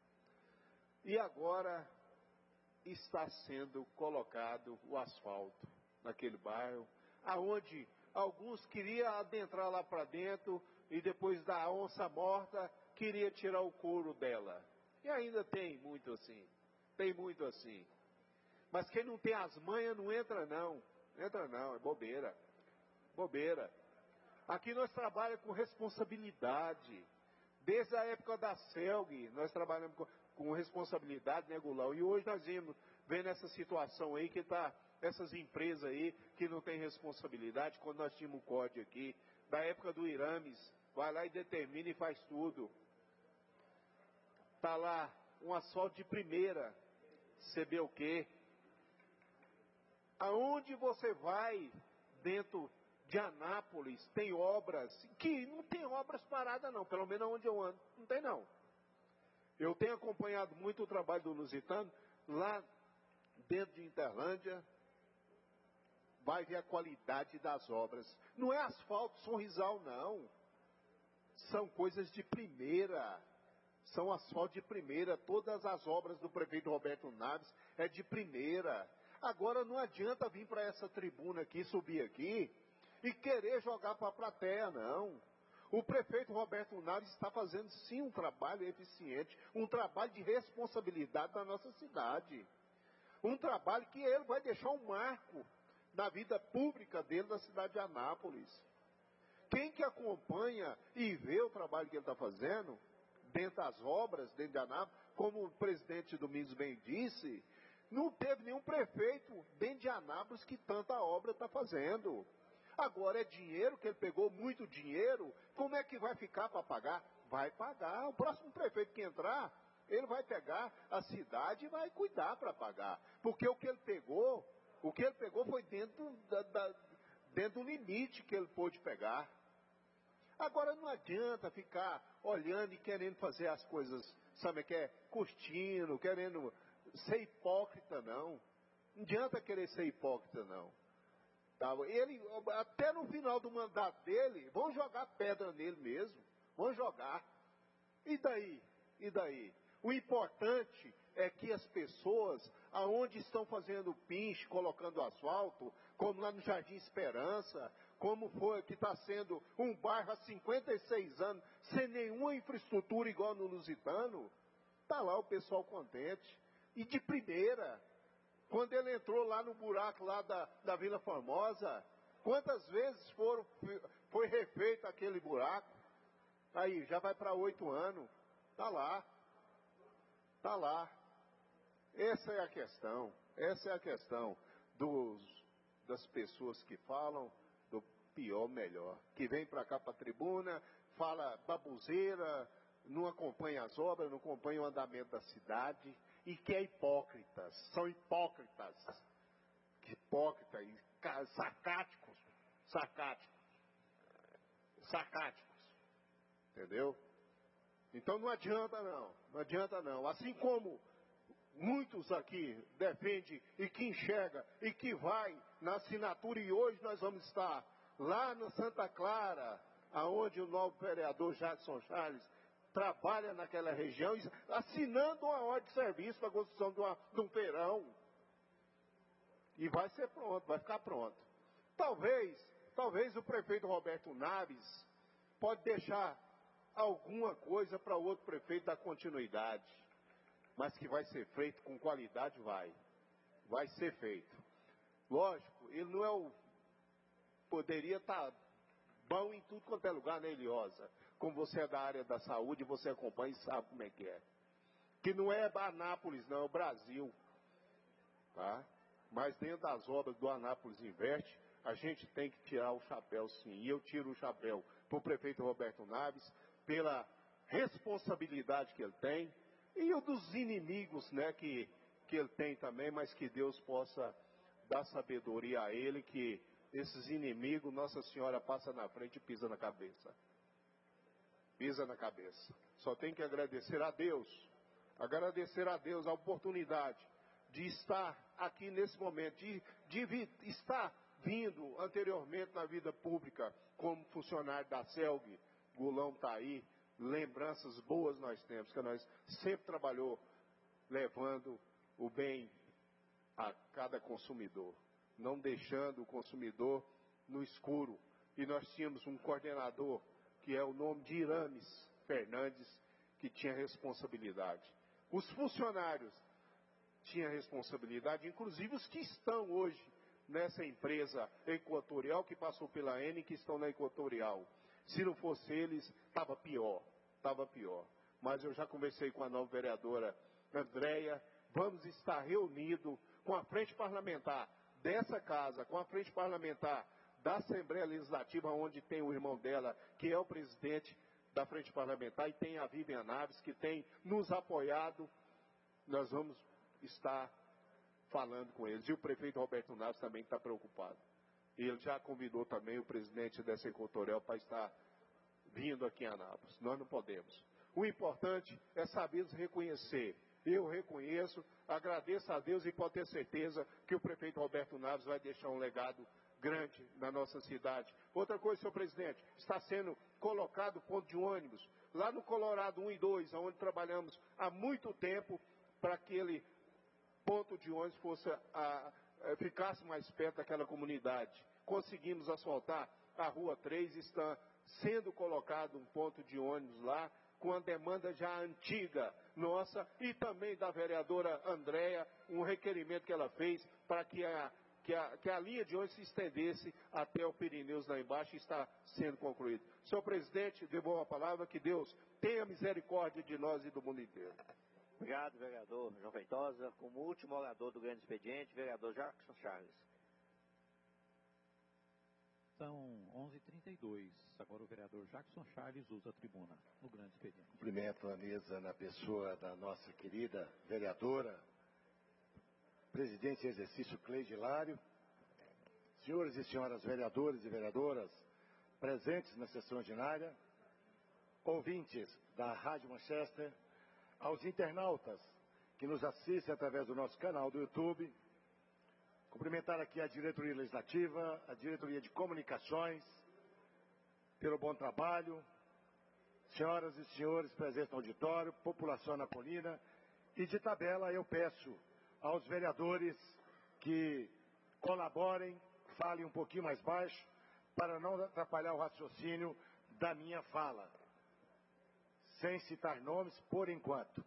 E agora está sendo colocado o asfalto naquele bairro, aonde alguns queriam adentrar lá para dentro e depois da onça morta, queria tirar o couro dela. E ainda tem muito assim, tem muito assim. Mas quem não tem as manhas não entra não, entra não, é bobeira, bobeira. Aqui nós trabalhamos com responsabilidade. Desde a época da Selg, nós trabalhamos com, com responsabilidade, né, Gulão? E hoje nós vimos, vendo essa situação aí, que tá essas empresas aí que não têm responsabilidade, quando nós tínhamos o C O D aqui, da época do Irames, vai lá e determina e faz tudo. Tá lá, um asfalto de primeira, você vê o quê? Aonde você vai dentro de Anápolis, tem obras, que não tem obras paradas não, pelo menos onde eu ando, não tem não. Eu tenho acompanhado muito o trabalho do Lusitano, lá dentro de Interlândia, vai ver a qualidade das obras. Não é asfalto sorrisal não, são coisas de primeira, são asfalto de primeira, todas as obras do prefeito Roberto Naves é de primeira. Agora não adianta vir para essa tribuna aqui, subir aqui, e querer jogar para a plateia, não. O prefeito Roberto Naves está fazendo sim um trabalho eficiente, um trabalho de responsabilidade na nossa cidade. Um trabalho que ele vai deixar um marco na vida pública dele da cidade de Anápolis. Quem que acompanha e vê o trabalho que ele está fazendo, dentro das obras, dentro de Anápolis, como o presidente Domingos bem disse, não teve nenhum prefeito dentro de Anápolis que tanta obra está fazendo. Agora é dinheiro, que ele pegou muito dinheiro, como é que vai ficar para pagar? Vai pagar. O próximo prefeito que entrar, ele vai pegar a cidade e vai cuidar para pagar. Porque o que ele pegou, o que ele pegou foi dentro, da, da, dentro do limite que ele pôde pegar. Agora não adianta ficar olhando e querendo fazer as coisas, sabe o que é? Curtindo, querendo ser hipócrita, não. Não adianta querer ser hipócrita, não. Ele, até no final do mandato dele, vão jogar pedra nele mesmo, vão jogar. E daí? E daí? O importante é que as pessoas, aonde estão fazendo pinche, colocando asfalto, como lá no Jardim Esperança, como foi que está sendo um bairro há cinquenta e seis anos, sem nenhuma infraestrutura igual no Lusitano, está lá o pessoal contente. E de primeira, quando ele entrou lá no buraco lá da, da Vila Formosa, quantas vezes foram, foi refeito aquele buraco? Aí, já vai para oito anos. Está lá. Está lá. Essa é a questão. Essa é a questão dos, das pessoas que falam do pior melhor. Que vem para cá para a tribuna, fala baboseira, não acompanha as obras, não acompanha o andamento da cidade. E que é hipócritas, são hipócritas, hipócritas, sacáticos, sacáticos, sacáticos, entendeu? Então não adianta não, não adianta não. Assim como muitos aqui defendem e que enxerga e que vai na assinatura, e hoje nós vamos estar lá no Santa Clara, aonde o novo vereador Jackson Charles trabalha naquela região, assinando uma ordem de serviço para a construção de, uma, de um feirão. E vai ser pronto, vai ficar pronto. Talvez, talvez o prefeito Roberto Naves pode deixar alguma coisa para outro prefeito dar continuidade. Mas que vai ser feito com qualidade, vai. Vai ser feito. Lógico, ele não é o... Poderia estar bom em tudo quanto é lugar, né, Eliosa? Como você é da área da saúde, você acompanha e sabe como é que é. Que não é Anápolis, não, é o Brasil. Tá? Mas dentro das obras do Anápolis Investe, a gente tem que tirar o chapéu, sim. E eu tiro o chapéu para o prefeito Roberto Naves, pela responsabilidade que ele tem, e o dos inimigos, né, que, que ele tem também, mas que Deus possa dar sabedoria a ele, que esses inimigos, Nossa Senhora passa na frente e pisa na cabeça. Pisa na cabeça. Só tem que agradecer a Deus, agradecer a Deus a oportunidade de estar aqui nesse momento, de, de vi, estar vindo anteriormente na vida pública como funcionário da Selg. Gulão está aí, lembranças boas nós temos, que nós sempre trabalhou levando o bem a cada consumidor, não deixando o consumidor no escuro. E nós tínhamos um coordenador, que é o nome de Irames Fernandes, que tinha responsabilidade. Os funcionários tinham responsabilidade, inclusive os que estão hoje nessa empresa Equatorial, que passou pela Eni, que estão na Equatorial. Se não fosse eles, estava pior, estava pior. Mas eu já conversei com a nova vereadora Andréia, vamos estar reunidos com a frente parlamentar dessa casa, com a frente parlamentar da Assembleia Legislativa, onde tem o irmão dela, que é o presidente da frente parlamentar, e tem a Vivian Naves, que tem nos apoiado. Nós vamos estar falando com eles. E o prefeito Roberto Naves também está preocupado. E ele já convidou também o presidente dessa Equatorial para estar vindo aqui em Anápolis. Nós não podemos. O importante é saber reconhecer. Eu reconheço, agradeço a Deus e pode ter certeza que o prefeito Roberto Naves vai deixar um legado grande na nossa cidade. Outra coisa, senhor presidente, está sendo colocado ponto de ônibus lá no Colorado um e dois, onde trabalhamos há muito tempo para que aquele ponto de ônibus fosse a, a, ficasse mais perto daquela comunidade. Conseguimos asfaltar a Rua três, está sendo colocado um ponto de ônibus lá, com a demanda já antiga nossa e também da vereadora Andréia, um requerimento que ela fez para que a, que, a, que a linha de ônibus se estendesse até o Pirineus lá embaixo, e está sendo concluído. Senhor presidente, devolvo a palavra, que Deus tenha misericórdia de nós e do mundo inteiro. Obrigado, vereador João Feitosa. Como último orador do grande expediente, vereador Jackson Charles. São onze e trinta e dois. Agora o vereador Jackson Charles usa a tribuna no grande expediente. Cumprimento a mesa na pessoa da nossa querida vereadora, presidente em exercício Cleide Hilário, senhores e senhoras vereadores e vereadoras presentes na sessão ordinária, ouvintes da Rádio Manchester, aos internautas que nos assistem através do nosso canal do YouTube, cumprimentar aqui a diretoria legislativa, a diretoria de comunicações, pelo bom trabalho, senhoras e senhores presentes no auditório, população anapolina, e de tabela eu peço aos vereadores que colaborem, falem um pouquinho mais baixo, para não atrapalhar o raciocínio da minha fala, sem citar nomes por enquanto.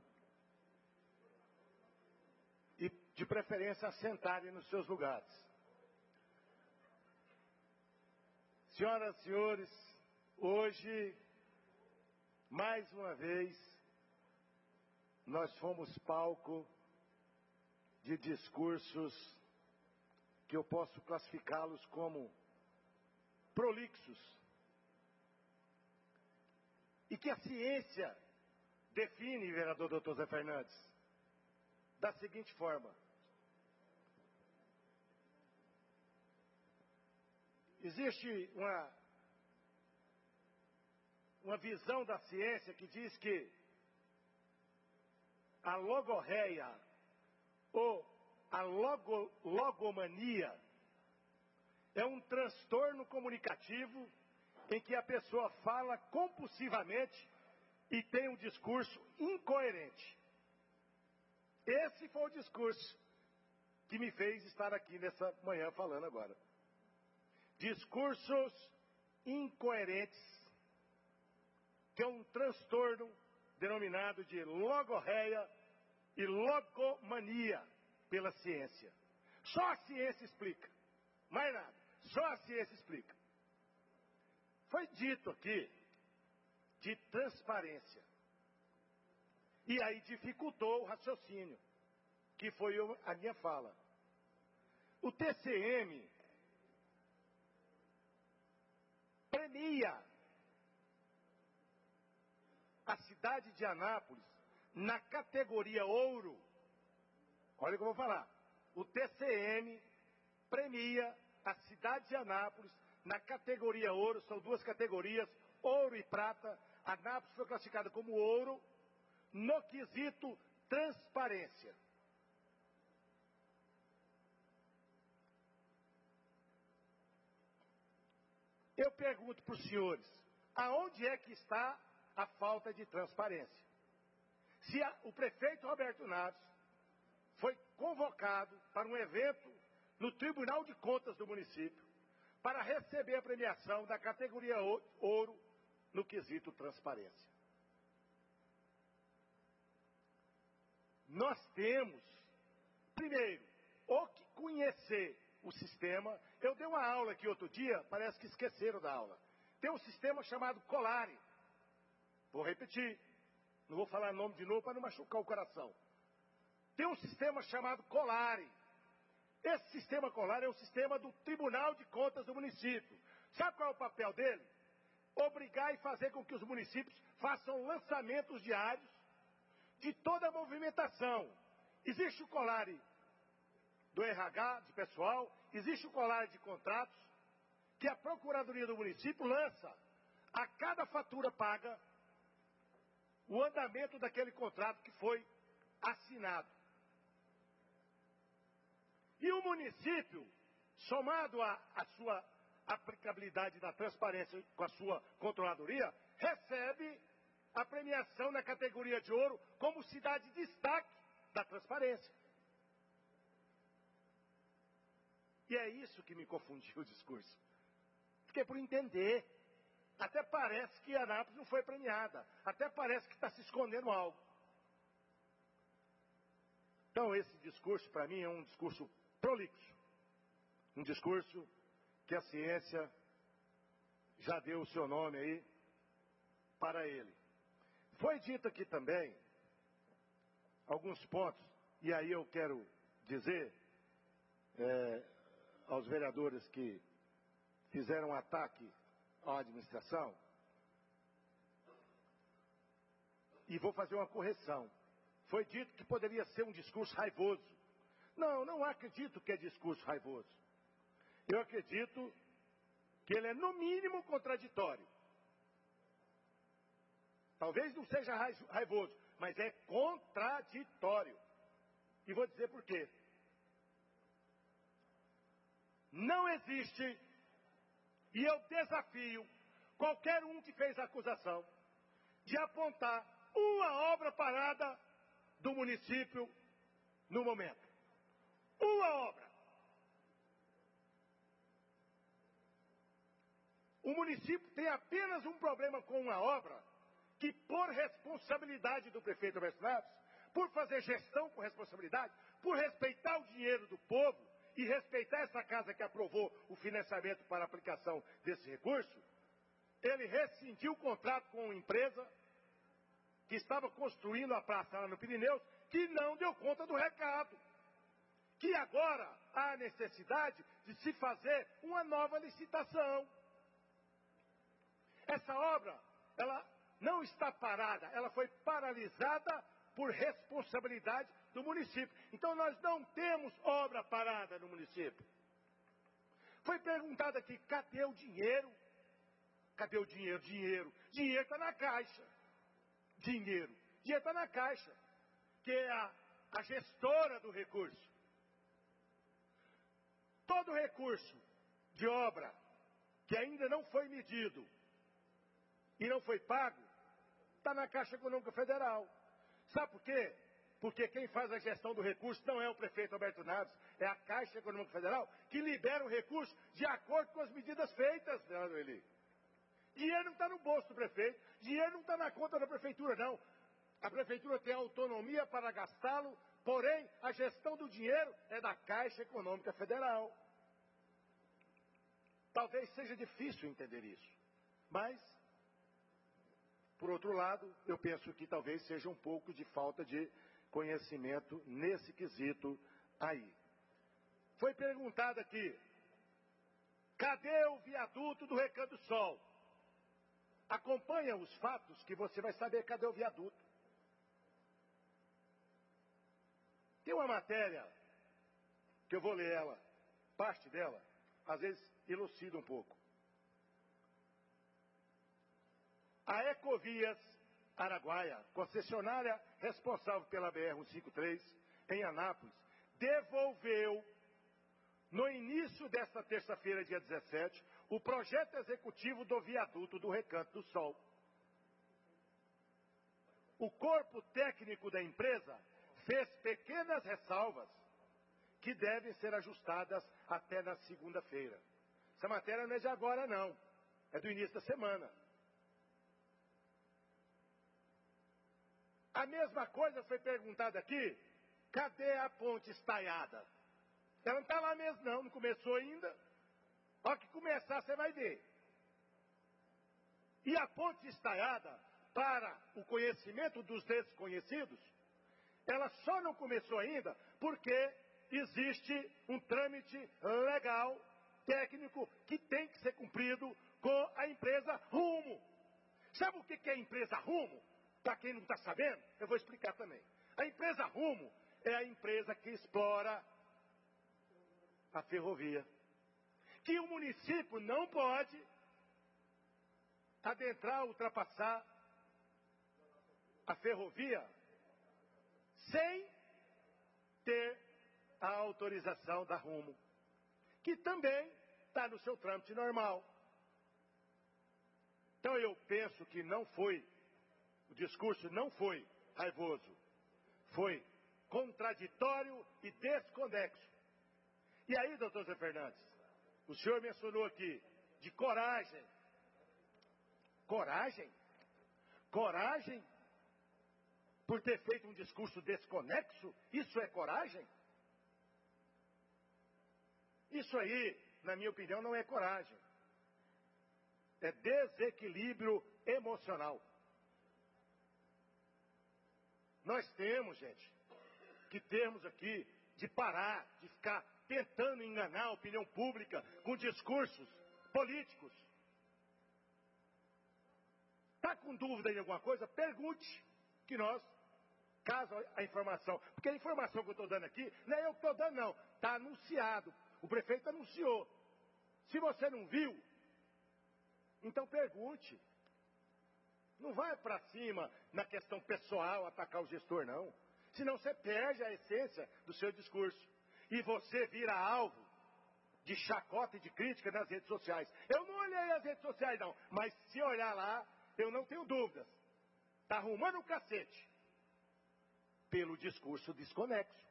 E, de preferência, assentarem nos seus lugares. Senhoras e senhores, hoje, mais uma vez, nós fomos palco de discursos que eu posso classificá-los como prolixos. E que a ciência define, vereador doutor Zé Fernandes, da seguinte forma: existe uma, uma visão da ciência que diz que a logorreia ou a logo, logomania é um transtorno comunicativo em que a pessoa fala compulsivamente e tem um discurso incoerente. Esse foi o discurso que me fez estar aqui nessa manhã falando agora. Discursos incoerentes, que é um transtorno denominado de logorreia e logomania pela ciência. Só a ciência explica, mais nada, só a ciência explica. Foi dito aqui de transparência. E aí dificultou o raciocínio, que foi a minha fala. O T C M premia a cidade de Anápolis na categoria ouro. Olha o que eu vou falar. O T C M premia a cidade de Anápolis na categoria ouro. São duas categorias, ouro e prata. Anápolis foi classificada como ouro no quesito transparência. Eu pergunto para os senhores, aonde é que está a falta de transparência? Se a, o prefeito Roberto Naves foi convocado para um evento no Tribunal de Contas do município, para receber a premiação da categoria ouro no quesito transparência. Nós temos, primeiro, o que conhecer o sistema. Eu dei uma aula aqui outro dia, parece que esqueceram da aula. Tem um sistema chamado Colare. Vou repetir, não vou falar nome de novo para não machucar o coração. Tem um sistema chamado Colare. Esse sistema Colare é o sistema do Tribunal de Contas do município. Sabe qual é o papel dele? Obrigar e fazer com que os municípios façam lançamentos diários de toda a movimentação. Existe o Colare do R H, de pessoal, existe o Colare de contratos, que a Procuradoria do município lança a cada fatura paga o andamento daquele contrato que foi assinado. E o município, somado à sua aplicabilidade da transparência com a sua controladoria, recebe a premiação na categoria de ouro como cidade de destaque da transparência. E é isso que me confundiu o discurso. Fiquei por entender. Até parece que Anápolis não foi premiada. Até parece que está se escondendo algo. Então esse discurso para mim é um discurso prolixo. Um discurso que a ciência já deu o seu nome aí para ele. Foi dito aqui também alguns pontos, e aí eu quero dizer é, aos vereadores que fizeram um ataque à administração, e vou fazer uma correção. Foi dito que poderia ser um discurso raivoso. Não, não acredito que é discurso raivoso. Eu acredito que ele é no mínimo contraditório. Talvez não seja raivoso, mas é contraditório. E vou dizer por quê. Não existe, e eu desafio qualquer um que fez a acusação, de apontar uma obra parada do município no momento. Uma obra. O município tem apenas um problema com uma obra que, por responsabilidade do prefeito Roberto Naves, por fazer gestão com responsabilidade, por respeitar o dinheiro do povo e respeitar essa casa que aprovou o financiamento para a aplicação desse recurso, ele rescindiu o contrato com uma empresa que estava construindo a praça lá no Pirineus, que não deu conta do recado. Que agora há necessidade de se fazer uma nova licitação. Essa obra, ela não está parada, ela foi paralisada por responsabilidade do município. Então nós não temos obra parada no município. Foi perguntado aqui, cadê o dinheiro? Cadê o dinheiro? Dinheiro. Dinheiro está na caixa. Dinheiro. Dinheiro está na caixa, que é a, a gestora do recurso. Todo recurso de obra que ainda não foi medido e não foi pago, está na Caixa Econômica Federal. Sabe por quê? Porque quem faz a gestão do recurso não é o prefeito Alberto Naves, é a Caixa Econômica Federal, que libera o recurso de acordo com as medidas feitas, Leandro Eli. Dinheiro não está no bolso do prefeito, dinheiro não está na conta da prefeitura, não. A prefeitura tem autonomia para gastá-lo, porém, a gestão do dinheiro é da Caixa Econômica Federal. Talvez seja difícil entender isso, mas, por outro lado, eu penso que talvez seja um pouco de falta de conhecimento nesse quesito aí. Foi perguntado aqui, cadê o viaduto do Recanto do Sol? Acompanha os fatos que você vai saber cadê o viaduto. Tem uma matéria, que eu vou ler ela, parte dela, às vezes elucida um pouco. A Ecovias Araguaia, concessionária responsável pela B R cento e cinquenta e três, em Anápolis, devolveu, no início desta terça-feira, dia dezessete, o projeto executivo do viaduto do Recanto do Sol. O corpo técnico da empresa fez pequenas ressalvas que devem ser ajustadas até na segunda-feira. Essa matéria não é de agora, não. É do início da semana. A mesma coisa foi perguntada aqui. Cadê a ponte estaiada? Ela não está lá mesmo, não. Não começou ainda. Ao que começar, você vai ver. E a ponte estaiada, para o conhecimento dos desconhecidos, ela só não começou ainda porque existe um trâmite legal, técnico, que tem que ser cumprido com a empresa Rumo. Sabe o que é a empresa Rumo? Para quem não está sabendo, eu vou explicar também. A empresa Rumo é a empresa que explora a ferrovia. Que o município não pode adentrar, ultrapassar a ferrovia sem ter a autorização da Rumo, que também está no seu trâmite normal. Então eu penso que não foi, o discurso não foi raivoso, foi contraditório e desconexo. E aí, doutor Zé Fernandes, o senhor mencionou aqui de coragem. Coragem? Coragem por ter feito um discurso desconexo? Isso é coragem? Isso aí, na minha opinião, não é coragem. É desequilíbrio emocional. Nós temos, gente, que termos aqui de parar, de ficar tentando enganar a opinião pública com discursos políticos. Está com dúvida em alguma coisa? Pergunte, que nós, caso a informação, porque a informação que eu estou dando aqui, não é eu que estou dando não, está anunciado, o prefeito anunciou. Se você não viu, então pergunte. Não vai para cima na questão pessoal atacar o gestor, não. Senão você perde a essência do seu discurso. E você vira alvo de chacota e de crítica nas redes sociais. Eu não olhei as redes sociais, não. Mas se olhar lá, eu não tenho dúvidas. Está arrumando o cacete. Pelo discurso desconexo.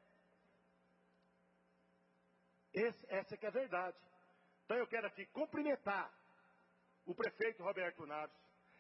Esse, essa que é a verdade. Então eu quero aqui cumprimentar o prefeito Roberto Naves,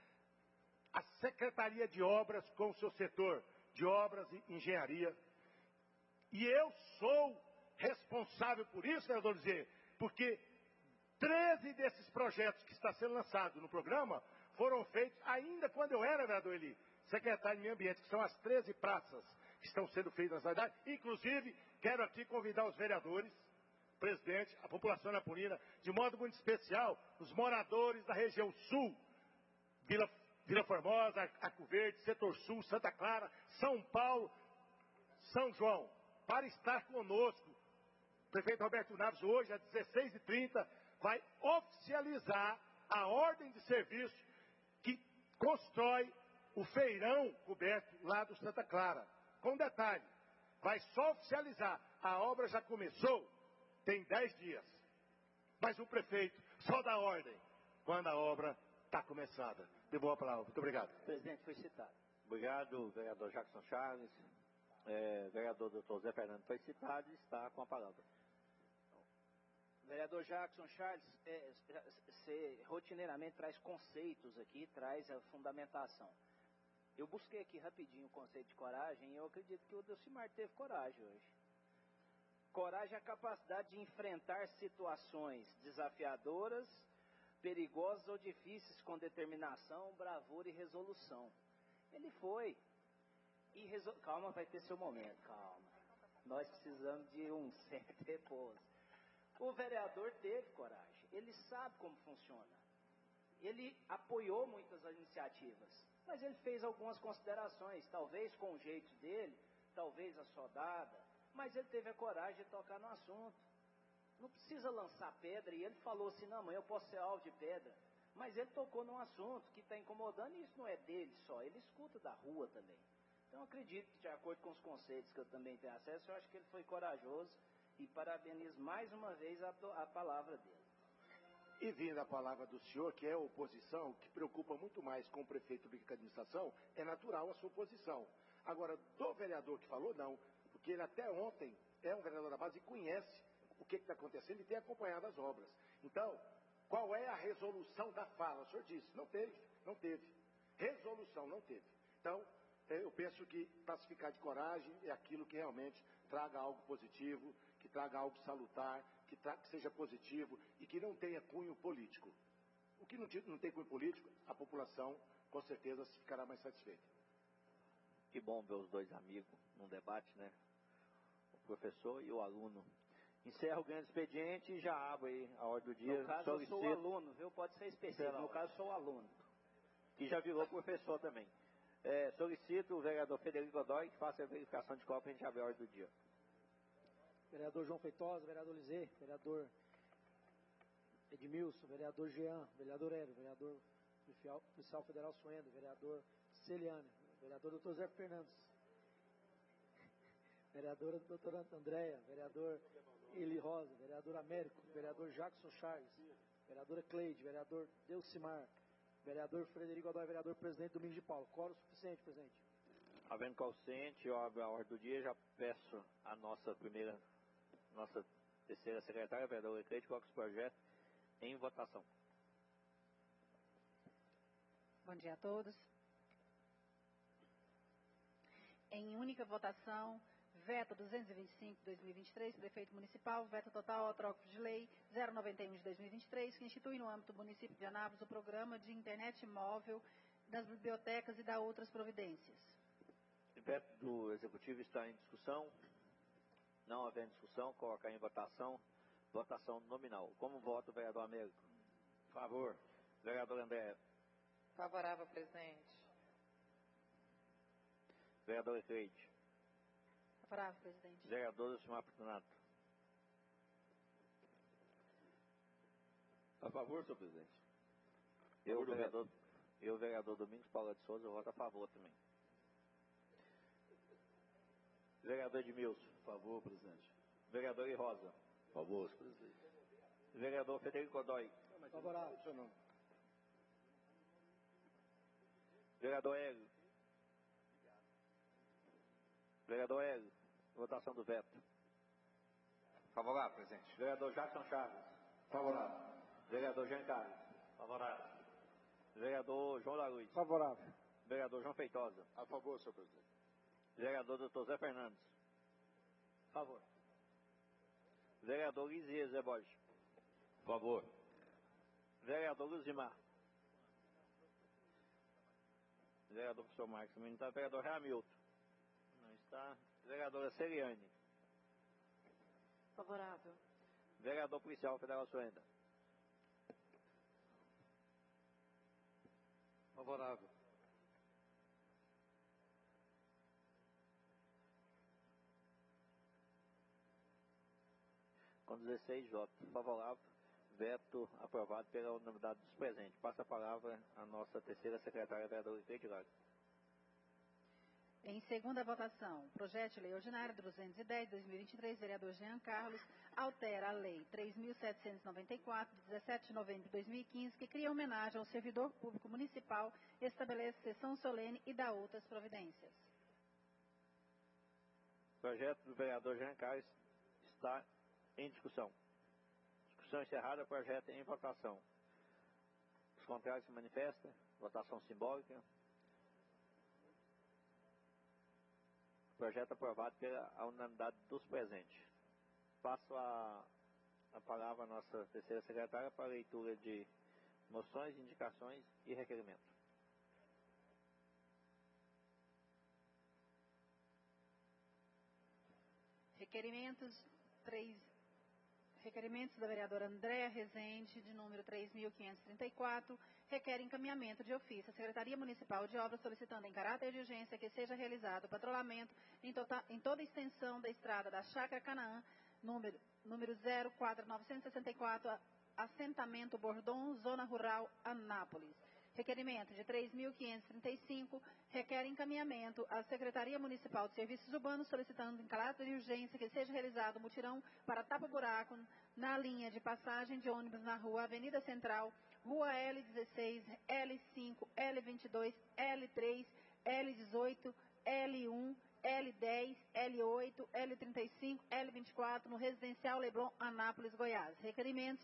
a Secretaria de Obras com o seu setor de obras e engenharia. E eu sou responsável por isso, vereador Zé, porque treze desses projetos que está sendo lançado no programa foram feitos ainda quando eu era, vereador Eli, secretário de Meio Ambiente, que são as treze praças que estão sendo feitas na cidade. Inclusive, quero aqui convidar os vereadores, presidente, a população napolina, de modo muito especial, os moradores da região sul, Vila, Vila Formosa, Arco Verde, Setor Sul, Santa Clara, São Paulo, São João, para estar conosco. O prefeito Roberto Naves, hoje, às dezesseis e trinta, vai oficializar a ordem de serviço que constrói o feirão coberto lá do Santa Clara. Com detalhe, vai só oficializar. A obra já começou, tem dez dias. Mas o prefeito só dá ordem quando a obra está começada. Devolvo a palavra. Muito obrigado. O presidente foi citado. Obrigado, vereador Jackson Charles. É, vereador doutor Zé Fernando foi citado e está com a palavra. Vereador Jackson Charles, é, você rotineiramente traz conceitos aqui, traz a fundamentação. Eu busquei aqui rapidinho o conceito de coragem e eu acredito que o Delcimar teve coragem hoje. Coragem é a capacidade de enfrentar situações desafiadoras, perigosas ou difíceis com determinação, bravura e resolução. Ele foi. E resol... Calma, vai ter seu momento, calma. Nós precisamos de um certo repouso. O vereador teve coragem, ele sabe como funciona. Ele apoiou muitas iniciativas, mas ele fez algumas considerações, talvez com o jeito dele, talvez assodada, mas ele teve a coragem de tocar no assunto. Não precisa lançar pedra, e ele falou assim, não, mãe, eu posso ser alvo de pedra. Mas ele tocou num assunto que está incomodando, e isso não é dele só, ele escuta da rua também. Então, eu acredito que, de acordo com os conceitos que eu também tenho acesso, eu acho que ele foi corajoso e parabenizo mais uma vez a, a palavra dele. E vindo a palavra do senhor, que é a oposição, que preocupa muito mais com o prefeito do que com a administração, é natural a sua oposição. Agora, do vereador que falou, não, porque ele até ontem é um vereador da base e conhece o que está acontecendo e tem acompanhado as obras. Então, Qual é a resolução da fala? O senhor disse, não teve, não teve. Resolução, não teve. Então, eu penso que pacificar de coragem é aquilo que realmente traga algo positivo, que traga algo salutar, que, tra que seja positivo e que não tenha cunho político. O que não, não tem cunho político, a população com certeza ficará mais satisfeita. Que bom ver os dois amigos num debate, né? O professor e o aluno. Encerro o grande expediente e já abro aí a ordem do dia. No caso, Solicito... eu sou aluno, viu? Pode ser específico. No caso, sou aluno. Que já virou professor também. É, solicito o vereador Frederico Godoy que faça a verificação de qual para a gente abrir a ordem do dia. Vereador João Feitosa, vereador Lizê, vereador Edmilson, vereador Jean, vereador Hélio, vereador policial federal Suendo, vereador Celiane, vereador doutor Zé Fernandes, vereadora doutora Andréia, vereador Eli Rosa, vereador Américo, vereador Jackson Charles, vereadora Cleide, vereador Delcimar, vereador Frederico Godoy, vereador presidente Domingos de Paulo. Quórum suficiente, presidente. Havendo qual suficiente, eu abro a ordem do dia, já peço a nossa primeira, nossa terceira secretária, vereadora Cleide, coloque esse projeto em votação. Bom dia a todos. Em única votação, veto duzentos e vinte e cinco de dois mil e vinte e três, prefeito municipal, veto total ao trópico de lei zero noventa e um de dois mil e vinte e três, que institui no âmbito do município de Anápolis o programa de internet móvel das bibliotecas e da outras providências. O veto do executivo está em discussão. Não havendo discussão, colocar em votação. Votação nominal. Como vota o vereador Américo? Favor. Vereador André. Favorável, presidente. Vereador Cleide. Favorável, presidente. Vereador Silmar Fortunato. A favor, senhor presidente. Eu, vereador, eu, vereador Domingos Paula de Souza, voto a favor também. Vereador Edmilson. Favor, presidente. Vereador E. Rosa. Favor, senhor presidente. Vereador Frederico Godoy. Favorável. Vereador Hélio. Vereador Hélio. Votação do veto. Favorável, presidente. Vereador Jackson Chaves. Favorável. Vereador Jean Carlos. Favorável. Vereador João da Luz. Favorável. Vereador João Feitosa. A favor, senhor presidente. Vereador doutor Zé Fernandes. Favor. Vereador Lizia Zé Borges. Favor. Vereador Luzimar. Vereador professor Marcos também não está. Vereador Hamilton. Não está. Vereadora Celiane. Favorável. Vereador policial federal Suenda. Favorável. Com dezesseis votos favoráveis, veto aprovado pela unanimidade dos presentes. Passa a palavra à nossa terceira secretária, vereadora Cleide Lago. Em segunda votação, projeto de lei ordinária duzentos e dez de dois mil e vinte e três, vereador Jean Carlos, altera a lei três mil setecentos e noventa e quatro, de dezessete de novembro de dois mil e quinze, que cria homenagem ao servidor público municipal, estabelece sessão solene e dá outras providências. O projeto do vereador Jean Carlos está em discussão. Discussão encerrada, projeto em votação. Os contrários se manifestam. Votação simbólica. Projeto aprovado pela unanimidade dos presentes. Passo a, a palavra à nossa terceira secretária para a leitura de moções, indicações e requerimentos. Requerimentos três. Requerimentos da vereadora Andréa Rezende, de número três mil quinhentos e trinta e quatro, requer encaminhamento de ofício à Secretaria Municipal de Obras, solicitando em caráter de urgência que seja realizado o patrulhamento em, tota, em toda a extensão da estrada da Chácara Canaã, número, número zero quatro novecentos e sessenta e quatro, assentamento Bordon, Zona Rural, Anápolis. Requerimento de três mil quinhentos e trinta e cinco, requer encaminhamento à Secretaria Municipal de Serviços Urbanos, solicitando em caráter de urgência que seja realizado um mutirão para tapa-buraco na linha de passagem de ônibus na rua Avenida Central, Rua L dezesseis, L cinco, L vinte e dois, L três, L dezoito, L um, L dez, L oito, L trinta e cinco, L vinte e quatro, no Residencial Leblon, Anápolis, Goiás. Requerimentos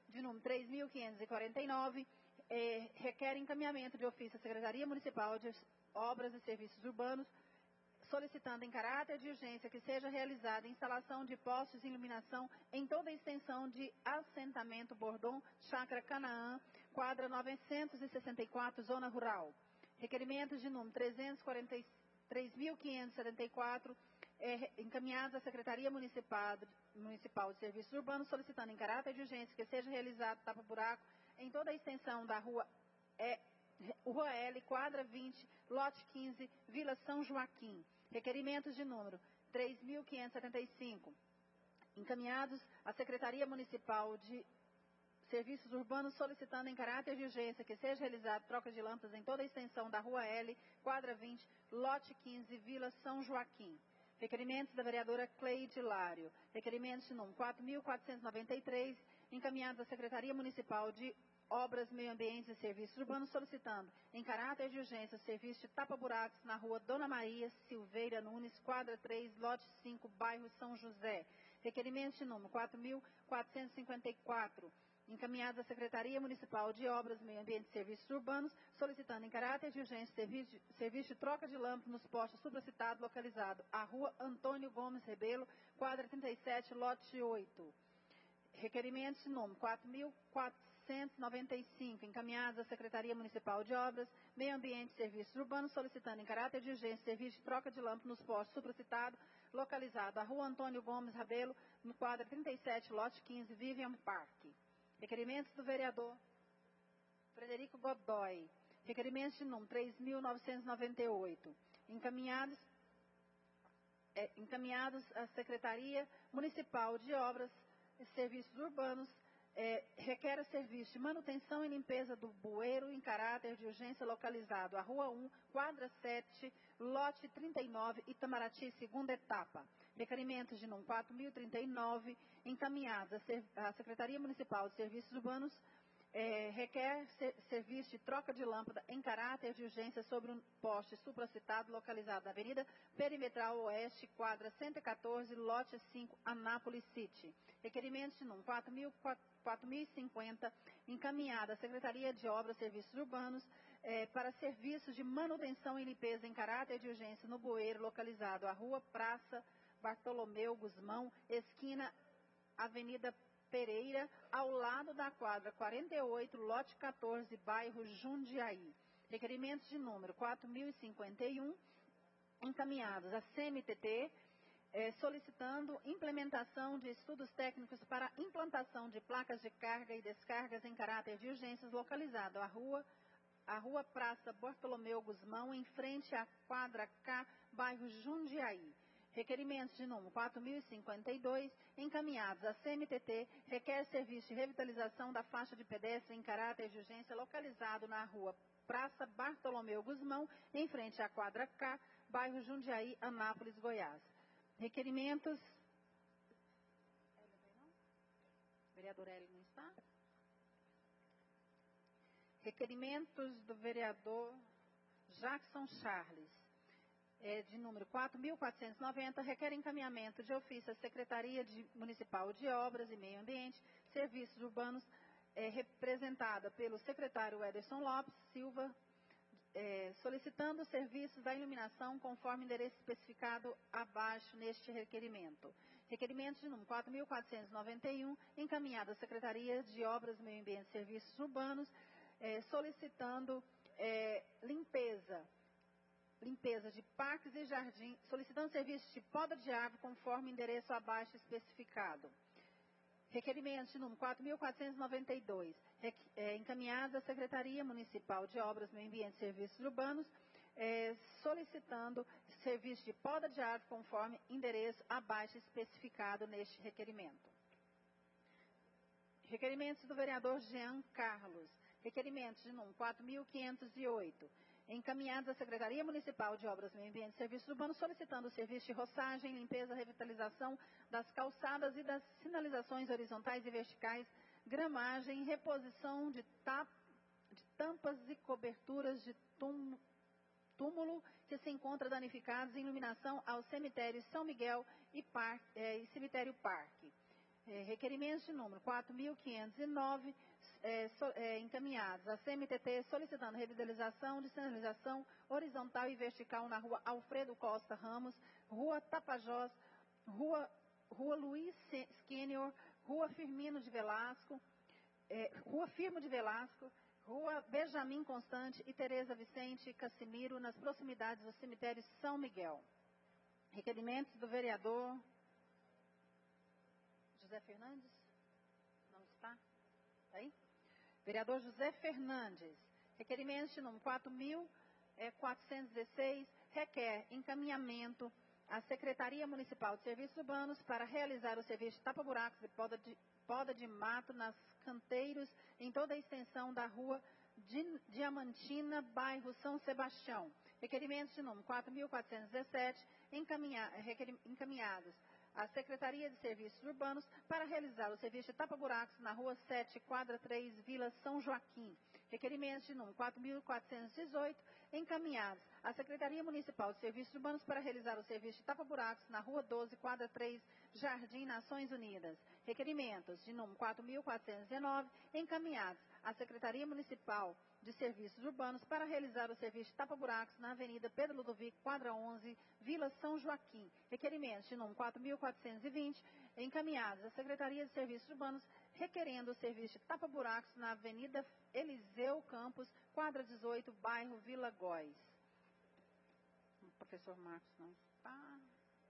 de número três mil quinhentos e quarenta e nove, é, requer encaminhamento de ofício à Secretaria Municipal de Obras e Serviços Urbanos, solicitando em caráter de urgência que seja realizada a instalação de postes de iluminação em toda a extensão de assentamento Bordon, Chácara Canaã, quadra novecentos e sessenta e quatro, zona rural. Requerimentos de número três mil quinhentos e setenta e quatro, é, encaminhados à Secretaria Municipal, Municipal de Serviços Urbanos, solicitando em caráter de urgência que seja realizado tapa-buraco em toda a extensão da rua é, Rua L, quadra vinte, lote quinze, Vila São Joaquim. Requerimentos de número três mil quinhentos e setenta e cinco, encaminhados à Secretaria Municipal de Serviços Urbanos, solicitando em caráter de urgência que seja realizada troca de lâmpadas em toda a extensão da Rua L, quadra vinte, lote quinze, Vila São Joaquim. Requerimentos da vereadora Cleide Lário. Requerimentos de número quatro mil quatrocentos e noventa e três, encaminhados à Secretaria Municipal de Obras, Meio Ambiente e Serviços Urbanos, solicitando, em caráter de urgência, o serviço de tapa-buracos na rua Dona Maria Silveira Nunes, quadra três, lote cinco, bairro São José. Requerimentos de número quatro mil quatrocentos e cinquenta e quatro, encaminhados à Secretaria Municipal de Obras, Meio Ambiente e Serviços Urbanos, solicitando, em caráter de urgência, serviço de, serviço de troca de lâmpadas nos postos supracitados, localizado à rua Antônio Gomes Rebelo, quadra trinta e sete, lote oito. Requerimentos de número quatro mil quatrocentos e noventa e cinco, encaminhados à Secretaria Municipal de Obras, Meio Ambiente e Serviços Urbanos, solicitando em caráter de urgência serviço de troca de lâmpadas nos postos supracitados, localizado à rua Antônio Gomes Rabelo, no quadro trinta e sete, lote quinze, Vivian Park. Requerimentos do vereador Frederico Godoy. Requerimentos de número três mil novecentos e noventa e oito, encaminhados, é, encaminhados à Secretaria Municipal de Obras e Serviços Urbanos, É, requer serviço de manutenção e limpeza do bueiro em caráter de urgência localizado à Rua um, quadra sete, lote trinta e nove, Itamaraty, segunda etapa. Requerimentos de número quatro mil e trinta e nove, encaminhados à Secretaria Municipal de Serviços Urbanos, é, requer ser, serviço de troca de lâmpada em caráter de urgência sobre um poste supracitado localizado na Avenida Perimetral Oeste, quadra cento e quatorze, lote cinco, Anápolis City. Requerimentos de número quatro mil e cinquenta, encaminhada à Secretaria de Obras e Serviços Urbanos eh, para serviços de manutenção e limpeza em caráter de urgência no bueiro localizado à Rua Praça Bartolomeu Guzmão, esquina Avenida Pereira, ao lado da quadra quarenta e oito, lote quatorze, bairro Jundiaí. Requerimentos de número quatro mil e cinquenta e um, encaminhados à C M T T, É, solicitando implementação de estudos técnicos para implantação de placas de carga e descargas em caráter de urgências localizado à rua, à rua Praça Bartolomeu Guzmão, em frente à quadra K, bairro Jundiaí. Requerimentos de número quatro mil e cinquenta e dois, encaminhados à C M T T, requer serviço de revitalização da faixa de pedestre em caráter de urgência localizado na rua Praça Bartolomeu Guzmão, em frente à quadra K, bairro Jundiaí, Anápolis, Goiás. Requerimentos. Vereador Hélio não está? Requerimentos do vereador Jackson Charles, é, de número quatro mil quatrocentos e noventa, requer encaminhamento de ofício à Secretaria de Municipal de Obras e Meio Ambiente, Serviços Urbanos, é, representada pelo secretário Ederson Lopes Silva, É, solicitando os serviços da iluminação conforme endereço especificado abaixo neste requerimento. Requerimento de número quatro mil quatrocentos e noventa e um, encaminhado à Secretaria de Obras, Meio Ambiente e Serviços Urbanos, é, solicitando é, limpeza, limpeza de parques e jardins, solicitando serviços de poda de árvore conforme endereço abaixo especificado. Requerimentos de número quatro mil quatrocentos e noventa e dois, é, encaminhados à Secretaria Municipal de Obras, Meio Ambiente e Serviços Urbanos, é, solicitando serviço de poda de árvore conforme endereço abaixo especificado neste requerimento. Requerimentos do vereador Jean Carlos. Requerimentos de número quatro mil quinhentos e oito, encaminhados à Secretaria Municipal de Obras, Meio Ambiente e Serviços Urbanos, solicitando o serviço de roçagem, limpeza, revitalização das calçadas e das sinalizações horizontais e verticais, gramagem, reposição de, tap, de tampas e coberturas de túmulo, túmulo que se encontra danificados, e iluminação ao cemitério São Miguel e, par, é, e cemitério Parque. É, requerimentos de número quatro mil quinhentos e nove, é, so, é, encaminhados à C M T T solicitando revitalização de sinalização horizontal e vertical na rua Alfredo Costa Ramos, rua Tapajós, rua, rua Luiz Senior, rua Firmino de Velasco, é, rua Firmo de Velasco, rua Benjamin Constante e Tereza Vicente Cassimiro, nas proximidades do cemitério São Miguel. Requerimentos do vereador José Fernandes? Não está? Está aí? Vereador José Fernandes. Requerimentos de número quatro mil quatrocentos e dezesseis, requer encaminhamento à Secretaria Municipal de Serviços Urbanos para realizar o serviço de tapa-buracos e poda de, poda de mato nas canteiros em toda a extensão da rua Diamantina, bairro São Sebastião. Requerimentos de número quatro mil quatrocentos e dezessete, encaminha, encaminhados à Secretaria de Serviços Urbanos para realizar o serviço de tapa-buracos na rua sete, quadra três, Vila São Joaquim. Requerimentos de número quatro mil quatrocentos e dezoito, encaminhados à Secretaria Municipal de Serviços Urbanos para realizar o serviço de tapa-buracos na rua doze, quadra três, Jardim Nações Unidas. Requerimentos de número quatro mil quatrocentos e dezenove, encaminhados à Secretaria Municipal de Serviços Urbanos para realizar o serviço de tapa-buracos na Avenida Pedro Ludovico, quadra onze, Vila São Joaquim. Requerimentos de número quatro mil quatrocentos e vinte, encaminhados à Secretaria de Serviços Urbanos, requerendo o serviço de tapa-buracos na Avenida Eliseu Campos, quadra dezoito, bairro Vila Góis. O professor Marcos não está.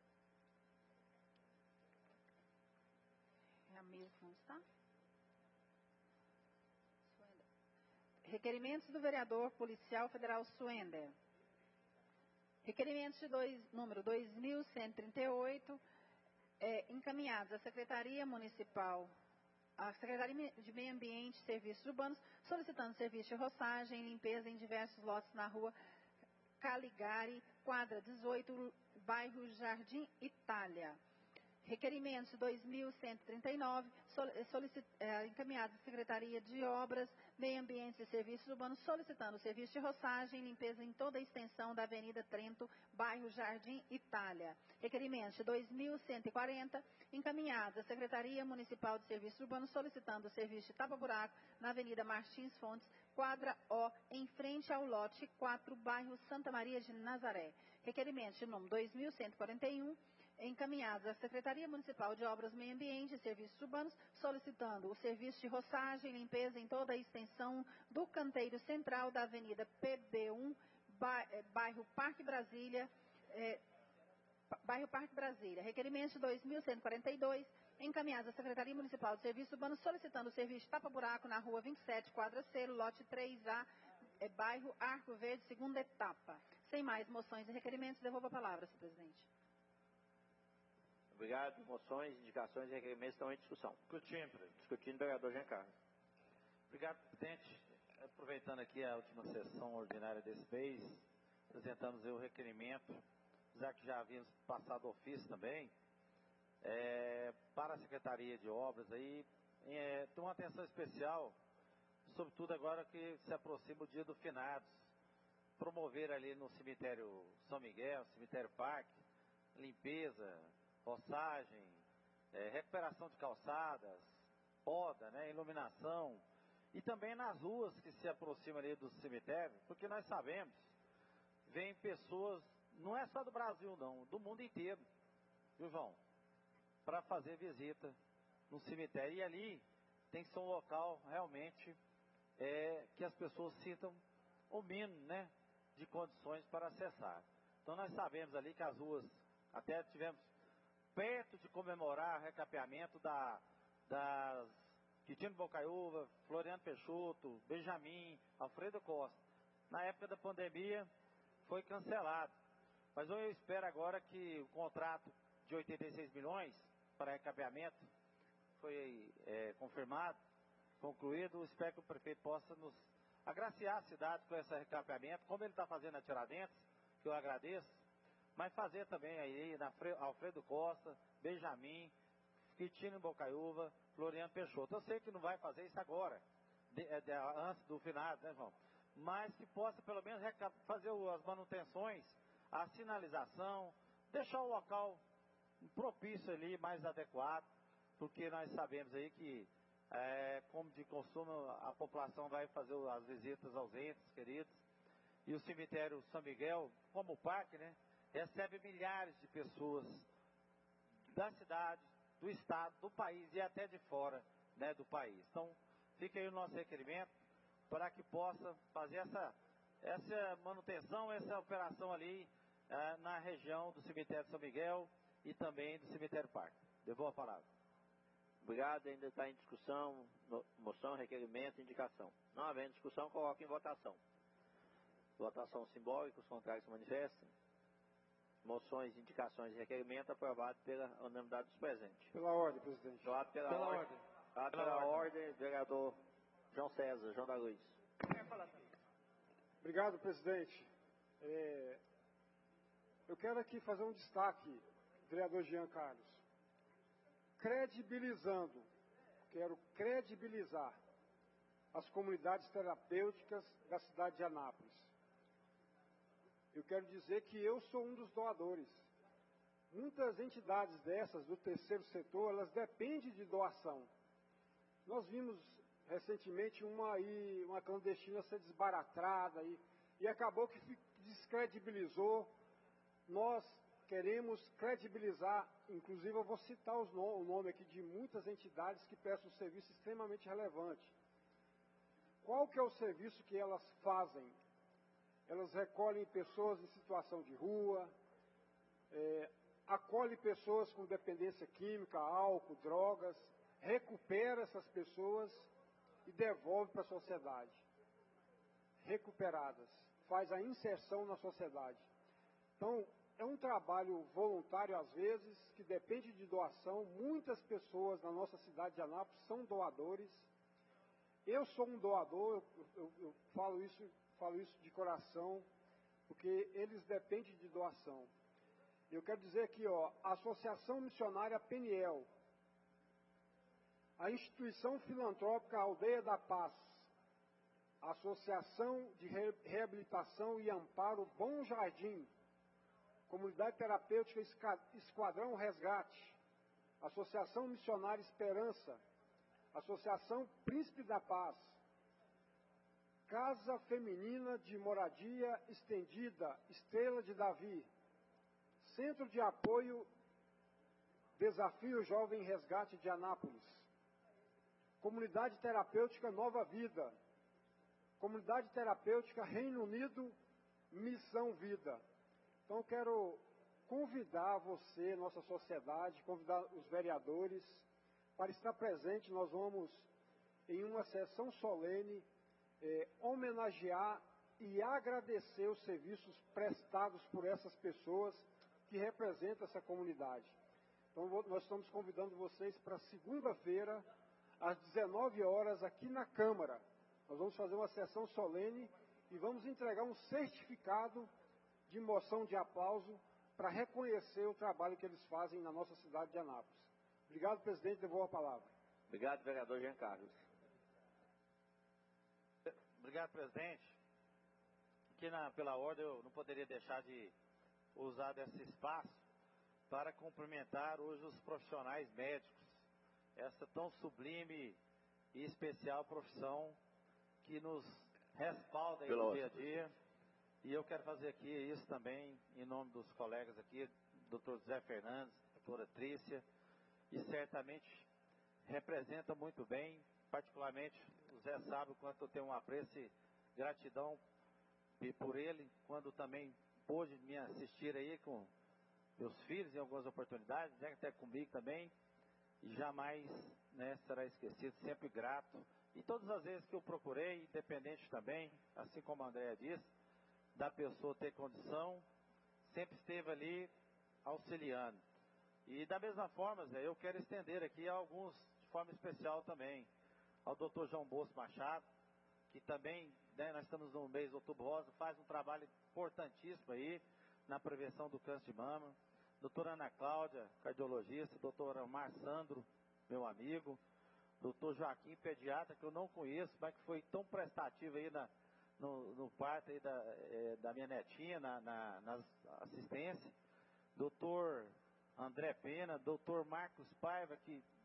É a mesa que não está? Requerimentos do vereador policial federal Suender. Requerimentos de dois, número dois mil cento e trinta e oito, é, encaminhados à Secretaria Municipal, à Secretaria de Meio Ambiente e Serviços Urbanos, solicitando serviço de roçagem e limpeza em diversos lotes na rua Caligari, quadra dezoito, bairro Jardim Itália. Requerimentos dois mil cento e trinta e nove, solicit, é, encaminhados à Secretaria de Obras, Meio Ambiente e Serviços Urbanos, solicitando o serviço de roçagem e limpeza em toda a extensão da Avenida Trento, bairro Jardim Itália. Requerimentos dois mil cento e quarenta, encaminhados à Secretaria Municipal de Serviços Urbanos, solicitando o serviço de tapa-buraco na Avenida Martins Fontes, quadra O, em frente ao lote quatro, bairro Santa Maria de Nazaré. Requerimentos de número dois mil cento e quarenta e um, encaminhados à Secretaria Municipal de Obras, Meio Ambiente e Serviços Urbanos, solicitando o serviço de roçagem e limpeza em toda a extensão do canteiro central da Avenida P B um, bairro Parque Brasília, é, bairro Parque Brasília. Requerimentos de dois mil cento e quarenta e dois, encaminhados à Secretaria Municipal de Serviços Urbanos, solicitando o serviço de tapa-buraco na rua vinte e sete, quadra C, lote três A, é, bairro Arco Verde, segunda etapa. Sem mais moções e requerimentos, devolvo a palavra, senhor presidente. Obrigado. Moções, indicações e requerimentos estão em discussão. Discutindo, presidente. Discutindo, vereador Jean Carlos. Obrigado, presidente. Aproveitando aqui a última sessão ordinária desse mês, apresentamos o requerimento, já que já havíamos passado ofício também, é, para a Secretaria de Obras aí, é, tem uma atenção especial, sobretudo agora que se aproxima o dia do Finados, promover ali no cemitério São Miguel, cemitério Parque, limpeza, roçagem, é, recuperação de calçadas, poda, né, iluminação, e também nas ruas que se aproximam ali do cemitério, porque nós sabemos, vem pessoas, não é só do Brasil não, do mundo inteiro, viu, João? Para fazer visita no cemitério. E ali tem que ser um local realmente é, que as pessoas sintam o mínimo, né, de condições para acessar. Então nós sabemos ali que as ruas, até tivemos perto de comemorar o recapeamento da, das Quitino Bocaiúva, Floriano Peixoto, Benjamin, Alfredo Costa. Na época da pandemia foi cancelado. Mas eu espero agora que o contrato de oitenta e seis milhões para recapeamento foi é, confirmado, concluído. Eu espero que o prefeito possa nos agraciar a cidade com esse recapeamento, como ele está fazendo na Tiradentes, que eu agradeço, mas fazer também aí na Alfredo Costa, Benjamin, Quitino Bocaiúva, Floriano Peixoto. Eu sei que não vai fazer isso agora, de, de, antes do finado, né, João? Mas que possa pelo menos fazer as manutenções, a sinalização, deixar o local propício ali, mais adequado, porque nós sabemos aí que, é, como de costume, a população vai fazer as visitas aos entes queridos, e o cemitério São Miguel, como parque, né, recebe milhares de pessoas da cidade, do estado, do país e até de fora, né, do país. Então, fica aí o nosso requerimento para que possa fazer essa, essa manutenção, essa operação ali eh, na região do cemitério São Miguel e também do cemitério Parque. Devolvo a palavra. Obrigado. Ainda está em discussão, moção, requerimento, indicação. Não havendo discussão, coloco em votação. Votação simbólica, os contrários se manifestem. Moções, indicações e requerimento aprovado pela unanimidade dos presentes. Pela ordem, presidente. Aprovado pela, pela ordem. ordem. Aprovado pela, pela ordem, ordem, vereador João César, João da Luz. Obrigado, presidente. É, eu quero aqui fazer um destaque, vereador Jean Carlos. Credibilizando, quero credibilizar as comunidades terapêuticas da cidade de Anápolis. Eu quero dizer que eu sou um dos doadores. Muitas entidades dessas, do terceiro setor, elas dependem de doação. Nós vimos recentemente uma, aí, uma clandestina ser desbaratada e, e acabou que descredibilizou. Nós queremos credibilizar, inclusive eu vou citar os no, o nome aqui de muitas entidades que prestam um serviço extremamente relevante. Qual que é o serviço que elas fazem? Elas recolhem pessoas em situação de rua, é, acolhem pessoas com dependência química, álcool, drogas, recupera essas pessoas e devolve para a sociedade. Recuperadas, faz a inserção na sociedade. Então, é um trabalho voluntário às vezes, que depende de doação. Muitas pessoas na nossa cidade de Anápolis são doadores. Eu sou um doador, eu, eu, eu falo isso... Falo isso de coração, porque eles dependem de doação. Eu quero dizer aqui, ó, a Associação Missionária Peniel, a Instituição Filantrópica Aldeia da Paz, a Associação de Reabilitação e Amparo Bom Jardim, Comunidade Terapêutica Esquadrão Resgate, Associação Missionária Esperança, Associação Príncipe da Paz, Casa Feminina de Moradia Estendida, Estrela de Davi, Centro de Apoio Desafio Jovem Resgate de Anápolis, Comunidade Terapêutica Nova Vida, Comunidade Terapêutica Reino Unido, Missão Vida. Então, eu quero convidar você, nossa sociedade, convidar os vereadores para estar presente. Nós vamos, em uma sessão solene, É, homenagear e agradecer os serviços prestados por essas pessoas que representam essa comunidade. Então, vou, nós estamos convidando vocês para segunda-feira, às dezenove horas, aqui na Câmara. Nós vamos fazer uma sessão solene e vamos entregar um certificado de moção de aplauso para reconhecer o trabalho que eles fazem na nossa cidade de Anápolis. Obrigado, presidente. Devolvo a palavra. Obrigado, vereador Jean Carlos. Obrigado, presidente. Aqui na, pela ordem eu não poderia deixar de usar desse espaço para cumprimentar hoje os profissionais médicos, essa tão sublime e especial profissão que nos respalda aí no dia a dia. E eu quero fazer aqui isso também em nome dos colegas aqui, doutor José Fernandes, doutora Trícia, e certamente representa muito bem. Particularmente, o Zé sabe o quanto eu tenho um apreço e gratidão por ele, quando também pôde me assistir aí com meus filhos em algumas oportunidades, né, até comigo também, e jamais, né, será esquecido, sempre grato. E todas as vezes que eu procurei, independente também, assim como a Andréa disse, da pessoa ter condição, sempre esteve ali auxiliando. E da mesma forma, Zé, eu quero estender aqui alguns de forma especial também. Ao doutor João Bosco Machado, que também, né, nós estamos no mês de Outubro Rosa, faz um trabalho importantíssimo aí na prevenção do câncer de mama. Doutora Ana Cláudia, cardiologista, doutor Omar Sandro, meu amigo, doutor Joaquim, pediatra, que eu não conheço, mas que foi tão prestativo aí na, no, no parto aí da, é, da minha netinha, na, na, nas assistências. Doutor André Pena, doutor Marcos Paiva, que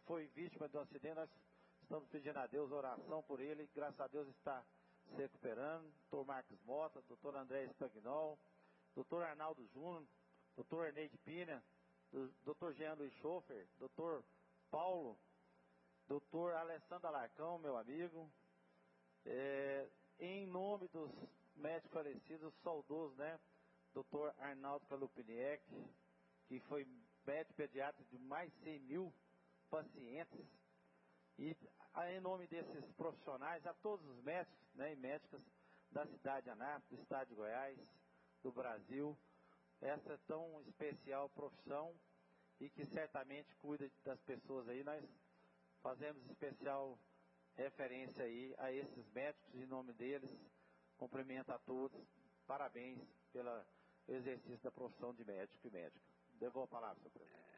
foi vítima do acidente, nós estamos pedindo a Deus oração por ele, graças a Deus está se recuperando. doutor Marcos Mota, doutor André Spagnol, doutor Arnaldo Júnior, doutor Erneide Pina, doutor Jean Luiz Schofer, doutor Paulo, doutor Alessandro Alarcão, meu amigo, é, em nome dos médicos falecidos, saudoso, né, doutor Arnaldo Kalupniek, que foi médico pediatra de mais de cem mil pacientes, e em nome desses profissionais, a todos os médicos, né, e médicas da cidade de Anápolis, do estado de Goiás, do Brasil, essa tão especial profissão e que certamente cuida das pessoas aí, nós fazemos especial referência aí a esses médicos, em nome deles, cumprimento a todos, parabéns pelo exercício da profissão de médico e médica. Devolvo a palavra, senhor presidente.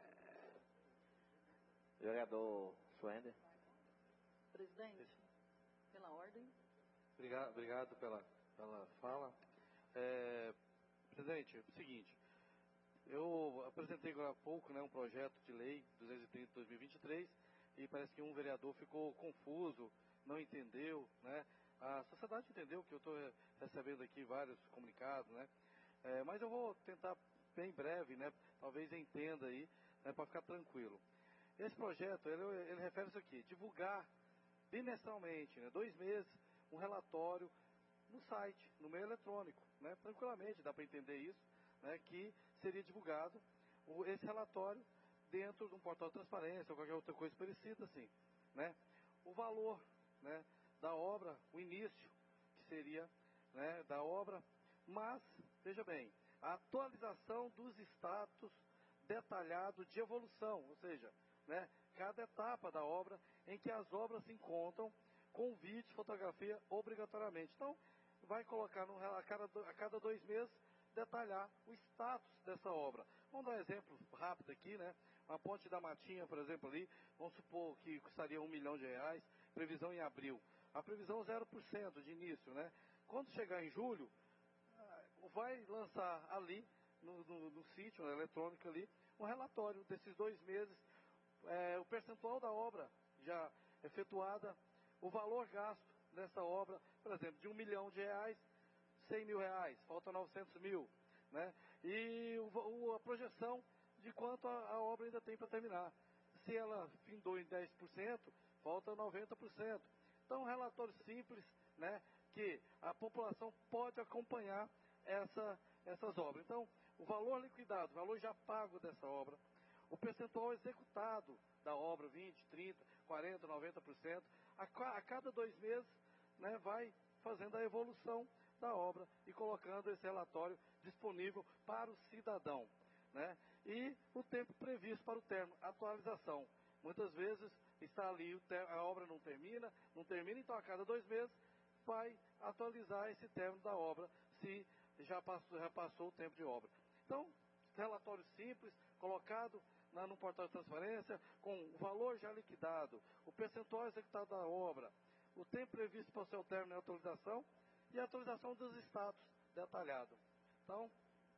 Vereador Suender. Presidente, pela ordem. Obrigado, obrigado pela, pela fala. É, presidente, é o seguinte, eu apresentei agora há pouco, né, um projeto de lei duzentos e trinta de dois mil e vinte e três e parece que um vereador ficou confuso, não entendeu, né? A sociedade entendeu que eu estou recebendo aqui vários comunicados, né? É, mas eu vou tentar bem breve, né? Talvez entenda aí, né, para ficar tranquilo. Esse projeto, ele, ele refere isso aqui, divulgar bimestralmente, né, dois meses, um relatório no site, no meio eletrônico, né? Tranquilamente, dá para entender isso, né? Que seria divulgado o, esse relatório dentro de um portal de transparência ou qualquer outra coisa parecida assim, né? O valor, né, da obra, o início, que seria, né, da obra, mas, veja bem, a atualização dos status detalhado de evolução, ou seja, né, cada etapa da obra em que as obras se encontram com vídeo, fotografia obrigatoriamente. Então, vai colocar no, a, cada, a cada dois meses, detalhar o status dessa obra. Vamos dar um exemplo rápido aqui, né? Uma ponte da Matinha, por exemplo, ali, vamos supor que custaria um milhão de reais, previsão em abril. A previsão zero por cento de início, né? Quando chegar em julho, vai lançar ali, no, no, no sítio no eletrônico ali, um relatório desses dois meses, é, o percentual da obra já efetuada, o valor gasto nessa obra, por exemplo, de um milhão de reais, cem mil reais, falta novecentos mil, né? E o, o, a projeção de quanto a, a obra ainda tem para terminar. Se ela findou em dez por cento, falta noventa por cento. Então, um relatório simples, né, que a população pode acompanhar essa, essas obras. Então, o valor liquidado, o valor já pago dessa obra, o percentual executado da obra, vinte, trinta, quarenta, noventa por cento, a, a cada dois meses, né, vai fazendo a evolução da obra e colocando esse relatório disponível para o cidadão, né? E o tempo previsto para o término, atualização. Muitas vezes está ali, a obra não termina, não termina, então a cada dois meses vai atualizar esse término da obra, se já passou, já passou o tempo de obra. Então, relatório simples, colocado na, no portal de transparência, com o valor já liquidado, o percentual executado da obra, o tempo previsto para o seu término e atualização, e a atualização dos status detalhado. Então,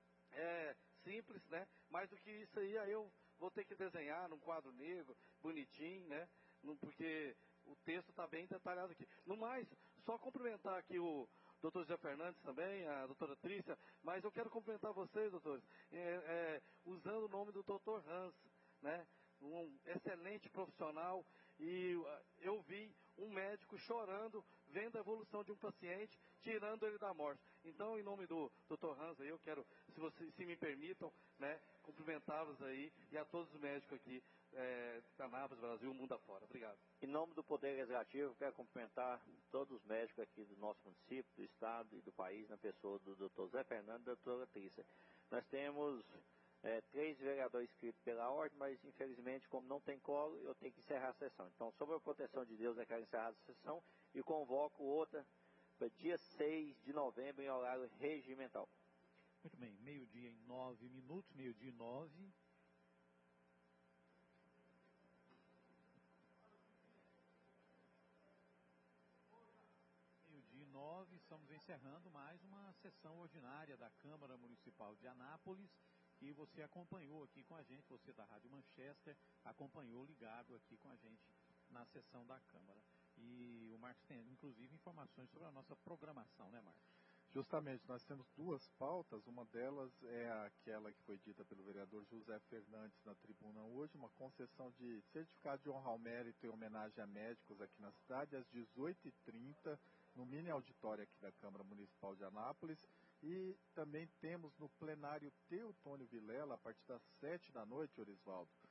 é simples, né? Mais do que isso aí, aí eu vou ter que desenhar num quadro negro, bonitinho, né? Porque o texto está bem detalhado aqui. No mais, só cumprimentar aqui o doutor José Fernandes também, a doutora Trícia, mas eu quero cumprimentar vocês, doutores, é, é, usando o nome do doutor Hans, né? Um excelente profissional, e eu vi um médico chorando, vendo a evolução de um paciente, tirando ele da morte. Então, em nome do doutor Hans, eu quero, se, vocês, se me permitam, né, cumprimentá-los aí, e a todos os médicos aqui, é, da Anápolis, Brasil, mundo afora. Obrigado. Em nome do Poder Legislativo, quero cumprimentar todos os médicos aqui do nosso município, do estado e do país, na pessoa do doutor Zé Fernando e da doutora Trícia. Nós temos É, três vereadores inscritos pela ordem, mas infelizmente, como não tem colo, eu tenho que encerrar a sessão. Então, sob a proteção de Deus, eu quero encerrar a sessão e convoco outra para dia seis de novembro em horário regimental. Muito bem, meio-dia em nove minutos, meio-dia e nove. Meio-dia e nove, estamos encerrando mais uma sessão ordinária da Câmara Municipal de Anápolis. e você acompanhou aqui com a gente, você da Rádio Manchester, acompanhou ligado aqui com a gente na sessão da Câmara. E o Marcos tem, inclusive, informações sobre a nossa programação, né, Marcos? Justamente, nós temos duas pautas, uma delas é aquela que foi dita pelo vereador José Fernandes na tribuna hoje, uma concessão de certificado de honra ao mérito em homenagem a médicos aqui na cidade, às dezoito e trinta, no mini auditório aqui da Câmara Municipal de Anápolis, e também temos no plenário Teotônio Vilela, a partir das sete da noite, Orisvaldo,